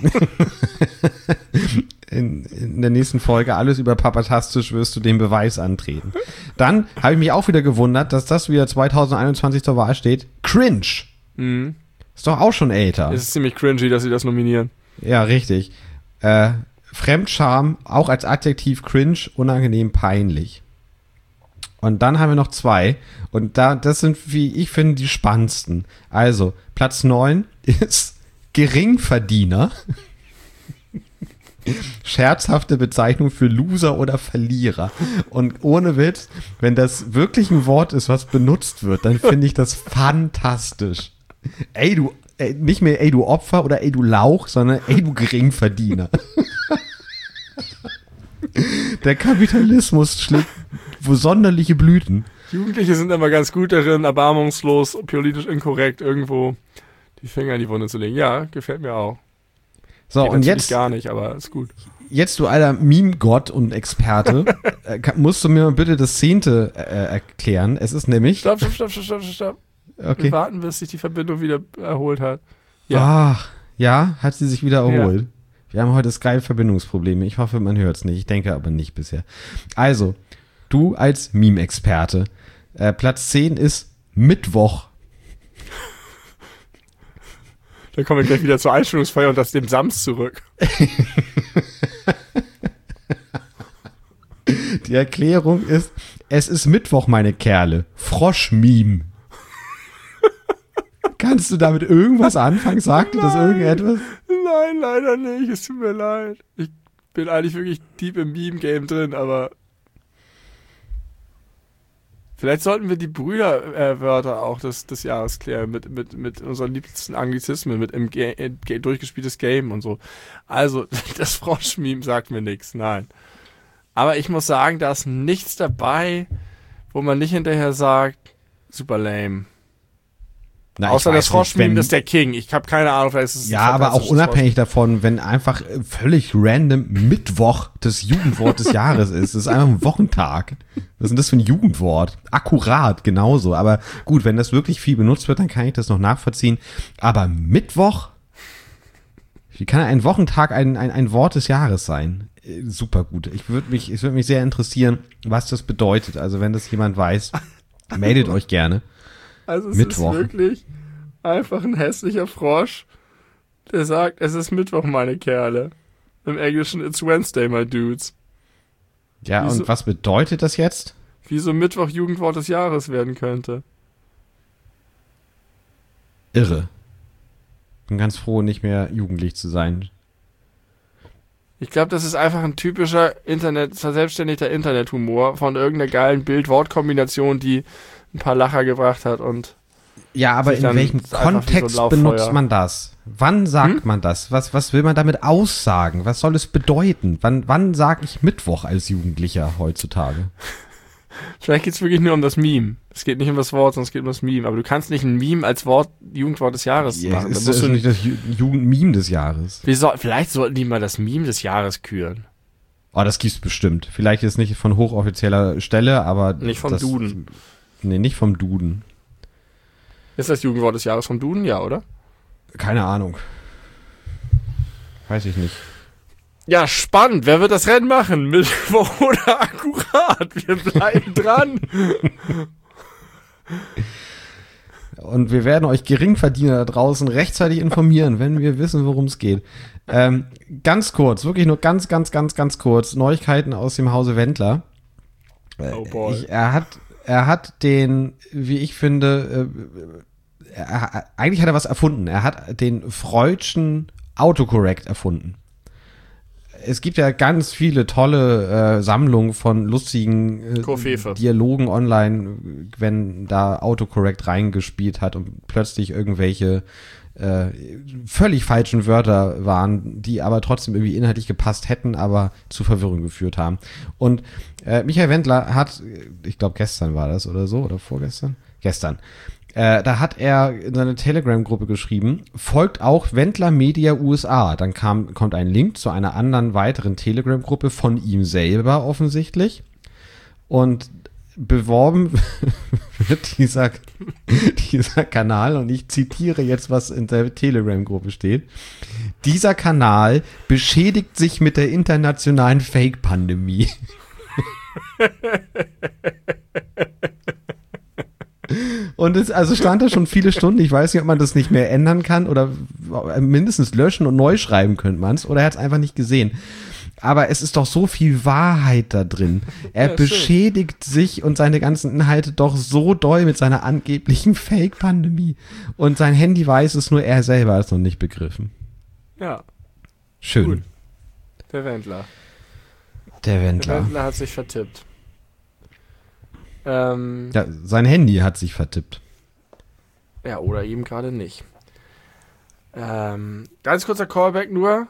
In der nächsten Folge alles über Papatastisch wirst du den Beweis antreten. Dann habe ich mich auch wieder gewundert, dass das wieder 2021 zur Wahl steht. Cringe. Mhm. Ist doch auch schon älter. Es ist ziemlich cringy, dass sie das nominieren. Ja, richtig. Fremdscham, auch als Adjektiv cringe, unangenehm, peinlich. Und dann haben wir noch 2. Und das sind, wie ich finde, die spannendsten. Also, Platz 9 ist Geringverdiener. Scherzhafte Bezeichnung für Loser oder Verlierer. Und ohne Witz, wenn das wirklich ein Wort ist, was benutzt wird, dann finde ich das fantastisch. Nicht mehr ey du Opfer oder ey du Lauch, sondern ey du Geringverdiener. Der Kapitalismus schlägt sonderliche Blüten. Jugendliche sind immer ganz gut darin, erbarmungslos, politisch inkorrekt irgendwo die Finger in die Wunde zu legen. Ja, gefällt mir auch. So, geht und jetzt gar nicht, aber ist gut. Jetzt, du alter Meme-Gott und Experte, musst du mir mal bitte das 10. erklären. Es ist nämlich... Stopp. Okay. Wir warten, bis sich die Verbindung wieder erholt hat. Ja. Ach, ja, hat sie sich wieder erholt. Ja. Wir haben heute Skype-Verbindungsprobleme. Ich hoffe, man hört es nicht. Ich denke aber nicht bisher. Also, du als Meme-Experte. Platz 10 ist Mittwoch. Dann kommen wir gleich wieder zur Einstellungsfeier und dem Sams zurück. Die Erklärung ist, es ist Mittwoch, meine Kerle. Frosch-Meme. Kannst du damit irgendwas anfangen? Sagt dir das irgendetwas? Nein, leider nicht. Es tut mir leid. Ich bin eigentlich wirklich deep im Meme-Game drin, aber vielleicht sollten wir die Brüderwörter auch des Jahres klären mit unseren liebsten Anglizismen, mit im durchgespieltes Game und so. Also, das Frosch-Meme sagt mir nichts, nein. Aber ich muss sagen, da ist nichts dabei, wo man nicht hinterher sagt, super lame. Na, außer das Frosch-Meme ist der King. Ich habe keine Ahnung, vielleicht ist es ja, aber auch unabhängig davon, wenn einfach völlig random Mittwoch das Jugendwort des Jahres ist. Das ist einfach ein Wochentag. Was ist denn das für ein Jugendwort? Akkurat, genauso. Aber gut, wenn das wirklich viel benutzt wird, dann kann ich das noch nachvollziehen. Aber Mittwoch? Wie kann ein Wochentag ein Wort des Jahres sein? Super gut. Es würde mich sehr interessieren, was das bedeutet. Also wenn das jemand weiß, meldet euch gerne. Also es Mittwoch. Ist wirklich einfach ein hässlicher Frosch, der sagt, es ist Mittwoch, meine Kerle. Im Englischen, it's Wednesday, my dudes. Ja, und was bedeutet das jetzt? Wie so Mittwoch Jugendwort des Jahres werden könnte. Irre. Bin ganz froh, nicht mehr jugendlich zu sein. Ich glaube, das ist einfach ein typischer verselbstständigter Internethumor von irgendeiner geilen Bild-Wort-Kombination, die ein paar Lacher gebracht hat und ja, aber in welchem Kontext so benutzt man das? Wann sagt man das? Was will man damit aussagen? Was soll es bedeuten? Wann sage ich Mittwoch als Jugendlicher heutzutage? Vielleicht geht es wirklich nur um das Meme. Es geht nicht um das Wort, sondern es geht um das Meme. Aber du kannst nicht ein Meme als Jugendwort des Jahres machen. Das ist nicht das Jugendmeme des Jahres. Vielleicht sollten die mal das Meme des Jahres küren. Oh, das gibt's bestimmt. Vielleicht ist nicht von hochoffizieller Stelle, aber nicht vom Duden. Nee, nicht vom Duden. Ist das Jugendwort des Jahres vom Duden? Ja, oder? Keine Ahnung. Weiß ich nicht. Ja, spannend. Wer wird das Rennen machen? Mittwoch oder akkurat? Wir bleiben dran. Und wir werden euch Geringverdiener da draußen rechtzeitig informieren, wenn wir wissen, worum es geht. Ganz kurz, wirklich nur ganz kurz. Neuigkeiten aus dem Hause Wendler. Oh boy. Er hat den, wie ich finde, eigentlich hat er was erfunden. Er hat den Freudschen Autocorrect erfunden. Es gibt ja ganz viele tolle Sammlungen von lustigen Dialogen online, wenn da Autocorrect reingespielt hat und plötzlich irgendwelche völlig falschen Wörter waren, die aber trotzdem irgendwie inhaltlich gepasst hätten, aber zu Verwirrung geführt haben. Und Michael Wendler hat, ich glaube gestern war das oder so, oder vorgestern? Gestern. Da hat er in seine Telegram-Gruppe geschrieben, folgt auch Wendler Media USA. Dann kommt ein Link zu einer anderen weiteren Telegram-Gruppe von ihm selber offensichtlich. Und beworben wird dieser Kanal, und ich zitiere jetzt, was in der Telegram-Gruppe steht. Dieser Kanal beschädigt sich mit der internationalen Fake-Pandemie. Und also stand da schon viele Stunden. Ich weiß nicht, ob man das nicht mehr ändern kann oder mindestens löschen und neu schreiben könnte man es. Oder er hat es einfach nicht gesehen. Aber es ist doch so viel Wahrheit da drin. Er beschädigt sich und seine ganzen Inhalte doch so doll mit seiner angeblichen Fake-Pandemie. Und sein Handy weiß es, nur er selber hat es noch nicht begriffen. Ja. Schön. Gut. Der Wendler. Der Der Wendler. Wendler hat sich vertippt. Ja, sein Handy hat sich vertippt. Ja, oder eben gerade nicht. Ganz kurzer Callback nur.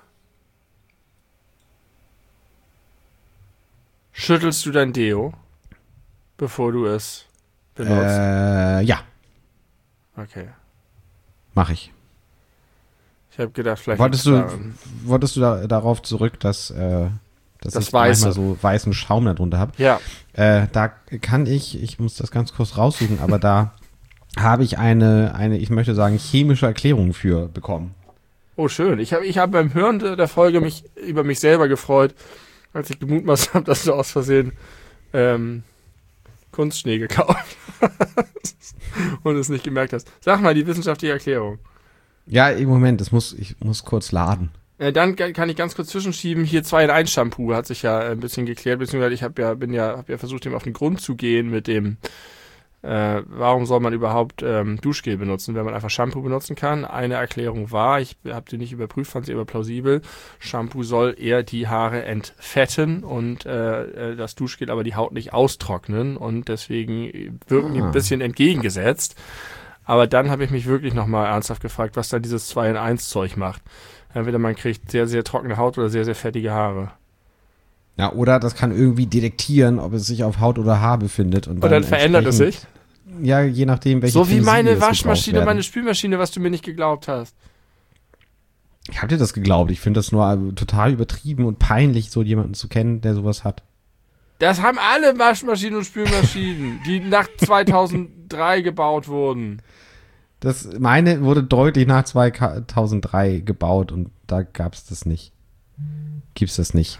Schüttelst du dein Deo, bevor du es benutzt? Ja, Okay. mache ich. Ich habe gedacht, vielleicht... Wolltest du darauf zurück, dass Das ich Weiße. manchmal so weißen Schaum da drunter habe? Ja. Da kann ich muss das ganz kurz raussuchen, aber da habe ich eine, ich möchte sagen, chemische Erklärung für bekommen. Oh, schön. Ich hab beim Hören der Folge mich über mich selber gefreut, als ich gemutmaßt habe, dass du aus Versehen Kunstschnee gekauft hast und es nicht gemerkt hast. Sag mal die wissenschaftliche Erklärung. Ja, im Moment, ich muss kurz laden. Dann kann ich ganz kurz zwischenschieben. Hier 2-in-1 Shampoo hat sich ja ein bisschen geklärt, beziehungsweise ich habe ja versucht, dem auf den Grund zu gehen mit dem, warum soll man überhaupt Duschgel benutzen, wenn man einfach Shampoo benutzen kann. Eine Erklärung war, ich habe die nicht überprüft, fand sie aber plausibel, Shampoo soll eher die Haare entfetten und das Duschgel aber die Haut nicht austrocknen und deswegen wirken die ein bisschen entgegengesetzt. Aber dann habe ich mich wirklich nochmal ernsthaft gefragt, was da dieses 2-in-1 Zeug macht. Entweder man kriegt sehr, sehr trockene Haut oder sehr, sehr fettige Haare. Ja, oder das kann irgendwie detektieren, ob es sich auf Haut oder Haar befindet. Und dann verändert es sich? Ja, je nachdem, welche So wie meine Utensilien es Waschmaschine, gebraucht meine werden. Spülmaschine, was du mir nicht geglaubt hast. Ich habe dir das geglaubt. Ich finde das nur total übertrieben und peinlich, so jemanden zu kennen, der sowas hat. Das haben alle Waschmaschinen und Spülmaschinen, die nach 2003 gebaut wurden. Meine wurde deutlich nach 2003 gebaut und da gab's das nicht. Gibt's das nicht.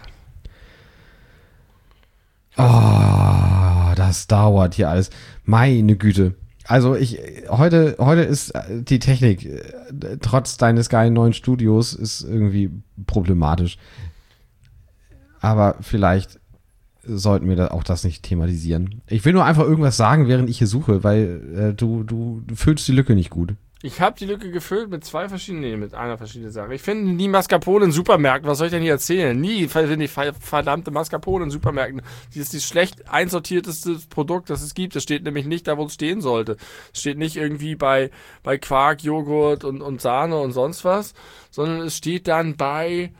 Oh, das dauert hier alles. Meine Güte. Also heute ist die Technik, trotz deines geilen neuen Studios, ist irgendwie problematisch. Aber vielleicht sollten wir da auch das nicht thematisieren. Ich will nur einfach irgendwas sagen, während ich hier suche, weil du füllst die Lücke nicht gut. Ich habe die Lücke gefüllt mit mit einer verschiedenen Sache. Ich finde nie Mascarpone in Supermärkten. Was soll ich denn hier erzählen? Nie finde ich verdammte Mascarpone in Supermärkten. Die ist die schlecht einsortierteste Produkt, das es gibt. Das steht nämlich nicht da, wo es stehen sollte. Es steht nicht irgendwie bei Quark, Joghurt und Sahne und sonst was, sondern es steht dann bei,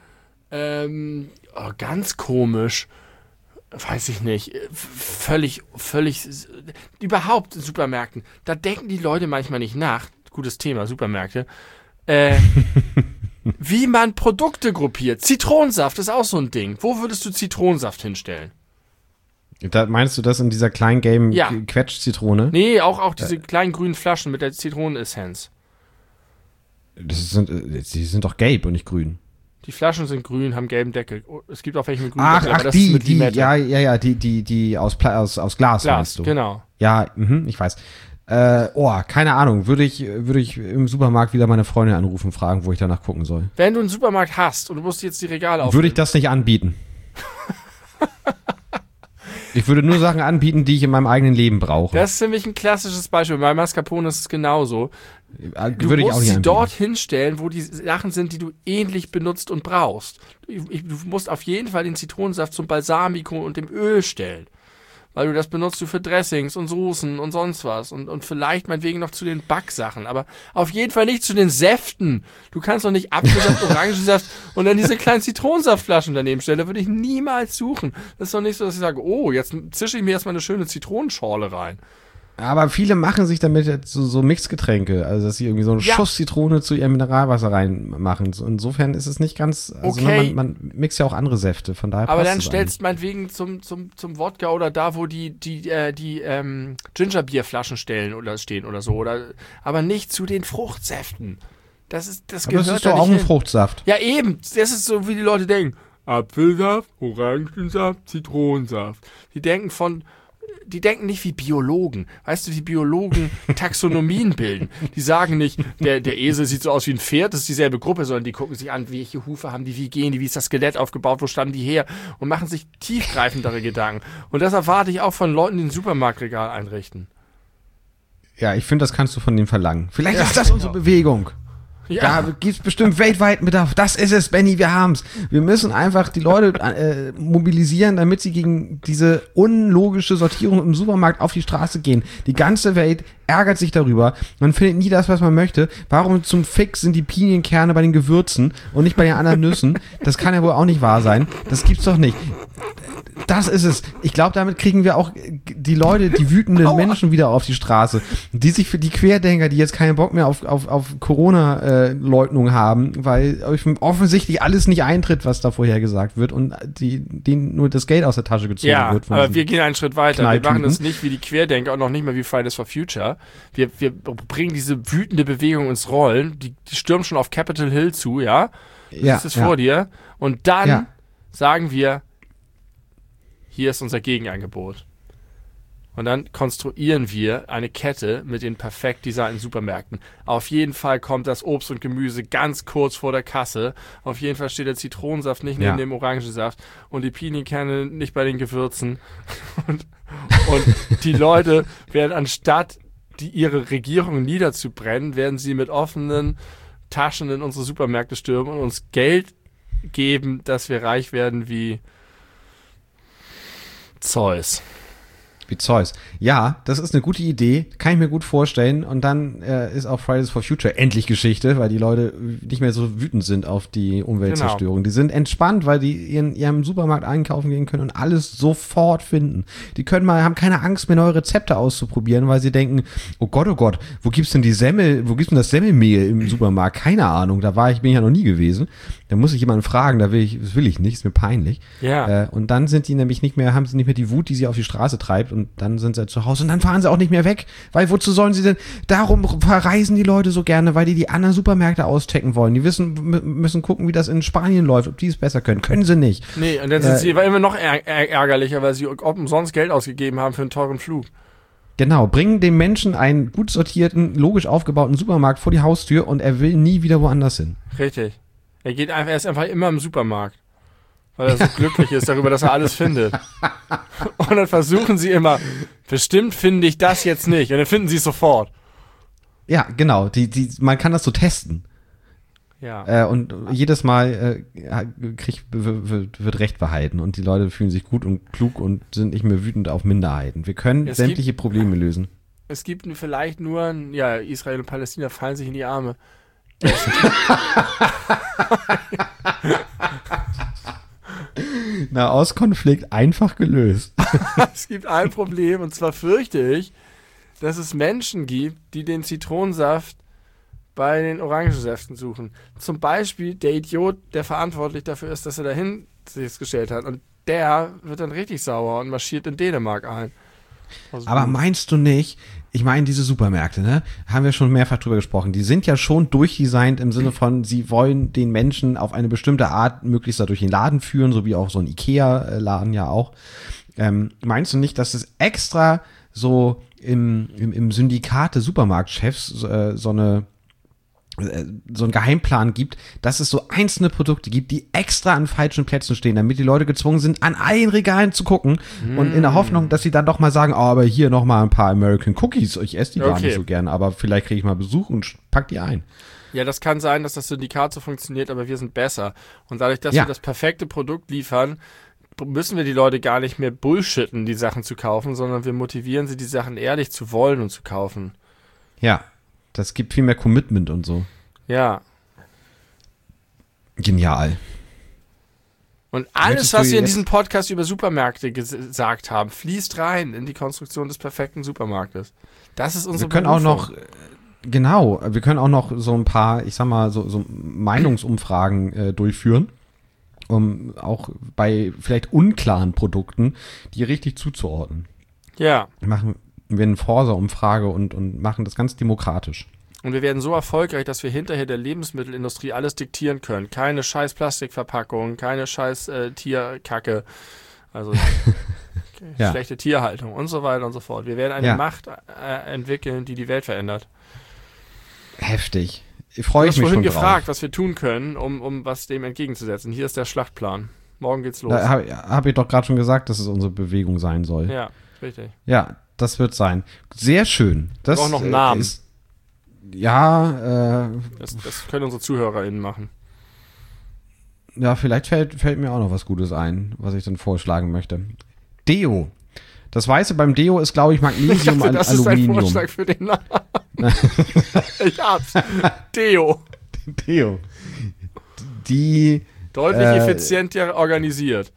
ganz komisch, weiß ich nicht, völlig, überhaupt in Supermärkten, da denken die Leute manchmal nicht nach, gutes Thema, Supermärkte, wie man Produkte gruppiert. Zitronensaft ist auch so ein Ding. Wo würdest du Zitronensaft hinstellen? Da meinst du das in dieser kleinen gelben Ja. Quetsch-Zitrone? Nee, auch diese kleinen grünen Flaschen mit der Zitronenessenz. Die sind doch gelb und nicht grün. Die Flaschen sind grün, haben gelben Deckel. Oh, es gibt auch welche mit grünen Ach, Deckel, aber das die, ist mit Limette. die aus Glas meinst du? Genau. Ja, ich weiß. Keine Ahnung. Würde ich im Supermarkt wieder meine Freundin anrufen, fragen, wo ich danach gucken soll. Wenn du einen Supermarkt hast und du musst jetzt die Regale aufnehmen. Würde ich das nicht anbieten. Ich würde nur Sachen anbieten, die ich in meinem eigenen Leben brauche. Das ist nämlich ein klassisches Beispiel. Bei Mascarpone ist es genauso. Du Würde ich auch musst nicht sie anbieten. dort hinstellen, wo die Sachen sind, die du ähnlich benutzt und brauchst. Du musst auf jeden Fall den Zitronensaft zum Balsamico und dem Öl stellen. Weil du das benutzt für Dressings und Soßen und sonst was. Und vielleicht meinetwegen noch zu den Backsachen. Aber auf jeden Fall nicht zu den Säften. Du kannst doch nicht Apfelsaft, Orangensaft und dann diese kleinen Zitronensaftflaschen daneben stellen. Da würde ich niemals suchen. Das ist doch nicht so, dass ich sage, oh, jetzt zische ich mir erstmal eine schöne Zitronenschorle rein. Aber viele machen sich damit jetzt so Mixgetränke, also dass sie irgendwie so einen Schuss Zitrone zu ihrem Mineralwasser reinmachen. Insofern ist es nicht ganz, also Okay. man mixt ja auch andere Säfte, von daher Aber passt dann es stellst meinetwegen zum Wodka oder da, wo die Gingerbierflaschen stehen oder so. Aber nicht zu den Fruchtsäften. Das aber gehört das ist da doch nicht auch ein hin. Fruchtsaft. Ja, eben. Das ist so, wie die Leute denken. Apfelsaft, Orangensaft, Zitronensaft. Die denken von die denken nicht wie Biologen. Weißt du, wie Biologen Taxonomien bilden? Die sagen nicht, der Esel sieht so aus wie ein Pferd, das ist dieselbe Gruppe, sondern die gucken sich an, welche Hufe haben die, wie gehen die, wie ist das Skelett aufgebaut, wo stammen die her und machen sich tiefgreifendere Gedanken. Und das erwarte ich auch von Leuten, die ein Supermarktregal einrichten. Ja, ich finde, das kannst du von denen verlangen. Vielleicht ist das unsere Bewegung. Ja. Da gibt's bestimmt weltweiten Bedarf. Das ist es, Benny, wir haben's. Wir müssen einfach die Leute mobilisieren, damit sie gegen diese unlogische Sortierung im Supermarkt auf die Straße gehen. Die ganze Welt ärgert sich darüber. Man findet nie das, was man möchte. Warum zum Fix sind die Pinienkerne bei den Gewürzen und nicht bei den anderen Nüssen? Das kann ja wohl auch nicht wahr sein. Das gibt's doch nicht. Das ist es. Ich glaube, damit kriegen wir auch die Leute, die wütenden Menschen wieder auf die Straße. Die sich für die Querdenker, die jetzt keinen Bock mehr auf Corona-Leugnung haben, weil offensichtlich alles nicht eintritt, was da vorher gesagt wird und denen nur das Geld aus der Tasche gezogen wird. Ja, aber wir gehen einen Schritt weiter. Wir machen das Knalltüten. nicht wie die Querdenker und noch nicht mal wie Fridays for Future. Wir bringen diese wütende Bewegung ins Rollen. Die stürmen schon auf Capitol Hill zu, ja? Das ist vor dir. Und dann sagen wir, hier ist unser Gegenangebot. Und dann konstruieren wir eine Kette mit den perfekt designten Supermärkten. Auf jeden Fall kommt das Obst und Gemüse ganz kurz vor der Kasse. Auf jeden Fall steht der Zitronensaft nicht neben dem Orangensaft und die Pinienkerne nicht bei den Gewürzen. Und die Leute werden, anstatt ihre Regierung niederzubrennen, werden sie mit offenen Taschen in unsere Supermärkte stürmen und uns Geld geben, dass wir reich werden wie Zeus. Wie Zeus. Ja, das ist eine gute Idee, kann ich mir gut vorstellen. Und dann ist auch Fridays for Future endlich Geschichte, weil die Leute nicht mehr so wütend sind auf die Umweltzerstörung. Genau. Die sind entspannt, weil die in ihrem Supermarkt einkaufen gehen können und alles sofort finden. Die haben keine Angst mehr, neue Rezepte auszuprobieren, weil sie denken, oh Gott, wo gibt's denn das Semmelmehl im Supermarkt? Keine Ahnung, bin ich ja noch nie gewesen. Da muss ich jemanden fragen, das will ich nicht, ist mir peinlich. Ja. Und dann sind die nämlich haben sie nicht mehr die Wut, die sie auf die Straße treibt und dann sind sie zu Hause und dann fahren sie auch nicht mehr weg, weil wozu sollen sie denn, darum verreisen die Leute so gerne, weil die anderen Supermärkte auschecken wollen. Die müssen gucken, wie das in Spanien läuft, ob die es besser können sie nicht. Nee, und dann sind sie immer noch ärgerlicher, weil sie umsonst Geld ausgegeben haben für einen teuren Flug. Genau, bringen dem Menschen einen gut sortierten, logisch aufgebauten Supermarkt vor die Haustür und er will nie wieder woanders hin. Richtig. Er ist einfach immer im Supermarkt. Weil er so glücklich ist darüber, dass er alles findet. Und dann versuchen sie immer, bestimmt finde ich das jetzt nicht. Und dann finden sie es sofort. Ja, genau. Man kann das so testen. Ja. Und jedes Mal wird Recht behalten und die Leute fühlen sich gut und klug und sind nicht mehr wütend auf Minderheiten. Wir können sämtliche Probleme lösen. Es gibt vielleicht nur, Israel und Palästina fallen sich in die Arme. Nahostkonflikt einfach gelöst. Es gibt ein Problem und zwar fürchte ich, dass es Menschen gibt, die den Zitronensaft bei den Orangensäften suchen. Zum Beispiel der Idiot, der verantwortlich dafür ist, dass er dahin sich gestellt hat. Und der wird dann richtig sauer und marschiert in Dänemark ein. Aber meinst du nicht, ich meine, diese Supermärkte, ne, haben wir schon mehrfach drüber gesprochen, die sind ja schon durchdesignt im Sinne von, sie wollen den Menschen auf eine bestimmte Art möglichst dadurch den Laden führen, so wie auch so ein Ikea-Laden ja auch. Meinst du nicht, dass es extra so im Syndikat der Supermarktchefs so einen Geheimplan gibt, dass es so einzelne Produkte gibt, die extra an falschen Plätzen stehen, damit die Leute gezwungen sind, an allen Regalen zu gucken und in der Hoffnung, dass sie dann doch mal sagen, aber hier noch mal ein paar American Cookies, ich esse die gar nicht so gerne, aber vielleicht kriege ich mal Besuch und pack die ein. Ja, das kann sein, dass das Syndikat so funktioniert, aber wir sind besser. Und dadurch, dass wir das perfekte Produkt liefern, müssen wir die Leute gar nicht mehr bullshitten, die Sachen zu kaufen, sondern wir motivieren sie, die Sachen ehrlich zu wollen und zu kaufen. Ja. Das gibt viel mehr Commitment und so. Ja. Genial. Und alles, was wir in diesem Podcast über Supermärkte gesagt haben, fließt rein in die Konstruktion des perfekten Supermarktes. Das ist unsere Berufung. Wir können auch noch so ein paar, ich sag mal, so Meinungsumfragen durchführen, um auch bei vielleicht unklaren Produkten die richtig zuzuordnen. Ja. Machen wir eine Forsa-Umfrage und machen das ganz demokratisch. Und wir werden so erfolgreich, dass wir hinterher der Lebensmittelindustrie alles diktieren können. Keine scheiß Plastikverpackung, keine scheiß Tierkacke. Also schlechte Tierhaltung und so weiter und so fort. Wir werden eine Macht entwickeln, die die Welt verändert. Heftig. Freue ich mich schon drauf. Du hast vorhin gefragt, was wir tun können, um was dem entgegenzusetzen. Hier ist der Schlachtplan. Morgen geht's los. Hab ich doch gerade schon gesagt, dass es unsere Bewegung sein soll. Ja, richtig. Ja, das wird sein. Sehr schön. Das braucht noch einen Namen. Das können unsere ZuhörerInnen machen. Ja, vielleicht fällt mir auch noch was Gutes ein, was ich dann vorschlagen möchte. Deo. Das Weiße beim Deo ist, glaube ich, Magnesium, Aluminium. Das ist ein Vorschlag für den Namen. Ich hab's. Deo. Deo. Die deutlich effizienter organisiert.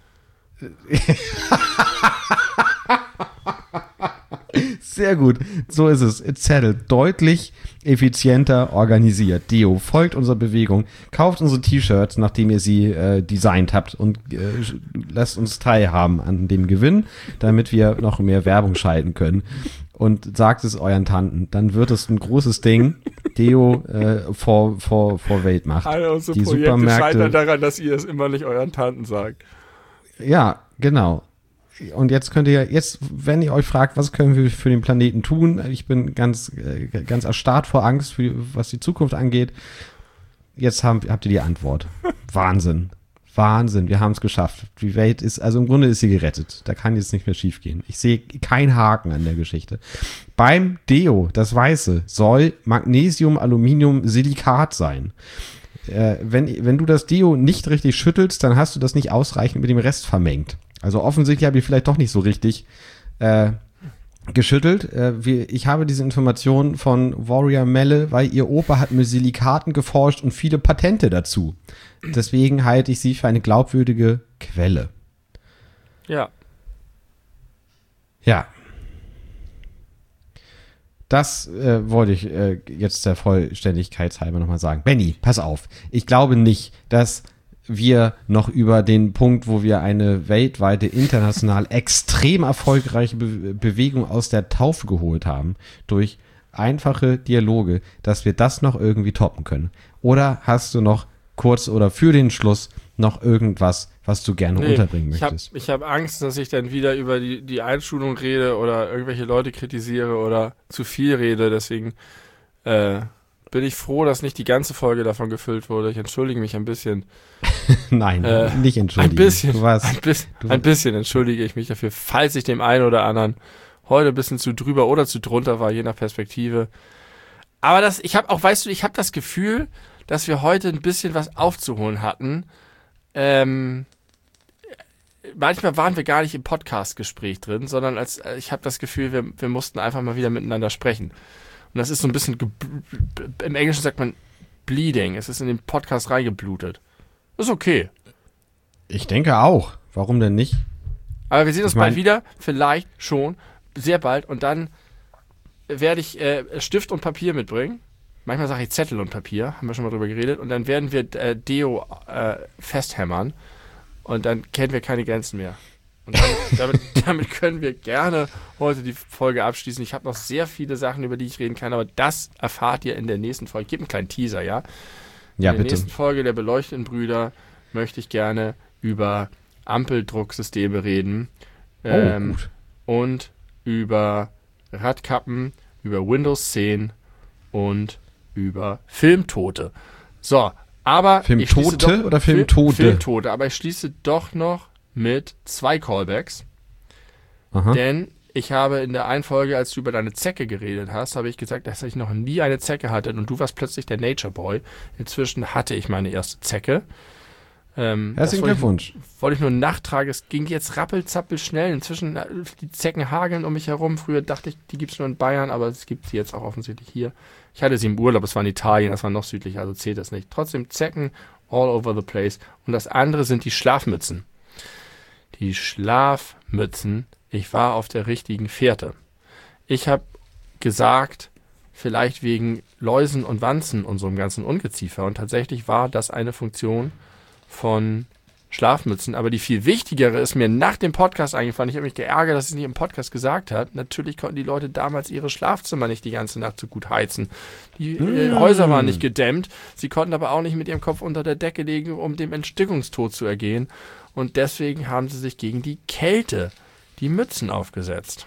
Sehr gut. So ist es. It's settled. Deutlich effizienter organisiert. Deo, folgt unserer Bewegung. Kauft unsere T-Shirts, nachdem ihr sie designt habt und lasst uns teilhaben an dem Gewinn, damit wir noch mehr Werbung schalten können. Und sagt es euren Tanten. Dann wird es ein großes Ding. Deo vor Weltmacht. Alle unsere Projekte scheitern daran, dass ihr es immer nicht euren Tanten sagt. Ja, genau. Und jetzt wenn ihr euch fragt, was können wir für den Planeten tun, ich bin ganz erstarrt vor Angst, was die Zukunft angeht. Jetzt habt ihr die Antwort. Wahnsinn, wir haben es geschafft. Die Welt im Grunde ist sie gerettet. Da kann jetzt nicht mehr schief gehen. Ich sehe keinen Haken an der Geschichte. Beim Deo, das Weiße, soll Magnesium, Aluminium, Silikat sein. Wenn du das Deo nicht richtig schüttelst, dann hast du das nicht ausreichend mit dem Rest vermengt. Also offensichtlich habe ich vielleicht doch nicht so richtig geschüttelt. Ich habe diese Information von Warrior Melle, weil ihr Opa hat mit Silikaten geforscht und viele Patente dazu. Deswegen halte ich sie für eine glaubwürdige Quelle. Ja. Ja. Das wollte ich jetzt der Vollständigkeit halber nochmal sagen. Benni, pass auf. Ich glaube nicht, dass wir noch über den Punkt, wo wir eine weltweite, international extrem erfolgreiche Bewegung aus der Taufe geholt haben, durch einfache Dialoge, dass wir das noch irgendwie toppen können. Oder hast du noch kurz oder für den Schluss noch irgendwas, was du gerne unterbringen möchtest? Ich hab Angst, dass ich dann wieder über die Einschulung rede oder irgendwelche Leute kritisiere oder zu viel rede. Deswegen bin ich froh, dass nicht die ganze Folge davon gefüllt wurde. Ich entschuldige mich ein bisschen. Nein, nicht entschuldigen. Ein bisschen entschuldige ich mich dafür, falls ich dem einen oder anderen heute ein bisschen zu drüber oder zu drunter war, je nach Perspektive. Aber ich habe das Gefühl, dass wir heute ein bisschen was aufzuholen hatten. Manchmal waren wir gar nicht im Podcast-Gespräch drin, sondern ich habe das Gefühl, wir mussten einfach mal wieder miteinander sprechen. Und das ist so ein bisschen, im Englischen sagt man bleeding. Es ist in den Podcast reingeblutet. Das ist okay. Ich denke auch. Warum denn nicht? Aber wir sehen uns bald wieder. Vielleicht schon. Sehr bald. Und dann werde ich Stift und Papier mitbringen. Manchmal sage ich Zettel und Papier. Haben wir schon mal drüber geredet. Und dann werden wir Deo festhämmern. Und dann kennen wir keine Grenzen mehr. Und damit können wir gerne heute die Folge abschließen. Ich habe noch sehr viele Sachen, über die ich reden kann, aber das erfahrt ihr in der nächsten Folge. Ich gebe einen kleinen Teaser, ja? Ja, in bitte. der nächsten Folge der beleuchteten Brüder möchte ich gerne über Ampeldrucksysteme reden. Gut. Und über Radkappen, über Windows 10 und über Filmtote. So, aber Filmtote oder Filmtode? Filmtote, aber ich schließe doch noch mit 2 Callbacks. Aha. Denn ich habe in der einen Folge, als du über deine Zecke geredet hast, habe ich gesagt, dass ich noch nie eine Zecke hatte und du warst plötzlich der Nature Boy. Inzwischen hatte ich meine erste Zecke. Herzlichen Glückwunsch. Wollte ich nur nachtragen. Es ging jetzt rappelzappel schnell. Inzwischen die Zecken hageln um mich herum. Früher dachte ich, die gibt es nur in Bayern, aber es gibt sie jetzt auch offensichtlich hier. Ich hatte sie im Urlaub, es war in Italien, das war noch südlicher, also zählt das nicht. Trotzdem Zecken all over the place. Und das andere sind die Schlafmützen. Die Schlafmützen, ich war auf der richtigen Fährte. Ich habe gesagt, vielleicht wegen Läusen und Wanzen und so einem ganzen Ungeziefer. Und tatsächlich war das eine Funktion von Schlafmützen. Aber die viel wichtigere ist mir nach dem Podcast eingefallen. Ich habe mich geärgert, dass ich es nicht im Podcast gesagt habe. Natürlich konnten die Leute damals ihre Schlafzimmer nicht die ganze Nacht so gut heizen. Die Häuser waren nicht gedämmt. Sie konnten aber auch nicht mit ihrem Kopf unter der Decke legen, um dem Erstickungstod zu ergehen. Und deswegen haben sie sich gegen die Kälte, die Mützen aufgesetzt.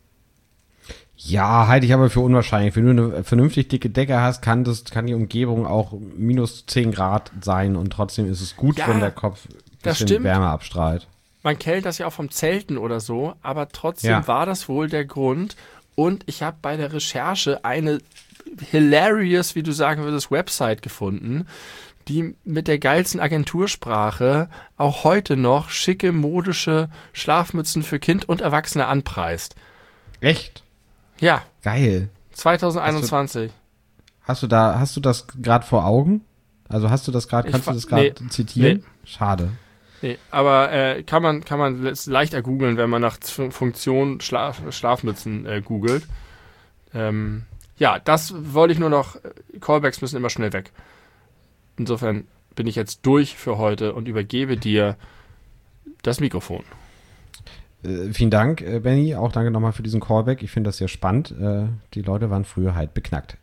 Ja, halte ich aber für unwahrscheinlich. Wenn du eine vernünftig dicke Decke hast, kann die Umgebung auch minus 10 Grad sein und trotzdem ist es gut, Ja, wenn der Kopf ein das bisschen stimmt. Wärme abstrahlt. Man kennt das ja auch vom Zelten oder so, aber trotzdem war das wohl der Grund. Und ich habe bei der Recherche eine hilarious, wie du sagen würdest, Website gefunden, die mit der geilsten Agentursprache auch heute noch schicke, modische Schlafmützen für Kind und Erwachsene anpreist. Echt? Ja. Geil. 2021. Hast du das gerade vor Augen? Also kannst du das gerade zitieren? Nee. Schade. Nee, aber kann man leicht ergoogeln, wenn man nach Funktion Schlafmützen googelt. Ja, das wollte ich nur noch. Callbacks müssen immer schnell weg. Insofern bin ich jetzt durch für heute und übergebe dir das Mikrofon. Vielen Dank, Benny. Auch danke nochmal für diesen Callback. Ich finde das sehr spannend. Die Leute waren früher halt beknackt.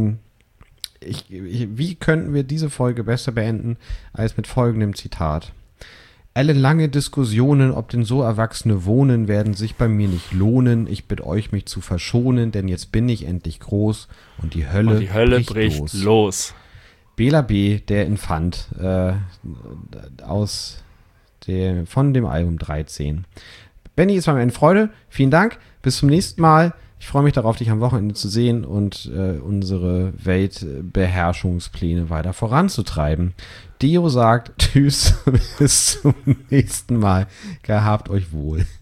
Wie könnten wir diese Folge besser beenden als mit folgendem Zitat? Ellenlange Diskussionen, ob denn so Erwachsene wohnen, werden sich bei mir nicht lohnen. Ich bitte euch, mich zu verschonen, denn jetzt bin ich endlich groß und die Hölle bricht los. Bela B., der Infant, von dem Album 13. Benny, es war mir eine Freude. Vielen Dank. Bis zum nächsten Mal. Ich freue mich darauf, dich am Wochenende zu sehen und unsere Weltbeherrschungspläne weiter voranzutreiben. Dio sagt Tschüss, bis zum nächsten Mal. Gehabt euch wohl.